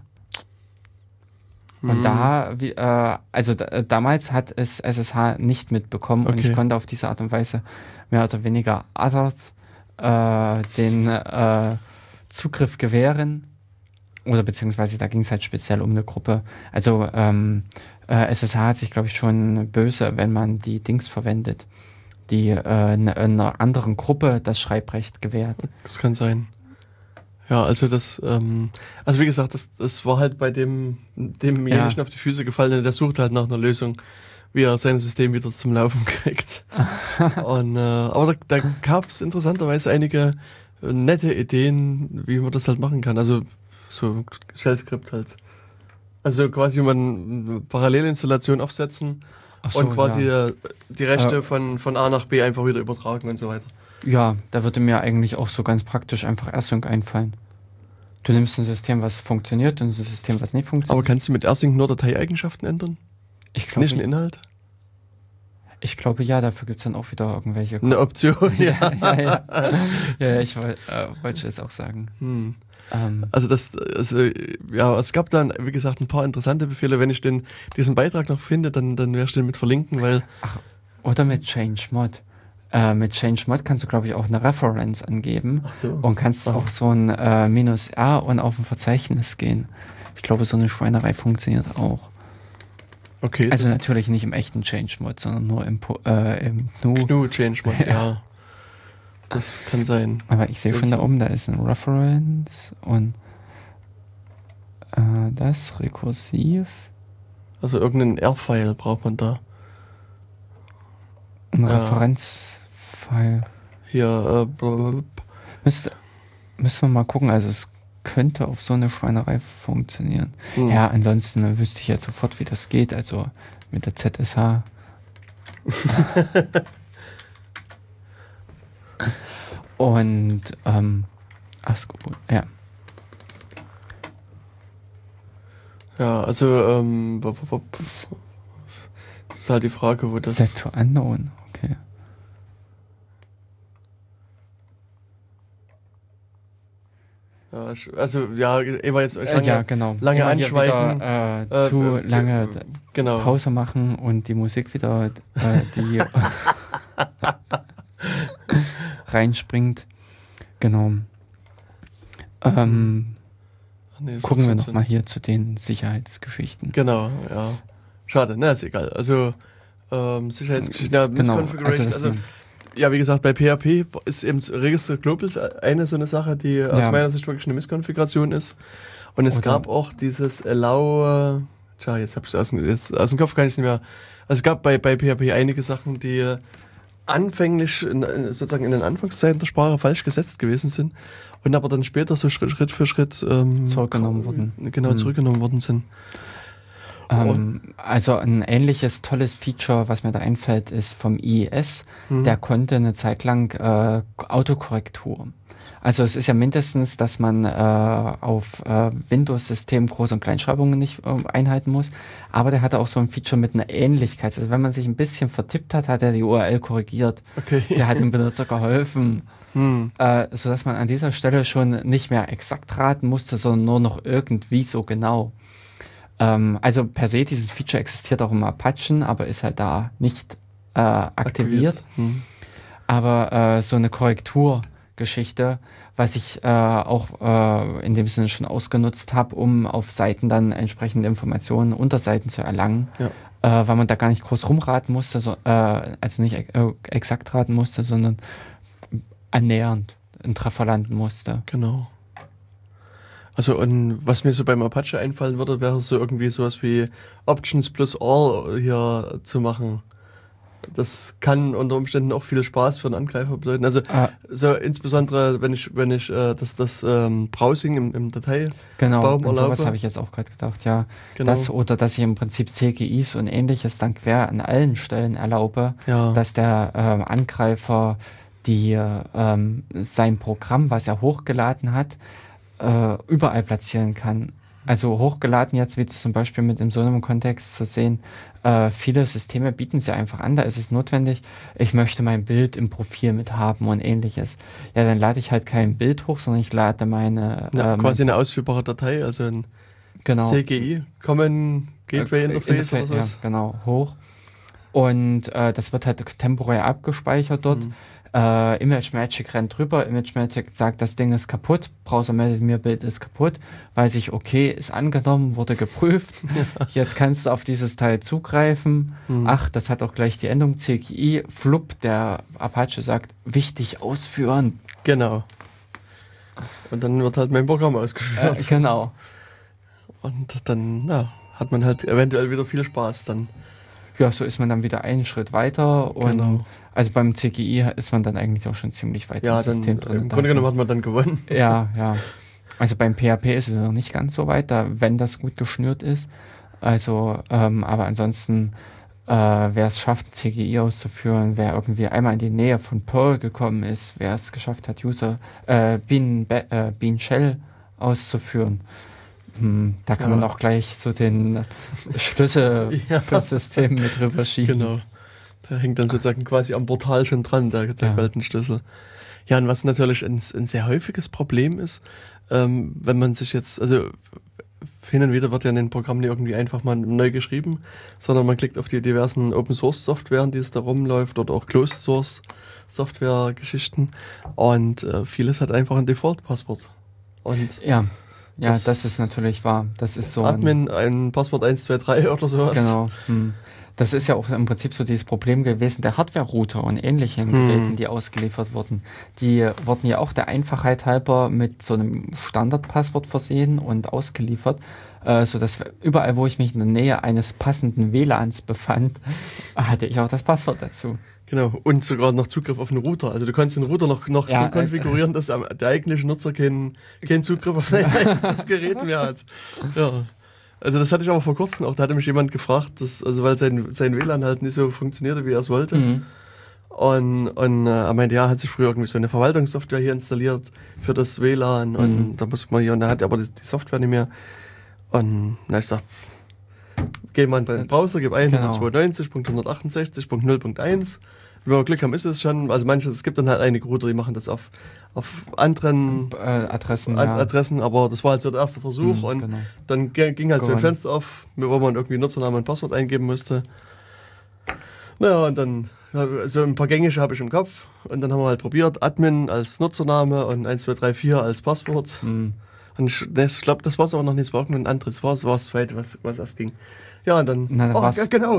Und damals hat es SSH nicht mitbekommen und ich konnte auf diese Art und Weise mehr oder weniger others den Zugriff gewähren. Oder beziehungsweise da ging es halt speziell um eine Gruppe. Also SSH hat sich, glaube ich, schon böse, wenn man die Dings verwendet, die einer anderen Gruppe das Schreibrecht gewährt. Das kann sein. Ja, also also wie gesagt, das war halt bei demjenigen auf die Füße gefallen, der sucht halt nach einer Lösung, wie er sein System wieder zum Laufen kriegt. Und, aber da gab es interessanterweise einige nette Ideen, wie man das halt machen kann. Also so Shell-Skript halt. Also quasi man eine Parallelinstallation aufsetzen und quasi die Rechte von A nach B einfach wieder übertragen und so weiter. Ja, da würde mir eigentlich auch so ganz praktisch einfach AirSync einfallen. Du nimmst ein System, was funktioniert und ein System, was nicht funktioniert. Aber kannst du mit AirSync nur Dateieigenschaften ändern? Ich glaube nicht den Inhalt? Ich glaube ja, dafür gibt es dann auch wieder irgendwelche... Eine Option, ja. Ja, ich wollte jetzt auch sagen. Also es gab dann, wie gesagt, ein paar interessante Befehle. Wenn ich diesen Beitrag noch finde, dann werde ich den mit verlinken, weil... Oder mit ChangeMod. Mit ChangeMod kannst du, glaube ich, auch eine Reference angeben und kannst auch so ein -R und auf ein Verzeichnis gehen. Ich glaube, so eine Schweinerei funktioniert auch. Okay. Also natürlich nicht im echten ChangeMod, sondern nur im GNU ChangeMod, ja. Das kann sein. Aber ich sehe schon da oben, da ist ein Reference und das rekursiv. Also irgendeinen R-File braucht man da. Ein Referenzfile. Hier, müssen wir mal gucken, also es könnte auf so eine Schweinerei funktionieren. Ja, ansonsten wüsste ich jetzt sofort, wie das geht, also mit der ZSH. Und ASCII, ja. Ja, also das ist halt die Frage, wo das... Set to unknown, okay. Ja, also ja, immer jetzt lange anschweigen. Zu lange genau. Pause machen und die Musik wieder die reinspringt. Genau. Gucken wir noch mal hier zu den Sicherheitsgeschichten. Genau, ja. Schade, ist egal. Also Sicherheitsgeschichten, ja, Misconfiguration, also ja, wie gesagt, bei PHP ist eben Register Globals eine so eine Sache, die aus meiner Sicht wirklich eine Misskonfiguration ist. Und es gab auch dieses Allow, jetzt habe ich es aus dem Kopf, kann ich es nicht mehr. Also es gab bei PHP einige Sachen, die anfänglich sozusagen in den Anfangszeiten der Sprache falsch gesetzt gewesen sind und aber dann später so Schritt für Schritt zurückgenommen wurden. Genau, zurückgenommen worden sind. Also ein ähnliches tolles Feature, was mir da einfällt, ist vom IIS. Der konnte eine Zeit lang Autokorrektur. Also es ist ja mindestens, dass man auf Windows-System Groß- und Kleinschreibungen nicht einhalten muss. Aber der hatte auch so ein Feature mit einer Ähnlichkeit. Also wenn man sich ein bisschen vertippt hat, hat er die URL korrigiert. Okay. Der hat dem Benutzer geholfen. Sodass man an dieser Stelle schon nicht mehr exakt raten musste, sondern nur noch irgendwie so genau. Also per se, dieses Feature existiert auch im Apachen, aber ist halt da nicht aktiviert. Aber so eine Korrekturgeschichte, was ich auch in dem Sinne schon ausgenutzt habe, um auf Seiten dann entsprechende Informationen, Unterseiten zu erlangen, weil man da gar nicht groß rumraten musste, also nicht exakt raten musste, sondern annähernd einen Treffer landen musste. Genau. Also und was mir so beim Apache einfallen würde, wäre so irgendwie sowas wie Options plus All hier zu machen. Das kann unter Umständen auch viel Spaß für einen Angreifer bedeuten. Also so insbesondere, wenn ich das Browsing im Dateibaum erlaube. Genau, sowas habe ich jetzt auch gerade gedacht, ja. Genau. Das oder dass ich im Prinzip CGIs und ähnliches dann quer an allen Stellen erlaube, dass der Angreifer sein Programm, was er hochgeladen hat, überall platzieren kann. Also hochgeladen jetzt, wie zum Beispiel mit in so einem Kontext zu sehen, viele Systeme bieten es ja einfach an, da ist es notwendig, ich möchte mein Bild im Profil mit haben und ähnliches. Ja, dann lade ich halt kein Bild hoch, sondern ich lade meine... quasi eine ausführbare Datei, also ein CGI, Common Gateway Interface oder sowas. Ja, genau, hoch. Und das wird halt temporär abgespeichert dort. ImageMagick rennt drüber, ImageMagick sagt, das Ding ist kaputt, Browser meldet mir, Bild ist kaputt, weiß ich, okay, ist angenommen, wurde geprüft, jetzt kannst du auf dieses Teil zugreifen, ach, das hat auch gleich die Endung CGI, flupp, der Apache sagt, wichtig ausführen. Genau. Und dann wird halt mein Programm ausgeführt. Genau. Und dann hat man halt eventuell wieder viel Spaß dann. Ja, so ist man dann wieder einen Schritt weiter und also beim CGI ist man dann eigentlich auch schon ziemlich weit im System drin. Im Grunde genommen hat man dann gewonnen. Ja. Also beim PHP ist es noch nicht ganz so weit, wenn das gut geschnürt ist. Also, aber ansonsten, wer es schafft, CGI auszuführen, wer irgendwie einmal in die Nähe von Perl gekommen ist, wer es geschafft hat, Bean Shell auszuführen, da kann man auch gleich so den Schlüssel fürs System mit rüber schieben. Genau. Der hängt dann sozusagen quasi am Portal schon dran, der goldene Schlüssel. Ja, und was natürlich ein sehr häufiges Problem ist, wenn man sich jetzt, also hin und wieder wird ja in den Programmen nicht irgendwie einfach mal neu geschrieben, sondern man klickt auf die diversen Open-Source-Softwaren, die es da rumläuft, oder auch Closed-Source-Software-Geschichten, und vieles hat einfach ein Default-Passwort. Und ja, das ist natürlich wahr. Das ist so Admin, ein Passwort 123 oder sowas. Genau. Das ist ja auch im Prinzip so dieses Problem gewesen der Hardware-Router und ähnlichen Geräten, die ausgeliefert wurden. Die wurden ja auch der Einfachheit halber mit so einem Standardpasswort versehen und ausgeliefert, sodass überall, wo ich mich in der Nähe eines passenden WLANs befand, hatte ich auch das Passwort dazu. Genau, und sogar noch Zugriff auf den Router. Also du kannst den Router noch so konfigurieren, dass der eigentliche Nutzer keinen Zugriff auf sein eigenes Gerät mehr hat. Ja. Also das hatte ich aber vor kurzem auch, da hatte mich jemand gefragt, weil sein WLAN halt nicht so funktionierte, wie er es wollte. Und er meinte, hat sich früher irgendwie so eine Verwaltungssoftware hier installiert für das WLAN und da muss man hier, und er hat aber die Software nicht mehr. Und ich sag, geh mal in den Browser, gib ein 192.168.0.1. Wenn wir Glück haben, ist es schon, also es gibt dann halt einige Router, die machen das auf anderen Adressen, aber das war halt so der erste Versuch und dann ging halt so ein Fenster auf, wo man irgendwie Nutzernamen und Passwort eingeben musste. Naja, und dann so ein paar Gängige habe ich im Kopf und dann haben wir halt probiert, Admin als Nutzername und 1234 als Passwort. Und ich glaube, das war es aber noch nicht, es war irgendein anderes, das war das zweite, was erst ging. Ja, und dann, dann waren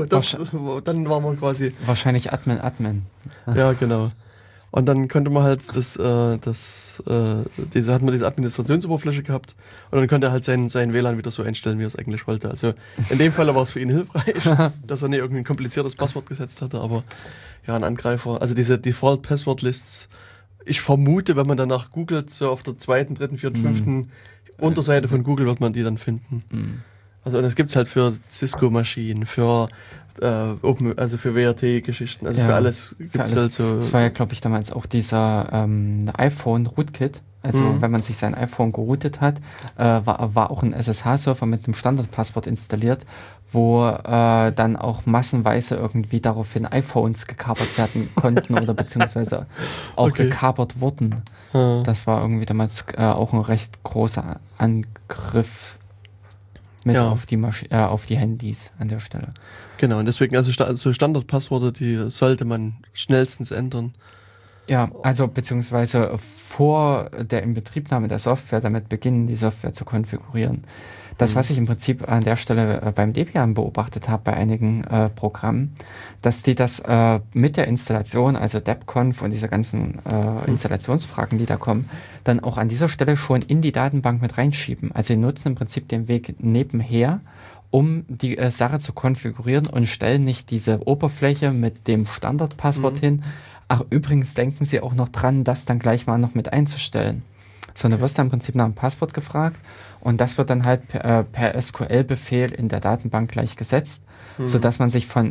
wir quasi... Wahrscheinlich Admin. Ja, genau. Und dann konnte man halt hat man diese Administrationsoberfläche gehabt und dann konnte er halt sein WLAN wieder so einstellen, wie er es eigentlich wollte. Also in dem Fall war es für ihn hilfreich, dass er nicht irgendein kompliziertes Passwort gesetzt hatte, aber ja, ein Angreifer, also diese Default-Passwort-Lists, ich vermute, wenn man danach googelt, so auf der 2., 3., 4., 5. Unterseite von Google wird man die dann finden. Also und das gibt's halt für Cisco-Maschinen, für für WRT-Geschichten, also für alles gibt's halt so. Das war ja, glaube ich, damals auch dieser iPhone-Rootkit. Also wenn man sich sein iPhone geroutet hat, war auch ein SSH-Server mit einem Standardpasswort installiert, wo dann auch massenweise irgendwie daraufhin iPhones gekapert werden konnten oder beziehungsweise auch gekapert wurden. Das war irgendwie damals auch ein recht großer Angriff auf die Handys an der Stelle. Genau, und deswegen, also so Standardpassworte, die sollte man schnellstens ändern. Ja, also beziehungsweise vor der Inbetriebnahme der Software damit beginnen, die Software zu konfigurieren. Das, was ich im Prinzip an der Stelle beim Debian beobachtet habe, bei einigen Programmen, dass die das mit der Installation, also debconf und diese ganzen Installationsfragen, die da kommen, dann auch an dieser Stelle schon in die Datenbank mit reinschieben. Also sie nutzen im Prinzip den Weg nebenher, um die Sache zu konfigurieren und stellen nicht diese Oberfläche mit dem Standardpasswort hin. Ach, übrigens denken sie auch noch dran, das dann gleich mal noch mit einzustellen. Sondern du wirst dann im Prinzip nach einem Passwort gefragt und das wird dann halt per SQL-Befehl in der Datenbank gleich gesetzt, sodass man sich von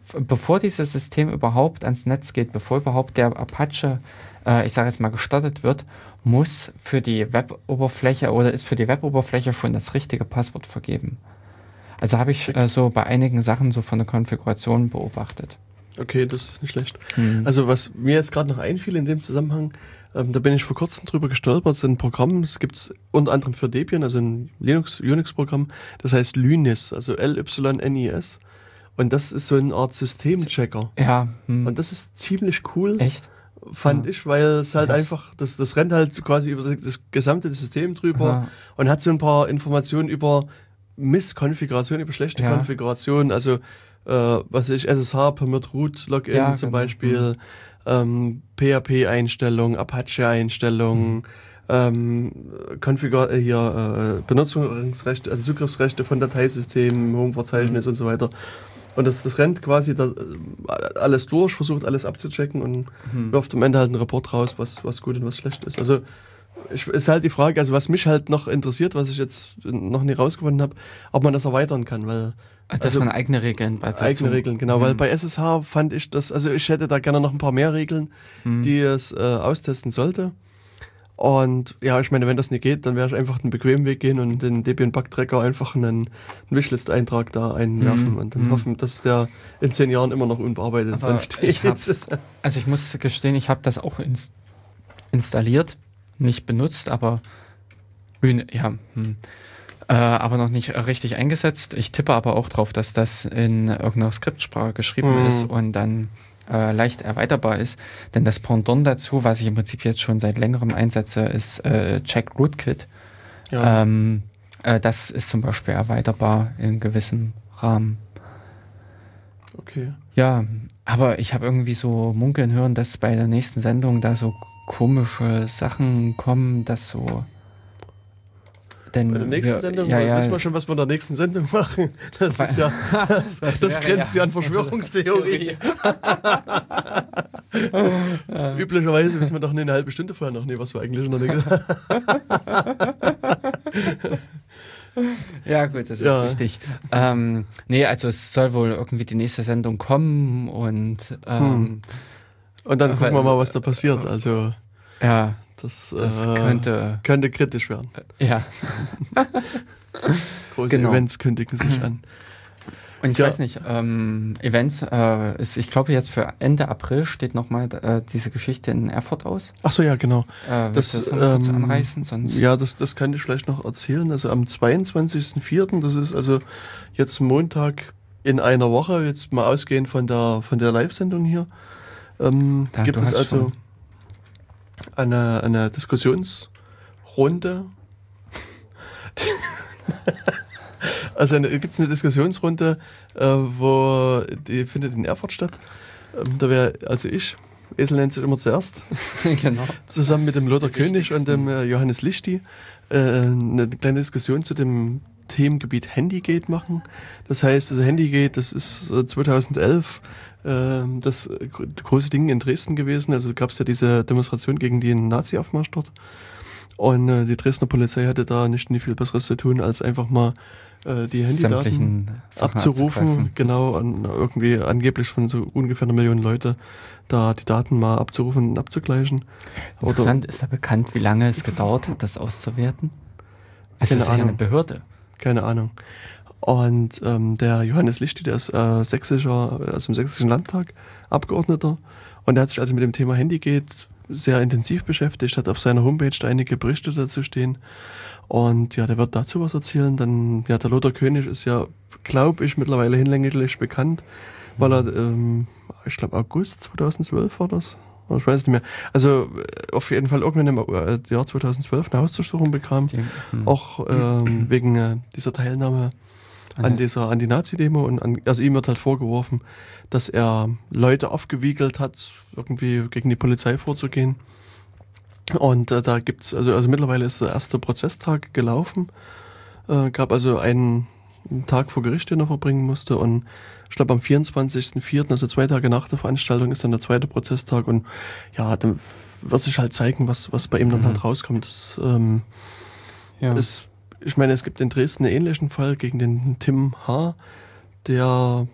bevor dieses System überhaupt ans Netz geht, bevor überhaupt der Apache, ich sage jetzt mal, gestartet wird, muss für die Web-Oberfläche oder ist für die Web-Oberfläche schon das richtige Passwort vergeben. Also habe ich so bei einigen Sachen so von der Konfiguration beobachtet. Okay, das ist nicht schlecht. Also was mir jetzt gerade noch einfiel in dem Zusammenhang, da bin ich vor kurzem drüber gestolpert, sind ein Programm, das gibt es unter anderem für Debian, also ein Unix-Programm, das heißt Lynis, also Lynis. Und das ist so eine Art Systemchecker. Ja. Und das ist ziemlich cool. Echt? Fand ich, weil es halt einfach, das rennt halt quasi über das gesamte System drüber und hat so ein paar Informationen über Misskonfiguration, über schlechte Konfiguration, also was weiß ich, SSH, Permit Root, Login zum Beispiel, PHP-Einstellungen, Apache-Einstellungen, Benutzungsrechte, also Zugriffsrechte von Dateisystemen, Home-Verzeichnis und so weiter. Und das rennt quasi alles durch, versucht alles abzuchecken und wirft am Ende halt einen Report raus, was gut und was schlecht ist. Also ist halt die Frage, also was mich halt noch interessiert, was ich jetzt noch nie rausgefunden habe, ob man das erweitern kann, weil dass man eigene Regeln genau, weil bei SSH fand ich das, also ich hätte da gerne noch ein paar mehr Regeln, die es austesten sollte. Und ja, ich meine, wenn das nicht geht, dann werde ich einfach den bequemen Weg gehen und den Debian-Bug-Tracker einfach einen Wishlist-Eintrag da einwerfen und dann hoffen, dass der in 10 Jahren immer noch unbearbeitet steht. Ich muss gestehen, ich habe das auch installiert, nicht benutzt, aber aber noch nicht richtig eingesetzt. Ich tippe aber auch drauf, dass das in irgendeiner Skriptsprache geschrieben ist und dann leicht erweiterbar ist. Denn das Pendant dazu, was ich im Prinzip jetzt schon seit längerem einsetze, ist Check Rootkit. Ja. Das ist zum Beispiel erweiterbar in gewissem Rahmen. Okay. Ja, aber ich habe irgendwie so munkeln hören, dass bei der nächsten Sendung da so komische Sachen kommen, dass so... Denn bei der nächsten Sendung wissen wir schon, was wir in der nächsten Sendung machen. Das ist ja, das grenzt ja an Verschwörungstheorie. Üblicherweise wissen wir doch eine halbe Stunde vorher noch nicht, was wir eigentlich noch nicht gesagt haben. Ja, gut, das ist richtig. Also es soll wohl irgendwie die nächste Sendung kommen und dann gucken wir mal, was da passiert. Also ja. Das könnte kritisch werden. Ja. Große Events kündigen sich an. Und ich weiß nicht, Events, ich glaube jetzt für Ende April steht nochmal diese Geschichte in Erfurt aus. Ach so, ja, genau. Das noch kurz anreißen? Sonst ja, das kann ich vielleicht noch erzählen. Also am 22.04., das ist also jetzt Montag in einer Woche, jetzt mal ausgehend von der Live-Sendung hier, gibt es also eine Diskussionsrunde. Also gibt es eine Diskussionsrunde, die findet in Erfurt statt. Da wäre also ich, Esel nennt sich immer zuerst, genau. Zusammen mit dem Lothar König und dem Johannes Lichti eine kleine Diskussion zu dem Themengebiet Handygate machen. Das heißt, also Handygate, das ist 2011 das große Ding in Dresden gewesen. Also gab es ja diese Demonstration gegen den Nazi-Aufmarsch dort. Und die Dresdner Polizei hatte da nicht viel Besseres zu tun, als einfach mal die Handydaten abzurufen. Genau, und irgendwie angeblich von so ungefähr 1 Million Leute da die Daten mal abzurufen und abzugleichen. Interessant, ist da bekannt, wie lange es gedauert hat, das auszuwerten? Also das ist ja eine Behörde. Keine Ahnung. Und der Johannes Lichti, der ist im Sächsischen Landtag Abgeordneter und der hat sich also mit dem Thema Handygate sehr intensiv beschäftigt, hat auf seiner Homepage einige Berichte dazu stehen und ja, der wird dazu was erzählen. Dann, ja, der Lothar König ist ja, glaube ich, mittlerweile hinlänglich bekannt, weil er, ich glaube August 2012 war das, ich weiß nicht mehr, also auf jeden Fall irgendwann im Jahr 2012 eine Hausdurchsuchung bekam, auch wegen dieser Teilnahme an dieser Anti-Nazi-Demo und also ihm wird halt vorgeworfen, dass er Leute aufgewiegelt hat, irgendwie gegen die Polizei vorzugehen. Und da gibt's, also mittlerweile ist der erste Prozesstag gelaufen, gab also einen Tag vor Gericht, den er verbringen musste und ich glaube am 24.04., also 2 Tage nach der Veranstaltung, ist dann der zweite Prozesstag und ja, dann wird sich halt zeigen, was bei ihm dann halt rauskommt. Das ist, ich meine, es gibt in Dresden einen ähnlichen Fall gegen den Tim H., der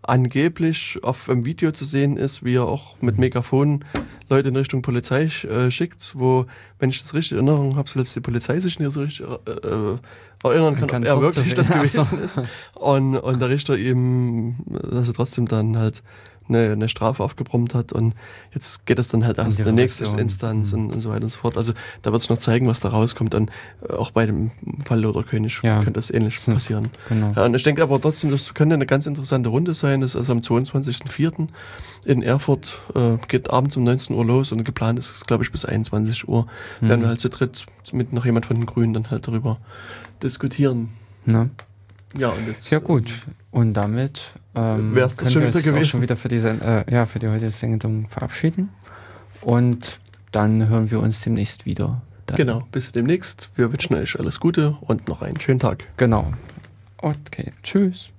angeblich auf dem Video zu sehen ist, wie er auch mit Megafon Leute in Richtung Polizei schickt, wo, wenn ich das richtig in Erinnerung habe, selbst die Polizei sich nicht so richtig erinnern kann, ob er wirklich das gewesen ist. Und der Richter ihm also trotzdem dann halt eine Strafe aufgebrummt hat und jetzt geht es dann halt erst in der nächsten Instanz und so weiter und so fort. Also da wird es noch zeigen, was da rauskommt. Und auch bei dem Fall Lothar König könnte das ähnlich passieren. Genau. Ja, und ich denke aber trotzdem, das könnte eine ganz interessante Runde sein. Das ist also am 22.04. in Erfurt, geht abends um 19 Uhr los und geplant ist, glaube ich, bis 21 Uhr. Werden wir halt zu dritt mit noch jemand von den Grünen dann halt darüber diskutieren. Na? Ja, und jetzt, ja gut. Und damit wäre es das schon wieder gewesen. Auch schon wieder für die heutige Sendung verabschieden. Und dann hören wir uns demnächst wieder. Genau, bis demnächst. Wir wünschen euch alles Gute und noch einen schönen Tag. Genau. Okay, tschüss.